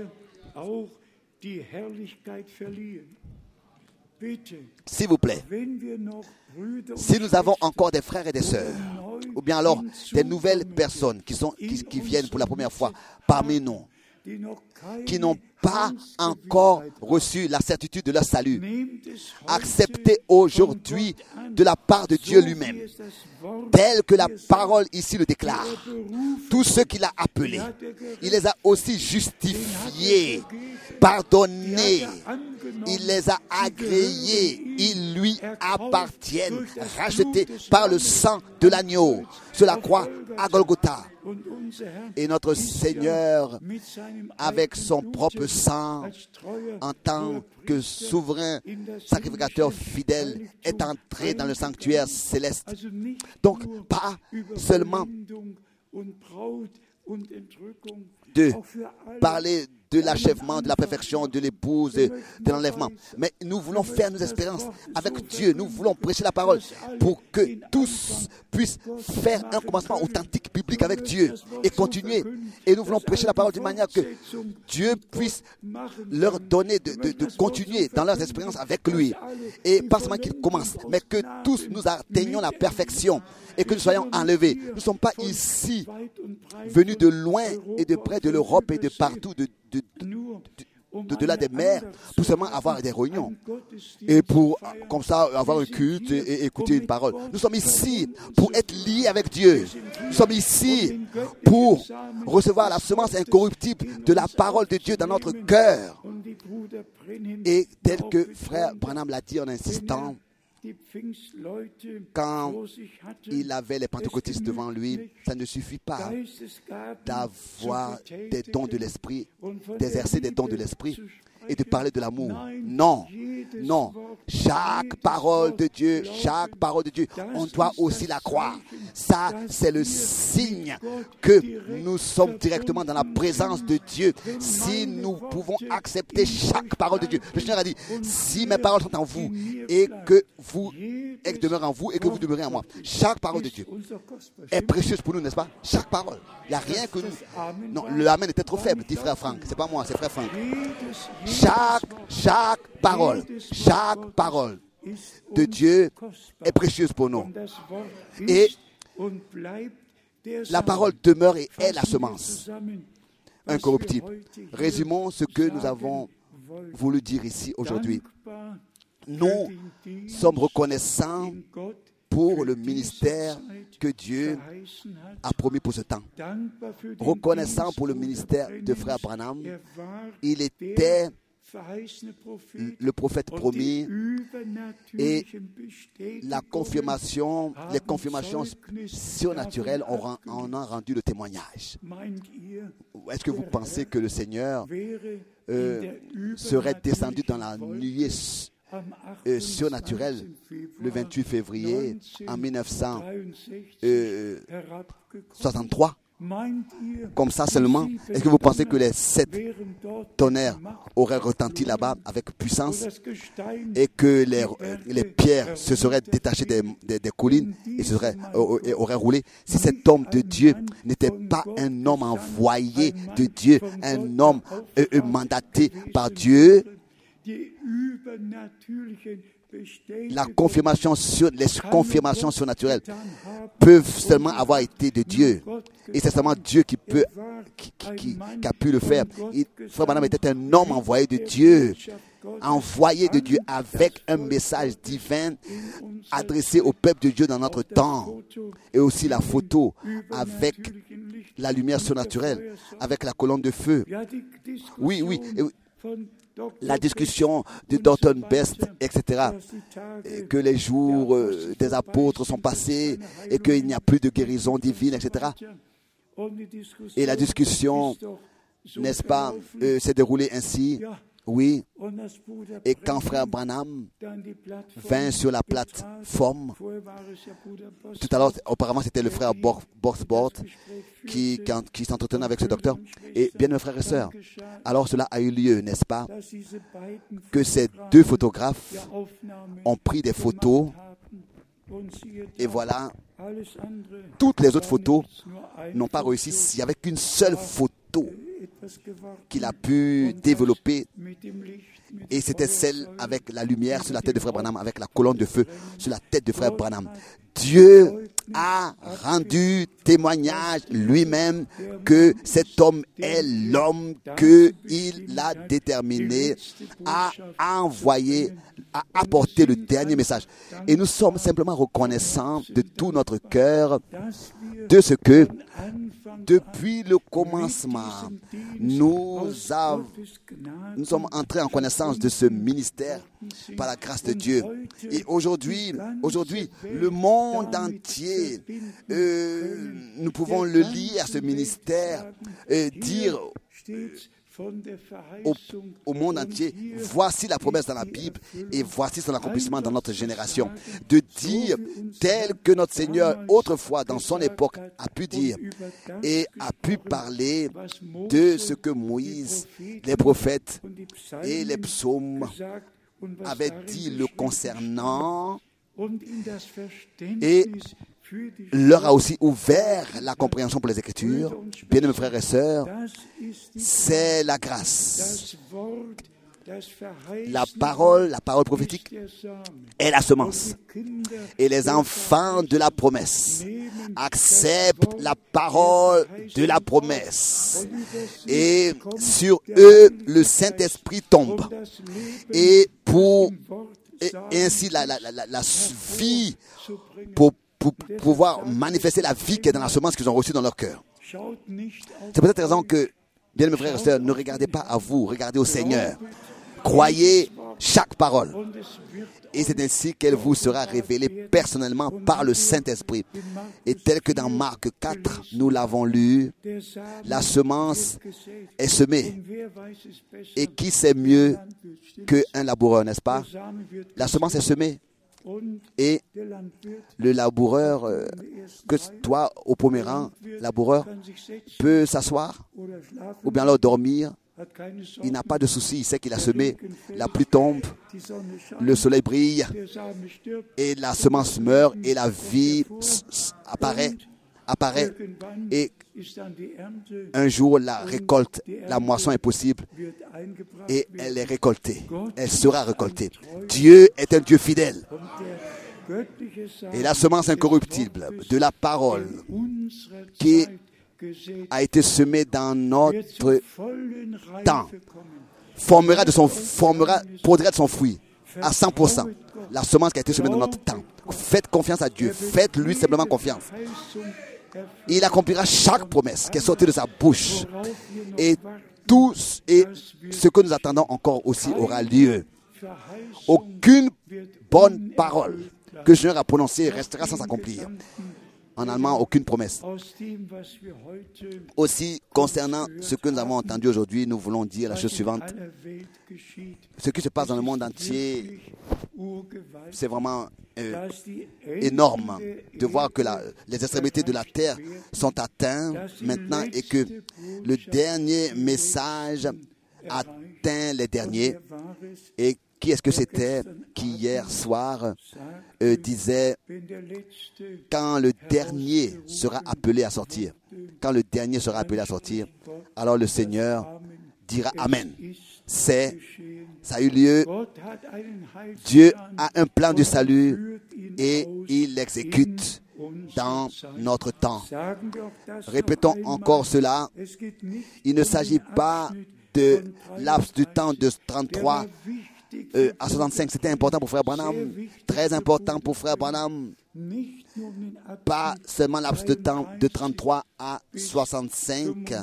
A: S'il vous plaît, si nous avons encore des frères et des sœurs, ou bien alors des nouvelles personnes qui, sont, qui, qui viennent pour la première fois parmi nous, qui n'ont pas encore reçu la certitude de leur salut, acceptez aujourd'hui de la part de Dieu lui-même, tel que la parole ici le déclare. Tous ceux qu'il a appelés, il les a aussi justifiés, pardonnés, il les a agréés, ils lui appartiennent, rachetés par le sang de l'agneau sur la croix à Golgotha. Et notre Seigneur, avec son propre sang, en tant que souverain sacrificateur fidèle, est entré dans le sanctuaire céleste. Donc, pas seulement de parler de l'achèvement, de la perfection, de l'épouse, de, de l'enlèvement. Mais nous voulons faire nos expériences avec Dieu. Nous voulons prêcher la parole pour que tous puissent faire un commencement authentique, biblique avec Dieu et continuer. Et nous voulons prêcher la parole d'une manière que Dieu puisse leur donner de, de, de continuer dans leurs expériences avec lui. Et pas seulement qu'ils commencent, mais que tous nous atteignions la perfection et que nous soyons enlevés. Nous ne sommes pas ici venus de loin et de près de l'Europe et de partout, de de, de, de, de là des mers, pour seulement avoir des réunions et pour, comme ça, avoir un culte et, et écouter une parole. Nous sommes ici pour être liés avec Dieu. Nous sommes ici pour recevoir la semence incorruptible de la parole de Dieu dans notre cœur. Et tel que frère Branham l'a dit en insistant, quand il avait les pentecôtistes devant lui, ça ne suffit pas d'avoir des dons de l'esprit, d'exercer des dons de l'esprit et de parler de l'amour. Non, non. Chaque parole de Dieu, chaque parole de Dieu, on doit aussi la croire. Ça, c'est le signe que nous sommes directement dans la présence de Dieu. Si nous pouvons accepter chaque parole de Dieu. Le Seigneur a dit, si mes paroles sont en vous et que vous elles demeurent en vous et que vous demeurez en moi. Chaque parole de Dieu est précieuse pour nous, n'est-ce pas? Chaque parole. Il n'y a rien que nous... Non, le amen était trop faible, dit frère Franck. C'est pas moi, c'est frère Franck. Chaque, chaque parole, chaque parole de Dieu est précieuse pour nous. Et la parole demeure et est la semence incorruptible. Résumons ce que nous avons voulu dire ici aujourd'hui. Nous sommes reconnaissants pour le ministère que Dieu a promis pour ce temps. Reconnaissant pour le ministère de frère Branham, il était le prophète promis et la confirmation, les confirmations surnaturelles en ont rendu le témoignage. Est-ce que vous pensez que le Seigneur euh, serait descendu dans la nuée Euh, surnaturel le vingt-huit février en mille neuf cent soixante-trois, comme ça seulement? Est-ce que vous pensez que les sept tonnerres auraient retenti là-bas avec puissance et que les, les pierres se seraient détachées des, des, des collines et, se seraient, et auraient roulé? Si cet homme de Dieu n'était pas un homme envoyé de Dieu, un homme euh, euh, mandaté par Dieu, la confirmation sur, les confirmations surnaturelles peuvent seulement avoir été de Dieu. Et c'est seulement Dieu qui, peut, qui, qui, qui, qui a pu le faire. Il, frère Branham était un homme envoyé de Dieu, envoyé de Dieu avec un message divin adressé au peuple de Dieu dans notre temps. Et aussi la photo avec la lumière surnaturelle, avec la colonne de feu. Oui, oui. oui. La discussion de Dalton Best, et cetera, que les jours euh, des apôtres sont passés et qu'il n'y a plus de guérison divine, et cetera. Et la discussion, n'est-ce pas, euh, s'est déroulée ainsi. Oui, et quand frère Branham vint sur la plateforme, tout à l'heure, auparavant c'était le frère Borsbord qui, qui s'entretenait avec ce docteur. Et bien mes frères et sœurs, alors cela a eu lieu, n'est-ce pas, que ces deux photographes ont pris des photos et voilà, toutes les autres photos n'ont pas réussi. Il n'y avait qu'une seule photo qu'il a pu développer et c'était celle avec la lumière sur la tête de frère Branham, avec la colonne de feu sur la tête de frère Branham. Dieu a rendu témoignage lui-même que cet homme est l'homme qu'il a déterminé à envoyer, à apporter le dernier message. Et nous sommes simplement reconnaissants de tout notre cœur de ce que, depuis le commencement, nous, avons, nous sommes entrés en connaissance de ce ministère par la grâce de Dieu. Et aujourd'hui, aujourd'hui, le monde entier, euh, nous pouvons le lier à ce ministère, et dire au, au monde entier, voici la promesse dans la Bible et voici son accomplissement dans notre génération. De dire, tel que notre Seigneur autrefois dans son époque a pu dire et a pu parler de ce que Moïse, les prophètes et les psaumes avaient dit le concernant, et leur a aussi ouvert la compréhension pour les Écritures. Bien-aimés frères et sœurs, c'est la grâce. La parole, la parole prophétique est la semence. Et les enfants de la promesse acceptent la parole de la promesse. Et sur eux, le Saint-Esprit tombe. Et pour et, et ainsi la, la, la, la vie, pour, pour pouvoir manifester la vie qui est dans la semence qu'ils ont reçue dans leur cœur. C'est pour cette raison que, bien mes frères et sœurs, ne regardez pas à vous, regardez au Seigneur. Croyez chaque parole. Et c'est ainsi qu'elle vous sera révélée personnellement par le Saint-Esprit. Et tel que dans Marc quatre, nous l'avons lu, la semence est semée. Et qui sait mieux qu'un laboureur, n'est-ce pas? La semence est semée. Et le laboureur, euh, que toi, au premier rang, laboureur, peut s'asseoir ou bien alors dormir. Il n'a pas de souci, il sait qu'il a semé, la pluie tombe, le soleil brille, et la semence meurt, et la vie apparaît, apparaît, et un jour la récolte, la moisson est possible, et elle est récoltée, elle sera récoltée. Dieu est un Dieu fidèle, et la semence incorruptible de la parole qui a été semé dans notre temps, formera de son, formera, produira de son fruit à cent pour cent. La semence qui a été semée dans notre temps. Faites confiance à Dieu. Faites-lui simplement confiance. Il accomplira chaque promesse qui est sortie de sa bouche. Et tout et ce que nous attendons encore aussi aura lieu. Aucune bonne parole que le Seigneur a prononcée restera sans s'accomplir. En allemand, aucune promesse. Aussi, concernant ce que nous avons entendu aujourd'hui, nous voulons dire la chose suivante. Ce qui se passe dans le monde entier, c'est vraiment euh, énorme de voir que la, les extrémités de la terre sont atteintes maintenant et que le dernier message atteint les derniers. Et qui est-ce que c'était qui hier soir euh, disait quand le dernier sera appelé à sortir, quand le dernier sera appelé à sortir, alors le Seigneur dira Amen. C'est, ça a eu lieu. Dieu a un plan du salut et il l'exécute dans notre temps. Répétons encore cela. Il ne s'agit pas de laps du temps de trente-trois Euh, à soixante-cinq, c'était important pour Frère Branham, très important pour Frère Branham, pas seulement laps de temps de trente-trois à soixante-cinq,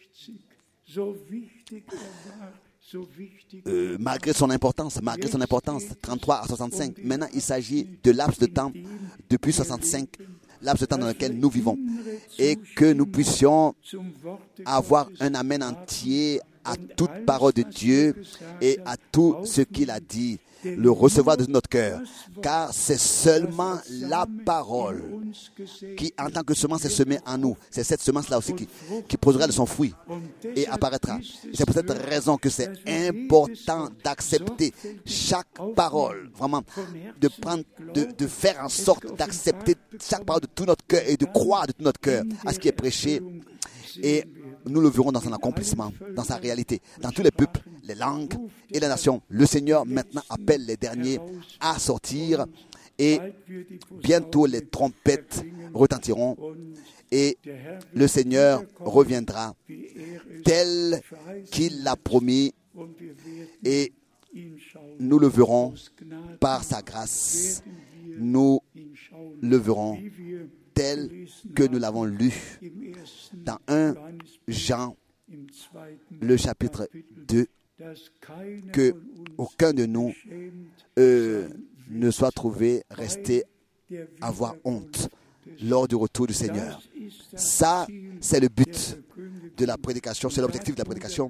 A: euh, malgré son importance, malgré son importance, trente-trois à soixante-cinq. Maintenant, il s'agit de laps de temps depuis soixante-cinq, laps de temps dans lequel nous vivons, et que nous puissions avoir un amen entier à toute parole de Dieu et à tout ce qu'il a dit, le recevoir de notre cœur, car c'est seulement la parole qui, en tant que semence, est semée en nous. C'est cette semence-là aussi qui, qui produira de son fruit et apparaîtra. C'est pour cette raison que c'est important d'accepter chaque parole, vraiment, de prendre, de, de faire en sorte d'accepter chaque parole de tout notre cœur et de croire de tout notre cœur à ce qui est prêché. Et nous le verrons dans son accomplissement, dans sa réalité, dans tous les peuples, les langues et les nations. Le Seigneur maintenant appelle les derniers à sortir et bientôt les trompettes retentiront et le Seigneur reviendra tel qu'il l'a promis et nous le verrons par sa grâce. Nous le verrons tel que nous l'avons lu dans un Jean, le chapitre deux, que aucun de nous euh, ne soit trouvé resté avoir honte lors du retour du Seigneur. Ça, c'est le but de la prédication, c'est l'objectif de la prédication.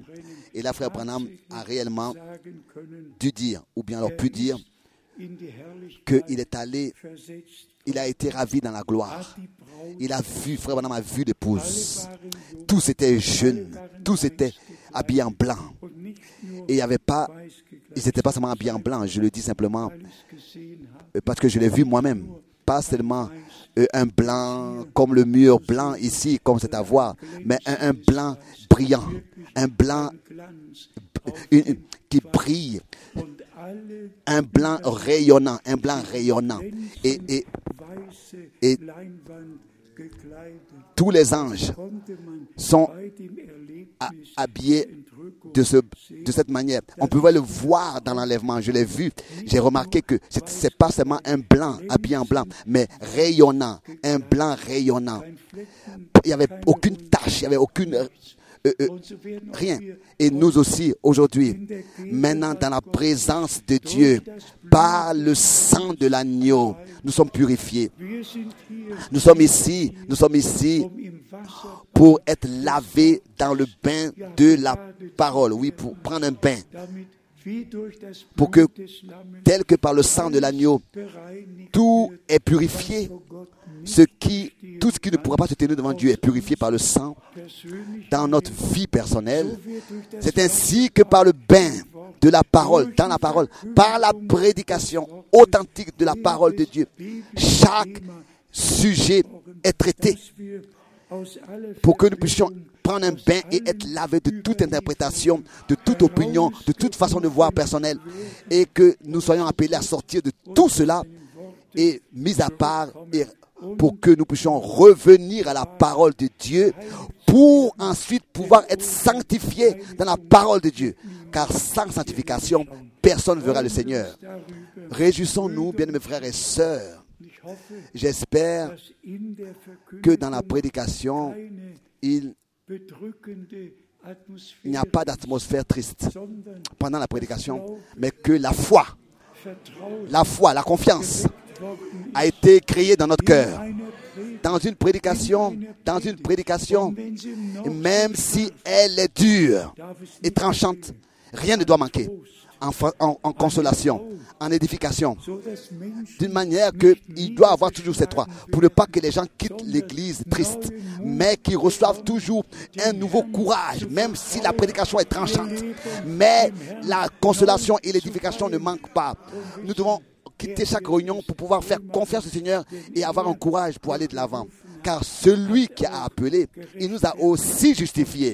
A: Et là, frère Branham a réellement
C: sagen können,
A: dû dire, ou bien alors pu dire,
C: in die Herrlichkeit
A: qu'il est allé,
C: versetzt.
A: il a été ravi dans la gloire.
C: Die Braut,
A: Il a vu, frère Branham a vu l'épouse.
C: waren jung
A: Tous étaient jeunes, tous étaient habillés en blanc.
C: und nicht nur
A: Et il n'y avait pas,
C: weiß gekleidet,
A: ils n'étaient pas seulement habillés en blanc, je le dis simplement
C: alles gesehen haben.
A: euh, parce que je l'ai vu moi-même. Pas seulement euh, un blanc comme le mur blanc ici, comme c'est à voir, mais un, un blanc brillant, un blanc
C: Glanz
A: une- une- qui brille,
C: und alle
A: un blanc rayonnant, un blanc rayonnant. Et, et
C: weiße
A: Et-
C: Leinwand gekleidet.
A: tous les anges
C: Konnte man
A: sont
C: bei dem Erlebnis
A: a- habillés
C: der Entrückung
A: de, ce, de cette manière. On pouvait le voir dans l'enlèvement. Je l'ai vu. J'ai remarqué que ce n'est pas seulement un blanc habillé en blanc, mais rayonnant. Un blanc rayonnant.
C: ein Flecken
A: Il n'y avait aucune tache, il n'y avait aucune... euh, euh,
C: und so werden auch
A: rien.
C: wir
A: Et nous aussi, aujourd'hui, maintenant dans la présence de Dieu, par le sang de l'agneau, nous sommes purifiés.
C: wir sind hier,
A: Nous sommes ici, nous sommes ici
C: um im Wasser
A: pour être lavés dans le bain de la parole. Oui, pour prendre un bain,
C: damit wie durch das
A: pour
C: Blut
A: que,
C: des Lammes
A: tel que par le sang de l'agneau,
C: bereinigt
A: tout
C: wird,
A: est purifié.
C: vor Gott nicht
A: Ce qui, tout ce qui ne pourra pas se tenir devant Dieu est purifié par le sang
C: persönlich
A: dans notre vie personnelle.
C: wird durch das
A: C'est ainsi que par le bain de la parole, dans la parole, par la prédication authentique de la parole de Dieu, chaque sujet est traité
C: dass wir aus aller
A: pour que nous puissions prendre un bain et être lavés de toute interprétation, de toute opinion, de toute façon de voir personnelle, et que nous soyons appelés à sortir de tout cela et mis à part et pour que nous puissions revenir à la parole de Dieu pour ensuite pouvoir être sanctifiés dans la parole de Dieu. Car sans sanctification, personne ne verra le Seigneur.
C: darüber.
A: Réjouissons-nous, bien-aimés frères et sœurs.
C: Ich hoffe,
A: J'espère
C: dass in der
A: que dans la
C: Verkündigung
A: prédication,
C: keine
A: il
C: bedrückende
A: n'y a
C: Atmosphäre,
A: pas d'atmosphère triste
C: sondern
A: pendant la prédication, mais que la foi,
C: Vertrauen
A: la foi, la confiance
C: worden
A: a été créée dans notre
C: in
A: cœur.
C: einer Predigt.
A: Dans une prédication, dans une prédication,
C: Und wenn sie noch
A: même si elle est dure
C: darf es
A: et
C: nicht
A: tranchante, rien ne doit manquer en, fa- en- en consolation, en édification,
C: so, dass Menschen
A: d'une manière qu'il doit avoir toujours ces trois, pour ne pas que les gens quittent l'église triste, mais qu'ils reçoivent toujours un nouveau courage, même si la prédication est tranchante. Mais la consolation et l'édification ne manquent pas. Nous devons quitter chaque réunion pour pouvoir faire confiance au Seigneur et avoir un courage pour aller de l'avant. Car celui qui a appelé, il nous a aussi justifiés.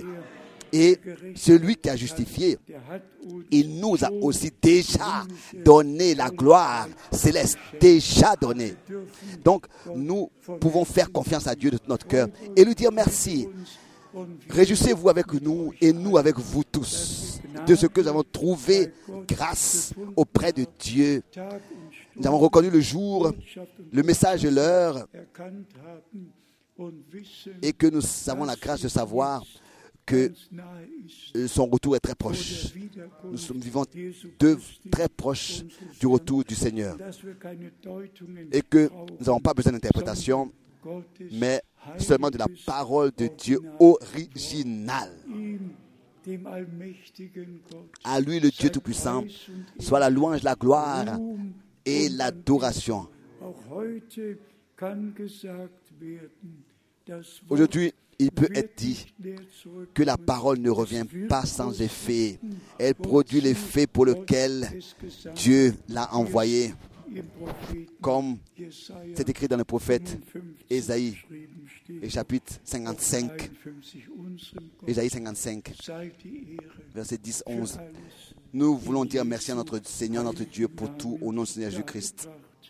A: Et celui qui a justifié,
C: der hat uns
A: il nous a aussi déjà donné la gloire céleste, déjà donné. Donc, nous pouvons faire confiance à Dieu de tout notre cœur et lui dire merci.
C: und
A: Réjouissez-vous avec nous et nous avec vous tous de ce que nous avons trouvé grâce auprès de Dieu.
C: Tag und
A: Nous avons reconnu le jour,
C: Stunde
A: le message de l'heure
C: erkannt haben und wissen,
A: et que nous avons la grâce de savoir que
C: ganz nahe ist
A: son retour est très
C: der
A: proche. Nous
C: Wiederkunft
A: sommes vivants
C: Jesu
A: de
C: Christi,
A: très proches du retour du Seigneur
C: dass wir keine Deutungen
A: et que
C: brauchen,
A: nous n'avons pas besoin d'interprétation,
C: Gottes
A: mais seulement de la
C: heiliges
A: parole de Dieu
C: Original.
A: originale.
C: Ihm, dem allmächtigen Gott,
A: À lui, le Dieu
C: sei
A: Tout-Puissant,
C: Preis und
A: soit la louange, la gloire
C: Ruhm
A: et
C: und
A: l'adoration.
C: Auch heute kann gesagt werden, das Wort
A: Aujourd'hui, il peut
C: wird
A: être dit
C: nicht leer zurückkommen.
A: que la parole ne revient pas sans effet. Elle produit l'effet pour lequel Dieu l'a envoyé,
C: Im Propheten
A: comme
C: Jesaja
A: c'est écrit dans le prophète
C: fünfundfünfzig
A: Ésaïe,
C: geschrieben steht.
A: et chapitre cinquante-cinq,
C: einundfünfzig, unserem Gott
A: Ésaïe cinquante-cinq,
C: sei die Ehre
A: verset dix
C: für
A: onze.
C: alles
A: Nous voulons dire merci à notre Seigneur, notre Dieu, pour tout, au nom du Seigneur Jésus-Christ.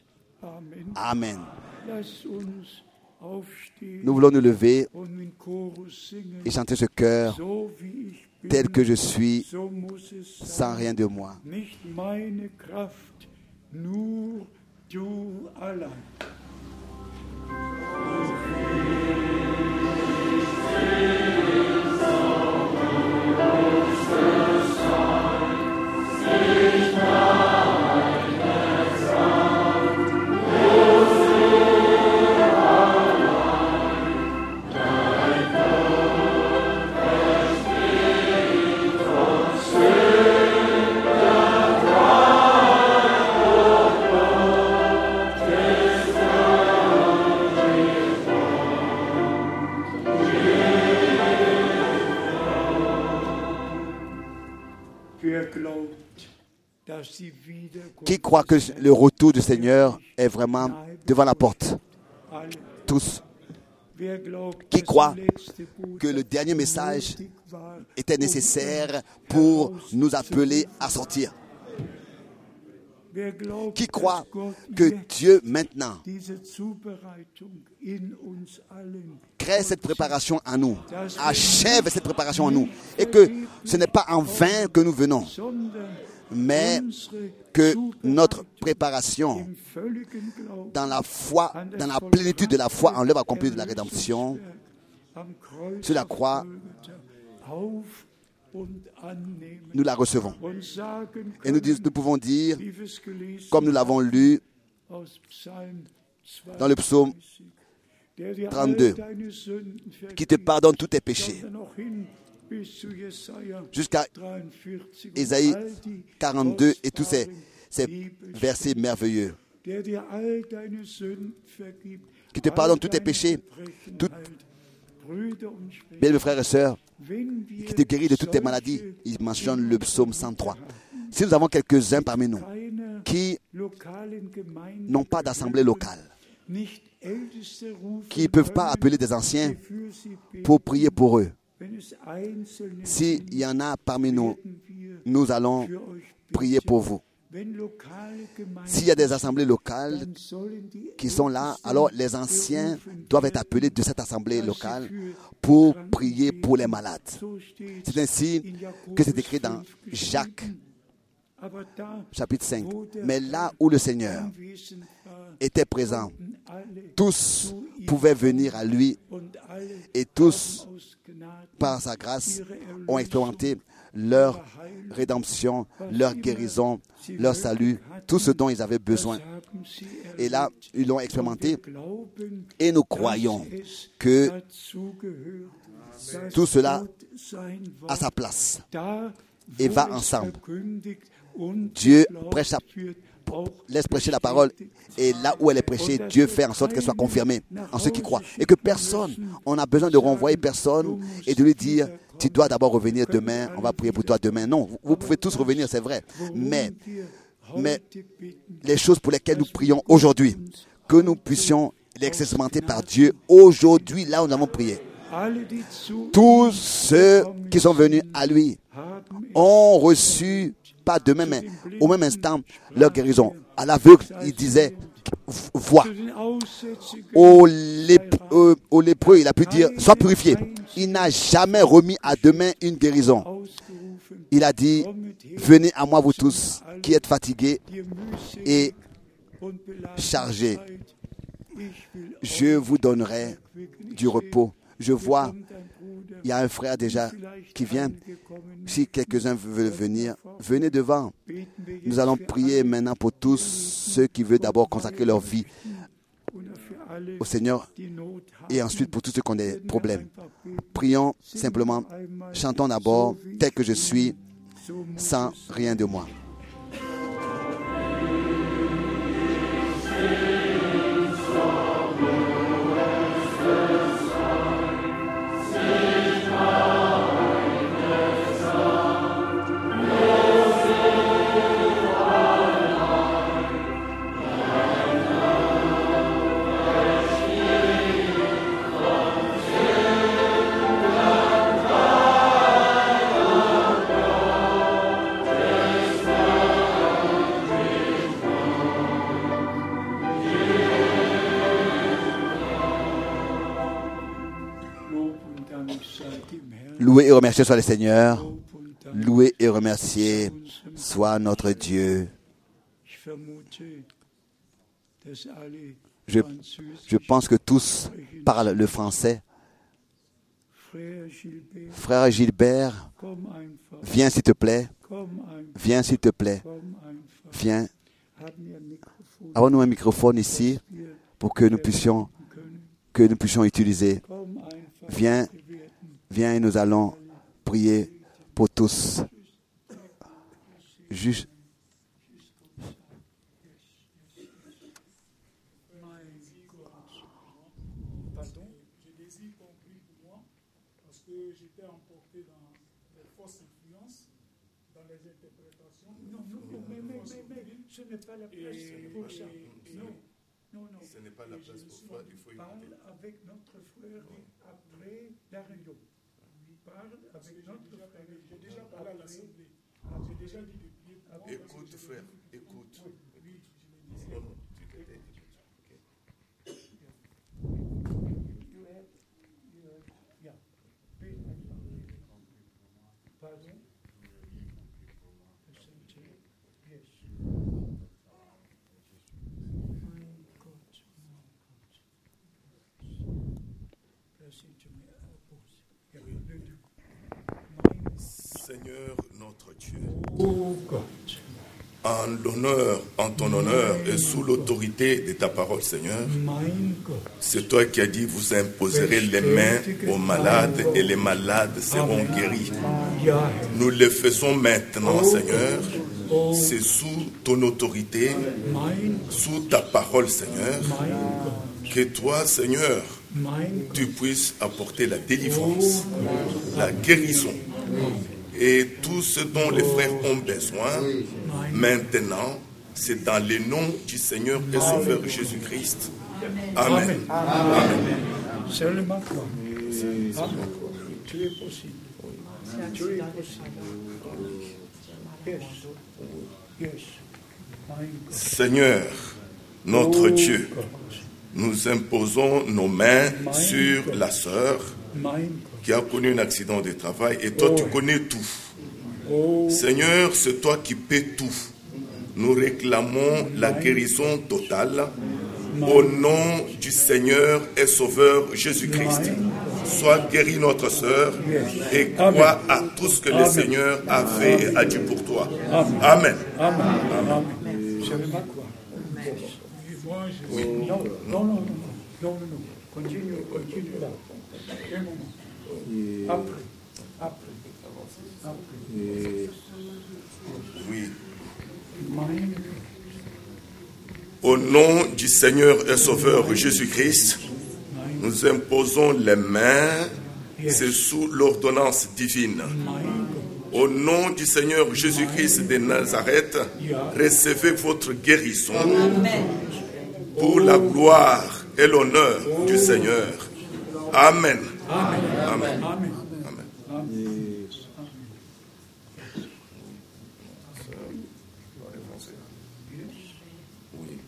C: Amen.
A: Amen.
C: Lass uns aufstehen
A: Nous voulons nous lever
C: und in Chorus singen.
A: et chanter ce cœur
C: So wie ich bin,
A: tel que je suis,
C: so muss es sein.
A: sans rien de moi.
C: Nicht meine Kraft, nur du allein.
F: Dein Tod versteht
A: Qui croit que le retour du Seigneur est vraiment devant la porte? Tous. Qui croit que le dernier message était nécessaire pour nous appeler à sortir? Qui croit que Dieu maintenant crée cette préparation en nous, achève cette préparation en nous, et que ce n'est pas en vain que nous venons, mais que notre préparation dans la foi, dans la plénitude de la foi en l'œuvre accomplie de la rédemption, sur la croix, nous la recevons. Et nous, dis, nous pouvons dire, comme nous l'avons lu dans le psaume trente-deux, qui te pardonne tous tes péchés, jusqu'à Ésaïe quarante-deux et tous ces, ces versets merveilleux, qui te pardonne tous tes péchés, tout, bien mes frères et sœurs, qui te guérit de toutes tes maladies. Il mentionne le psaume cent trois. Si nous avons quelques-uns parmi nous qui n'ont pas d'assemblée locale, qui ne peuvent pas appeler des anciens pour prier pour eux, s'il y en a parmi nous, nous allons prier pour vous. S'il y a des assemblées locales qui sont là, alors les anciens doivent être appelés de cette assemblée locale pour prier pour les malades. C'est ainsi que c'est écrit dans Jacques, chapitre cinq. Mais là où le Seigneur était présent, tous pouvaient venir à lui et tous, par sa grâce, ont expérimenté leur rédemption, leur guérison, leur salut, tout ce dont ils avaient besoin. Et là, ils l'ont expérimenté et nous croyons que tout cela a sa place et va ensemble. Dieu prêche sa, laisse prêcher la parole et là où elle est prêchée, Dieu fait en sorte qu'elle soit confirmée en ceux qui croient. Et que personne, on a besoin de renvoyer personne et de lui dire tu dois d'abord revenir demain, on va prier pour toi demain. Non, vous pouvez tous revenir, c'est vrai. Mais, mais les choses pour lesquelles nous prions aujourd'hui, que nous puissions les expérimenter par Dieu aujourd'hui, là où nous avons prié. Tous ceux qui sont venus à lui ont reçu, pas demain, mais au même instant, leur guérison. À l'aveugle, il disait, vois. Au, lép- euh, au lépreux, il a pu dire, sois purifié. Il n'a jamais remis à demain une guérison. Il a dit, venez à moi vous tous qui êtes fatigués et chargés. Je vous donnerai du repos. Je vois, il y a un frère déjà qui vient. Si quelques-uns veulent venir, venez devant. Nous allons prier maintenant pour tous ceux qui veulent d'abord consacrer leur vie au Seigneur et ensuite pour tous ceux qui ont des problèmes. Prions simplement, chantons d'abord tel que je suis, sans rien de moi. Loué et remercié soit le Seigneur. Loué et remercié soit notre Dieu. Je, je pense que tous parlent le français. Frère Gilbert, viens s'il te plaît. Viens s'il te plaît. Viens. Avons-nous un microphone ici pour que nous puissions, que nous puissions utiliser. Viens. Viens et nous allons prier pour tous. Juste.
C: Pardon, je désire qu'on prie pour moi parce que j'étais emporté dans des fausses influences Non, non, non, mais, mais, mais, mais ce n'est pas la place pour ça. Non, non, non.
F: Ce n'est pas la place pour toi, il faut
C: On parle
F: écouter.
C: avec notre frère après la réunion. On parle avec notre frère. J'ai déjà parlé à l'Assemblée. J'ai déjà dit depuis.
F: Écoute, frère, écoute. Non, non, tu te tais, écoute. Ok.
C: You have, you have, yeah. Pardon? Yes. My God, my God. Procedure, pause. Yeah, le deux. My
F: Seigneur notre Dieu,
C: Oh God.
F: en l'honneur, en ton honneur et sous l'autorité de ta parole, Seigneur,
C: My God.
F: c'est toi qui as dit, vous imposerez les mains aux malades et les malades seront guéris.
C: Yeah.
F: Nous le faisons maintenant, Seigneur. C'est sous ton autorité,
C: My,
F: sous ta parole, Seigneur,
C: my God.
F: que toi, Seigneur,
C: My
F: tu puisses apporter la délivrance, la guérison et tout ce dont les frères ont besoin. Maintenant, c'est dans le nom du Seigneur et Sauveur Jésus-Christ. Amen. Amen.
C: Seulement toi. Amen. Tu es possible. Tu es possible. Yes. Yes. My God.
F: Seigneur, notre
C: Oh
F: Dieu,
C: God.
F: nous imposons nos mains sur la sœur
C: My God.
F: qui a connu un accident de travail et toi, tu connais tout.
C: Oh,
F: Seigneur, c'est toi qui paies tout. Nous réclamons la guérison totale au nom du Seigneur et Sauveur Jésus-Christ. Sois guéri notre sœur et crois à tout ce que le Seigneur a fait et a dit pour toi. Amen.
C: Amen. Amen. Seulement quoi? Moi, je... Non, non, non, non, non, non, non, non. Continue, continue là. Un moment. Après, après, après.
F: Oui.
C: My God.
F: Au nom du Seigneur et Sauveur Jésus-Christ, nous imposons les mains, c'est sous l'ordonnance divine. Au nom du Seigneur Jésus-Christ de Nazareth, recevez votre guérison pour la gloire et l'honneur du Seigneur. Amen. Amen. Amen.
C: Amen.
F: Oui,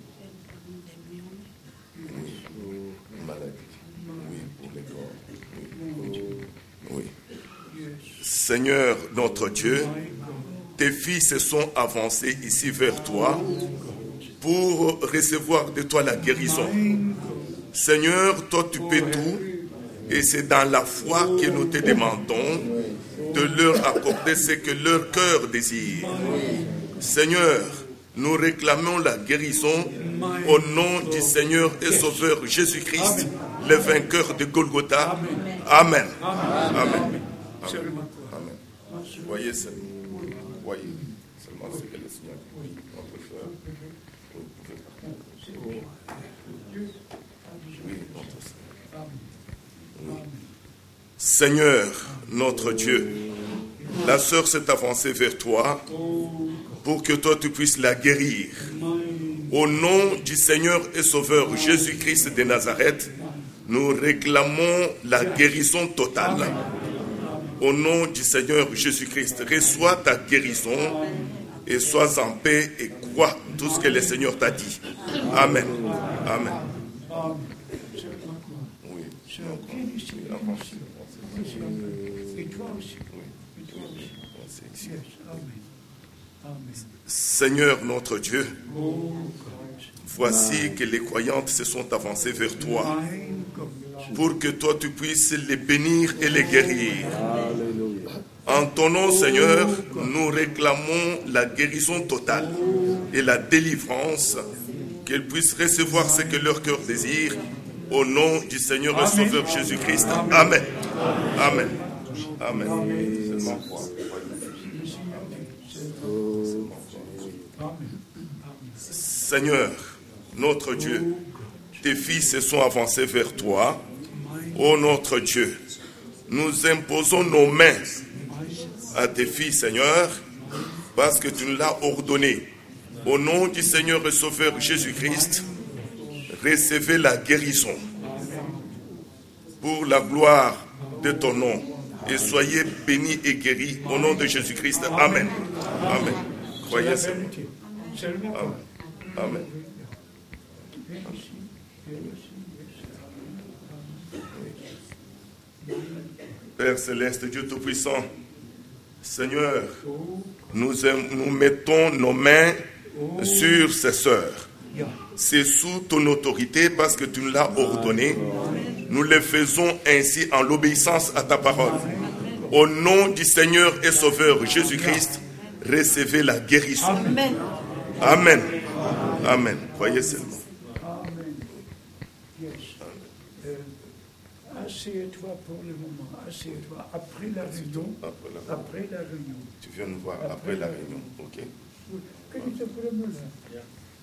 F: oui. Maladie. Oui, pour les corps. Oui. Oui. Seigneur notre Dieu, tes fils se sont avancés ici vers toi pour recevoir de toi la guérison. Seigneur, toi tu peux tout et c'est dans la foi que nous te demandons de leur accorder ce que leur cœur désire. Seigneur, nous réclamons la guérison au nom du Seigneur et Sauveur Jésus-Christ, le vainqueur de Golgotha. Amen. Amen.
C: Seulement quoi?
F: Amen. Voyez seulement, voyez seulement ce que le Seigneur dit. Notre frère, vous pouvez partir. Oui, notre Seigneur. Oui. Seigneur, notre Dieu, la sœur s'est avancée vers toi pour que toi tu puisses la guérir. Au nom du Seigneur et Sauveur Jésus-Christ de Nazareth, nous réclamons la guérison totale. Au nom du Seigneur Jésus-Christ, reçois ta guérison et sois en paix et crois tout ce que le Seigneur t'a dit. Amen. Amen. Oui.
C: Et toi aussi. Et toi aussi. Yes. Amen. Amen.
F: Seigneur notre Dieu, voici que les croyantes se sont avancées vers toi pour que toi tu puisses les bénir et les guérir. En ton nom, Seigneur, nous réclamons la guérison totale et la délivrance, qu'elles puissent recevoir ce que leur cœur désire, au nom du Seigneur et Sauveur Jésus-Christ. Amen. Amen. Amen. Seulement crois. Seigneur, notre Dieu, tes fils se sont avancés vers toi. Ô notre Dieu, nous imposons nos mains à tes filles, Seigneur, parce que tu nous l'as ordonné. Au nom du Seigneur et Sauveur Jésus-Christ, recevez la guérison pour la gloire de ton nom. Et soyez bénis et guéris au nom de Jésus-Christ. Amen. Amen. Croyez seulement. Amen. Amen. Père Céleste, Dieu Tout-Puissant, Seigneur, nous, aim- nous mettons nos mains sur ces sœurs. C'est sous ton autorité parce que tu nous l'as ordonné. Nous le faisons ainsi en l'obéissance à ta parole. Au nom du Seigneur et Sauveur Jésus-Christ, recevez la guérison. Amen. Amen. Amen. Croyez seulement.
C: Asseyez-toi pour le moment, asseyez-toi après la réunion.
F: Après la,
C: Après la réunion.
F: tu viens nous voir après la réunion. Ok.
C: Que dit le premier là?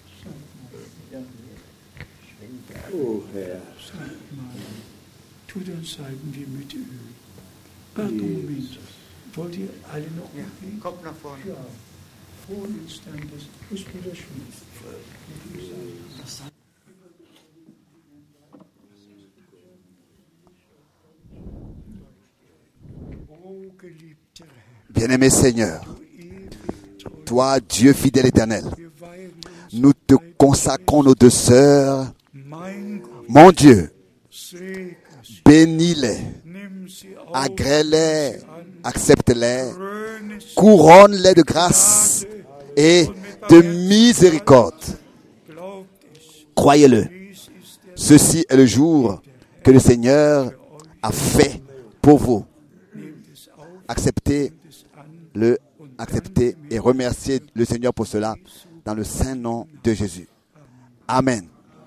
G: Oh Herr.
C: Tu dann zeigen wir mit Öl. Warte einen Moment. Wollt ihr alle noch
B: Ja,
C: mitgehen?
B: kommt nach vorne.
C: Ja. Frohen Instantes. Ist wieder Schmidt. Oh, geliebter Herr,
A: Bien-aimé Seigneur,
C: du ewig treu,
A: toi, Dieu fidèle éternel,
C: wir weihen uns
A: nous te consacrons nos deux sœurs.
C: mein Gott,
A: Mon Dieu,
C: segne sie,
A: bénis-les,
C: nimm sie auf,
A: agrée-les,
C: nimm sie an,
A: accepte-les,
C: kröne sie,
A: couronne-les de grâce et de miséricorde.
C: glaubt es,
A: Croyez-le,
C: dies ist der
A: ceci est le jour que le Seigneur a fait pour vous.
C: nehmt es auf,
A: Acceptez
C: nehmt es an,
A: le acceptez et remerciez le Seigneur pour cela dans le saint nom de Jésus. Amen.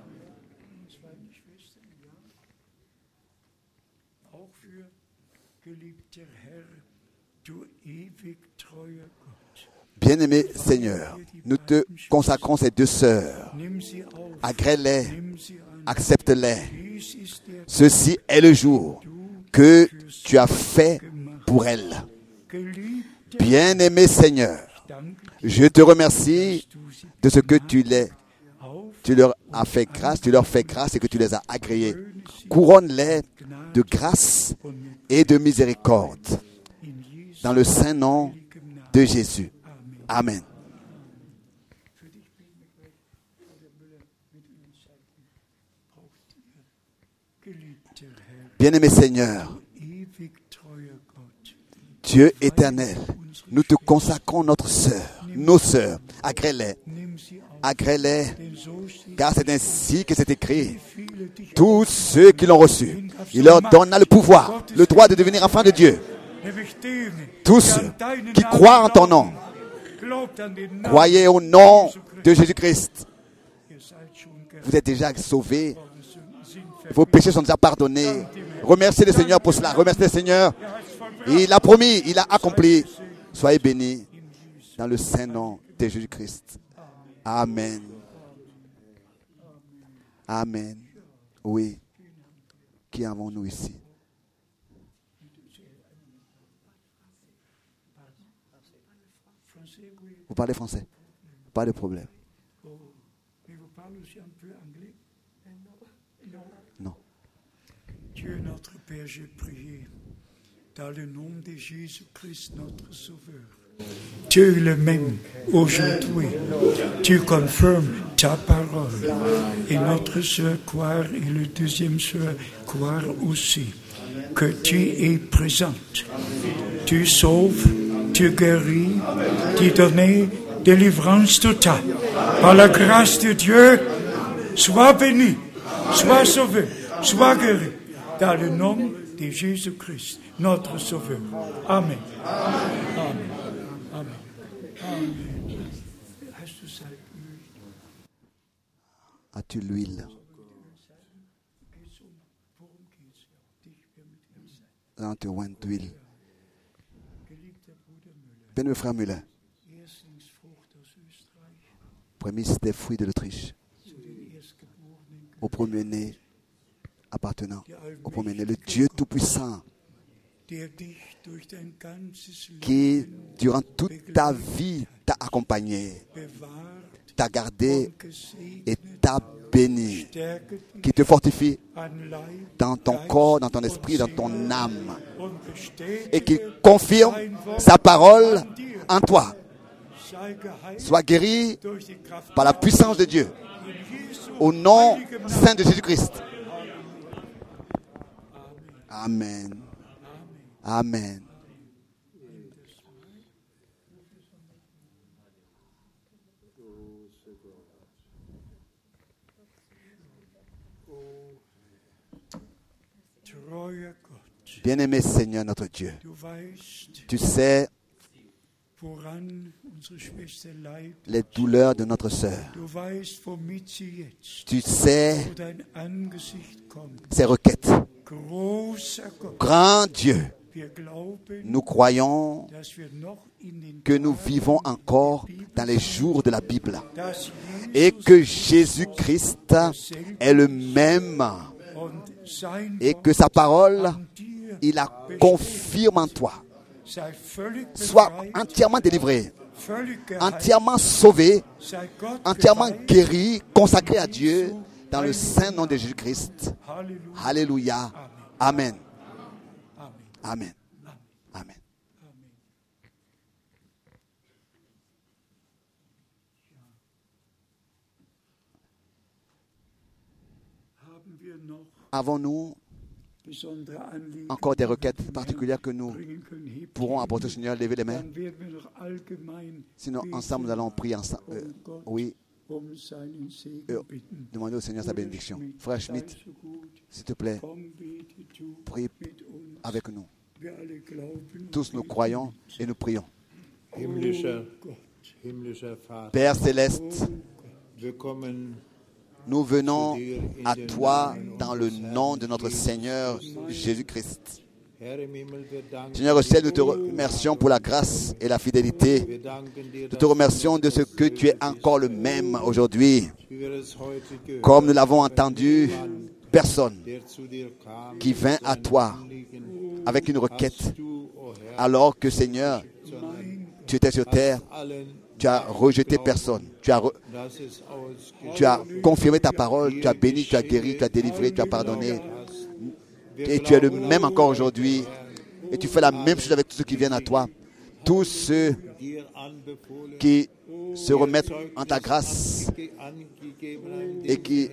C: auch für geliebter Herr, du ewig treuer Gott.
A: Bien-aimé Seigneur, nous te consacrons ces deux sœurs.
C: Nimm sie auf,
A: Agrée-les,
C: nimm sie an,
A: accepte-les.
C: dies ist der
A: Ceci est le jour que tu as fait pour elles.
C: geliebte,
A: Bien-aimé Seigneur,
C: danke
A: je te remercie
C: du sie
A: de ce que tu, les,
C: auf,
A: tu leur as fait grâce, tu leur fais grâce et que tu les as agréés. Couronne-les de grâce
C: und mit
A: et de miséricorde
C: in Jesu
A: dans le saint nom
C: heiligem Namen.
A: de Jésus.
C: Amen.
A: Amen.
C: Für dich beten wir gleich, Bruder Müller, mit Ihnen Zeiten. Braucht ihr, geliebter Herr,
A: Bien-aimé Seigneur,
C: ewig treuer Gott,
A: Dieu éternel, nous te consacrons notre sœur, nos sœurs. Agrée-les,
C: nimm sie auf,
A: agrée-les,
C: denn so steht
A: car c'est ainsi que c'est écrit.
C: viele dich
A: Tous ceux qui l'ont reçu, il leur donna le pouvoir, le droit de devenir enfants de Dieu.
C: nämlich denen,
A: Tous
C: die
A: ceux
C: an deinen
A: qui
C: Namen
A: croient en ton nom,
C: glauben. Glaubt an den Namen
A: croyez au nom de Jésus-Christ.
C: Ihr seid schon
A: Vous êtes déjà sauvés,
C: geborene Sünden sind
A: vos péchés sont déjà pardonnés. Remerciez le Seigneur pour cela, remerciez le Seigneur. Il a promis, il a accompli. Soyez bénis dans le saint nom de Jésus-Christ. Amen. Amen. Oui. Qui avons-nous ici?
C: Français, oui.
A: Vous parlez français? Pas de problème.
C: Mais vous parlez aussi un peu anglais?
A: Non.
C: Dieu notre Père, j'ai prié dans le nom de Jésus-Christ, notre Sauveur. Dieu le même aujourd'hui. Tu confirmes ta parole. Et notre sœur croire et le deuxième sœur croire aussi que tu es présente. Tu sauves, tu guéris, tu donnes délivrance totale. Par la grâce de Dieu, sois béni, sois sauvé, sois guéri. Dans le nom de Jésus-Christ, notre Sauveur. Amen. Amen. Amen. Amen. Hast du Salböl?
A: As-tu l'huile?
C: Worum geht's? Dich wer mit ihm sein.
A: Dans te oint d'huile.
C: Geliebter Bruder Müller,
A: Bien, frère Müller,
C: Erstlingsfrucht aus Österreich,
A: prémisse des fruits de l'Autriche,
C: zu den Erstgeborenen,
A: au premier-né appartenant
C: der
A: au premier-né, le
C: allmächtige
A: Dieu
C: Gott,
A: Tout-Puissant, qui, durant toute ta vie, t'a accompagné, t'a gardé et t'a béni, qui te fortifie dans ton corps, dans ton esprit, dans ton âme, et qui confirme sa parole en toi. Sois guéri par la puissance de Dieu, au nom saint de Jésus-Christ. Amen. Amen. Bien-aimé Seigneur notre Dieu, tu sais les douleurs de notre sœur. Tu sais ses requêtes. Grand Dieu, nous croyons que nous vivons encore dans les jours de la Bible et que Jésus-Christ est le même et que sa parole, il la confirme en toi. Sois entièrement délivré, entièrement sauvé, entièrement guéri, consacré à Dieu dans le saint nom de Jésus-Christ. Alléluia. Amen. Amen. Amen. Avons-nous encore des requêtes particulières que nous pourrons apporter au Seigneur? Levez les mains. Sinon, ensemble, nous allons prier ensemble. Euh, oui. Euh, demandez au Seigneur sa bénédiction. Frère Schmidt, s'il te plaît, prie avec nous. Tous nous croyons et nous prions. Père céleste, nous venons à toi dans le nom de notre Seigneur Jésus-Christ. Seigneur au ciel, nous te remercions pour la grâce et la fidélité. Nous te remercions de ce que tu es encore le même aujourd'hui. Comme nous l'avons entendu, personne qui vint à toi avec une requête, alors que Seigneur, tu étais sur terre, tu as rejeté personne. Tu as, re... tu as confirmé ta parole, tu as béni, tu as guéri, tu as délivré, tu as pardonné. Et tu es le même encore aujourd'hui. Et tu fais la même chose avec tous ceux qui viennent à toi. Tous ceux qui se remettent en ta grâce et qui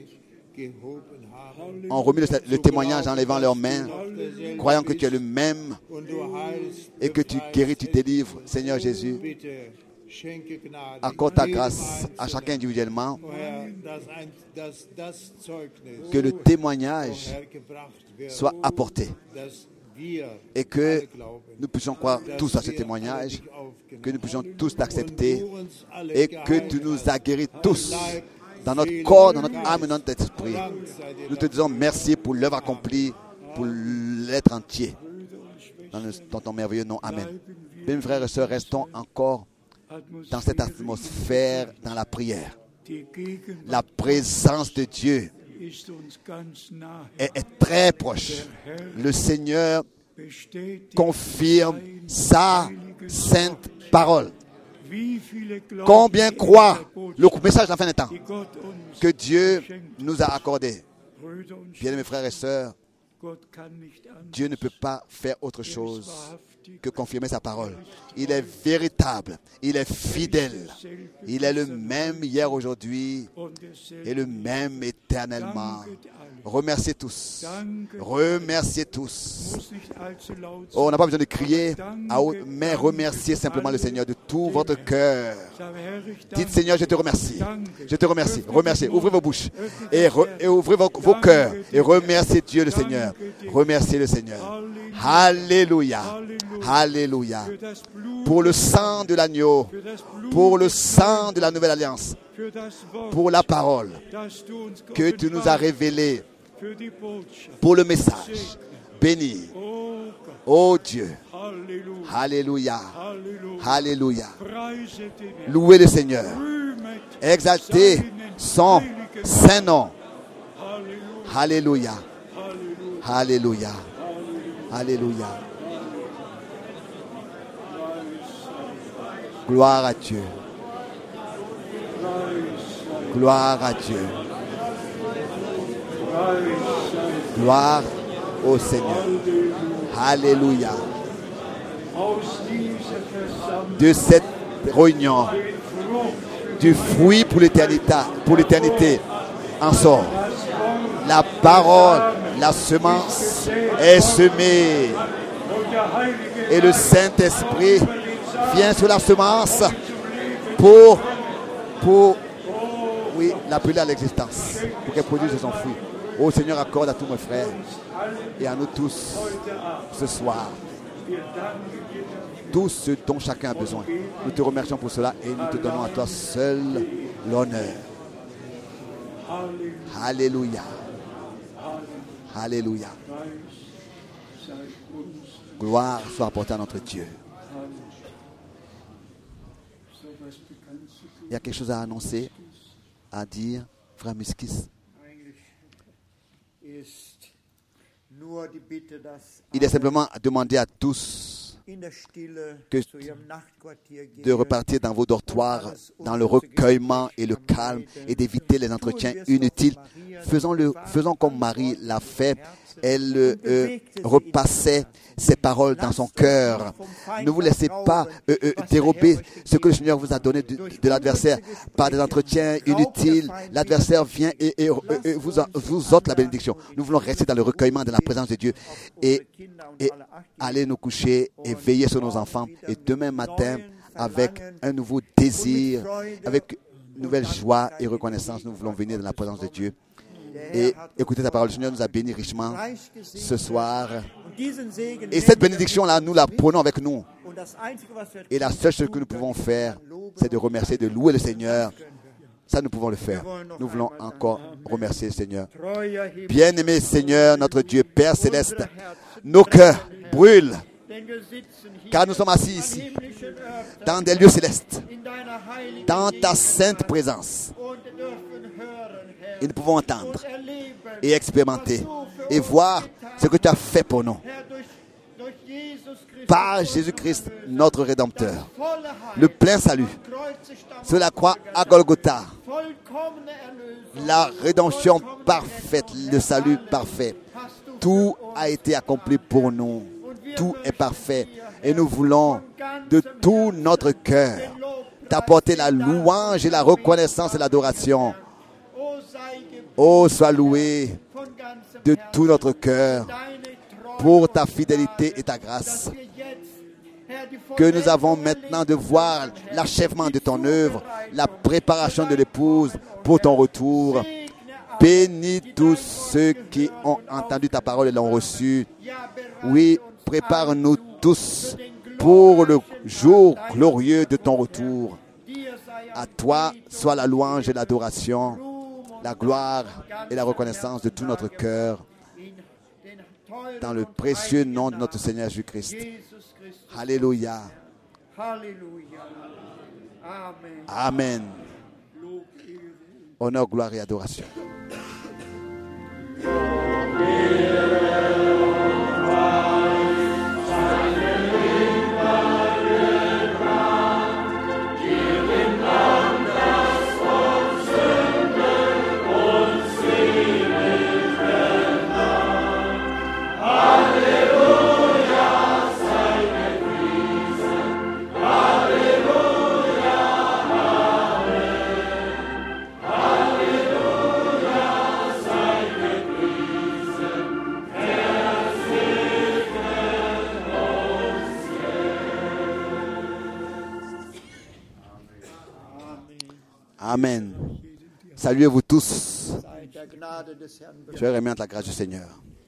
A: ont remis le, le témoignage en levant leurs mains, croyant que tu es le même et que tu guéris, tu délivres. Seigneur Jésus, accorde ta grâce à chacun individuellement, que le témoignage soit apporté et que nous puissions croire tous à ce témoignage, que nous puissions tous l'accepter et que tu nous as guéris tous dans notre corps, dans notre âme et dans notre esprit. Nous te disons merci pour l'œuvre accomplie, pour l'être entier. Dans, le, dans ton merveilleux nom. Amen. Bien, frères et sœurs, restons encore dans cette atmosphère, dans la prière. La présence de Dieu est, est très proche. Le Seigneur confirme sa sainte parole. Combien croient le message de la fin des temps que Dieu nous a accordé? Bien, mes frères et sœurs, Dieu ne peut pas faire autre chose que confirmer sa parole. Il est véritable, il est fidèle, il est le même hier, aujourd'hui et le même éternellement. Remerciez tous, remerciez tous. Oh, on n'a pas besoin de crier à haute, mais remerciez simplement le Seigneur de tout votre cœur. Dites, Seigneur, je te remercie, je te remercie, remerciez, ouvrez vos bouches et, re, et ouvrez vos, vos cœurs et remerciez Dieu le Seigneur, remerciez le Seigneur. Alléluia, alléluia. Pour le sang de l'agneau, pour le sang de la nouvelle alliance, pour la parole que tu nous as révélée, pour le message béni. Oh Dieu, alléluia, alléluia. Louez le Seigneur, exaltez son saint nom. Alléluia, alléluia. Alléluia. Gloire à Dieu. Gloire à Dieu. Gloire au Seigneur. Alléluia. De cette réunion, du fruit pour l'éternité, pour l'éternité en sort. La parole, la semence est semée. Et le Saint-Esprit vient sur la semence pour, pour oui, l'appeler à l'existence, pour qu'elle produise son fruit. Ô Seigneur, accorde à tous mes frères et à nous tous ce soir tout ce dont chacun a besoin. Nous te remercions pour cela et nous te donnons à toi seul l'honneur. Alléluia. Alléluia. Gloire soit apportée à notre Dieu. Il y a quelque chose à annoncer, à dire, frère Miskis. Il est simplement à demander à tous que de repartir dans vos dortoirs, dans le recueillement et le calme, et d'éviter les entretiens inutiles. Faisons, le, faisons comme Marie l'a fait. Elle euh, repassait ses paroles dans son cœur. Ne vous laissez pas euh, euh, dérober ce que le Seigneur vous a donné de, de l'adversaire par des entretiens inutiles. L'adversaire vient et, et, et, et vous, vous ôte la bénédiction. Nous voulons rester dans le recueillement de la présence de Dieu et, et aller nous coucher et veiller sur nos enfants. Et demain matin, avec un nouveau désir, avec une nouvelle joie et reconnaissance, nous voulons venir dans la présence de Dieu. Et écoutez ta parole. Le Seigneur nous a bénis richement ce soir. Et cette bénédiction-là, nous la prenons avec nous. Et la seule chose que nous pouvons faire, c'est de remercier, de louer le Seigneur. Ça, nous pouvons le faire. Nous voulons encore remercier le Seigneur. Bien-aimé Seigneur, notre Dieu, Père Céleste, nos cœurs brûlent, car nous sommes assis ici, dans des lieux célestes, dans ta sainte présence. Et nous pouvons entendre et expérimenter et voir ce que tu as fait pour nous. Par Jésus-Christ, notre Rédempteur. Le plein salut. Sur la croix à Golgotha. La rédemption parfaite, le salut parfait. Tout a été accompli pour nous. Tout est parfait. Et nous voulons de tout notre cœur t'apporter la louange et la reconnaissance et l'adoration. Oh, sois loué de tout notre cœur pour ta fidélité et ta grâce. Que nous avons maintenant de voir l'achèvement de ton œuvre, la préparation de l'épouse pour ton retour. Bénis tous ceux qui ont entendu ta parole et l'ont reçue. Oui, prépare-nous tous pour le jour glorieux de ton retour. À toi soit la louange et l'adoration, la gloire et la reconnaissance de tout notre cœur, dans le précieux nom de notre Seigneur Jésus-Christ. Alléluia. Amen. Honneur, gloire et adoration. Amen. Saluez-vous tous. Je vais remettre la grâce du Seigneur.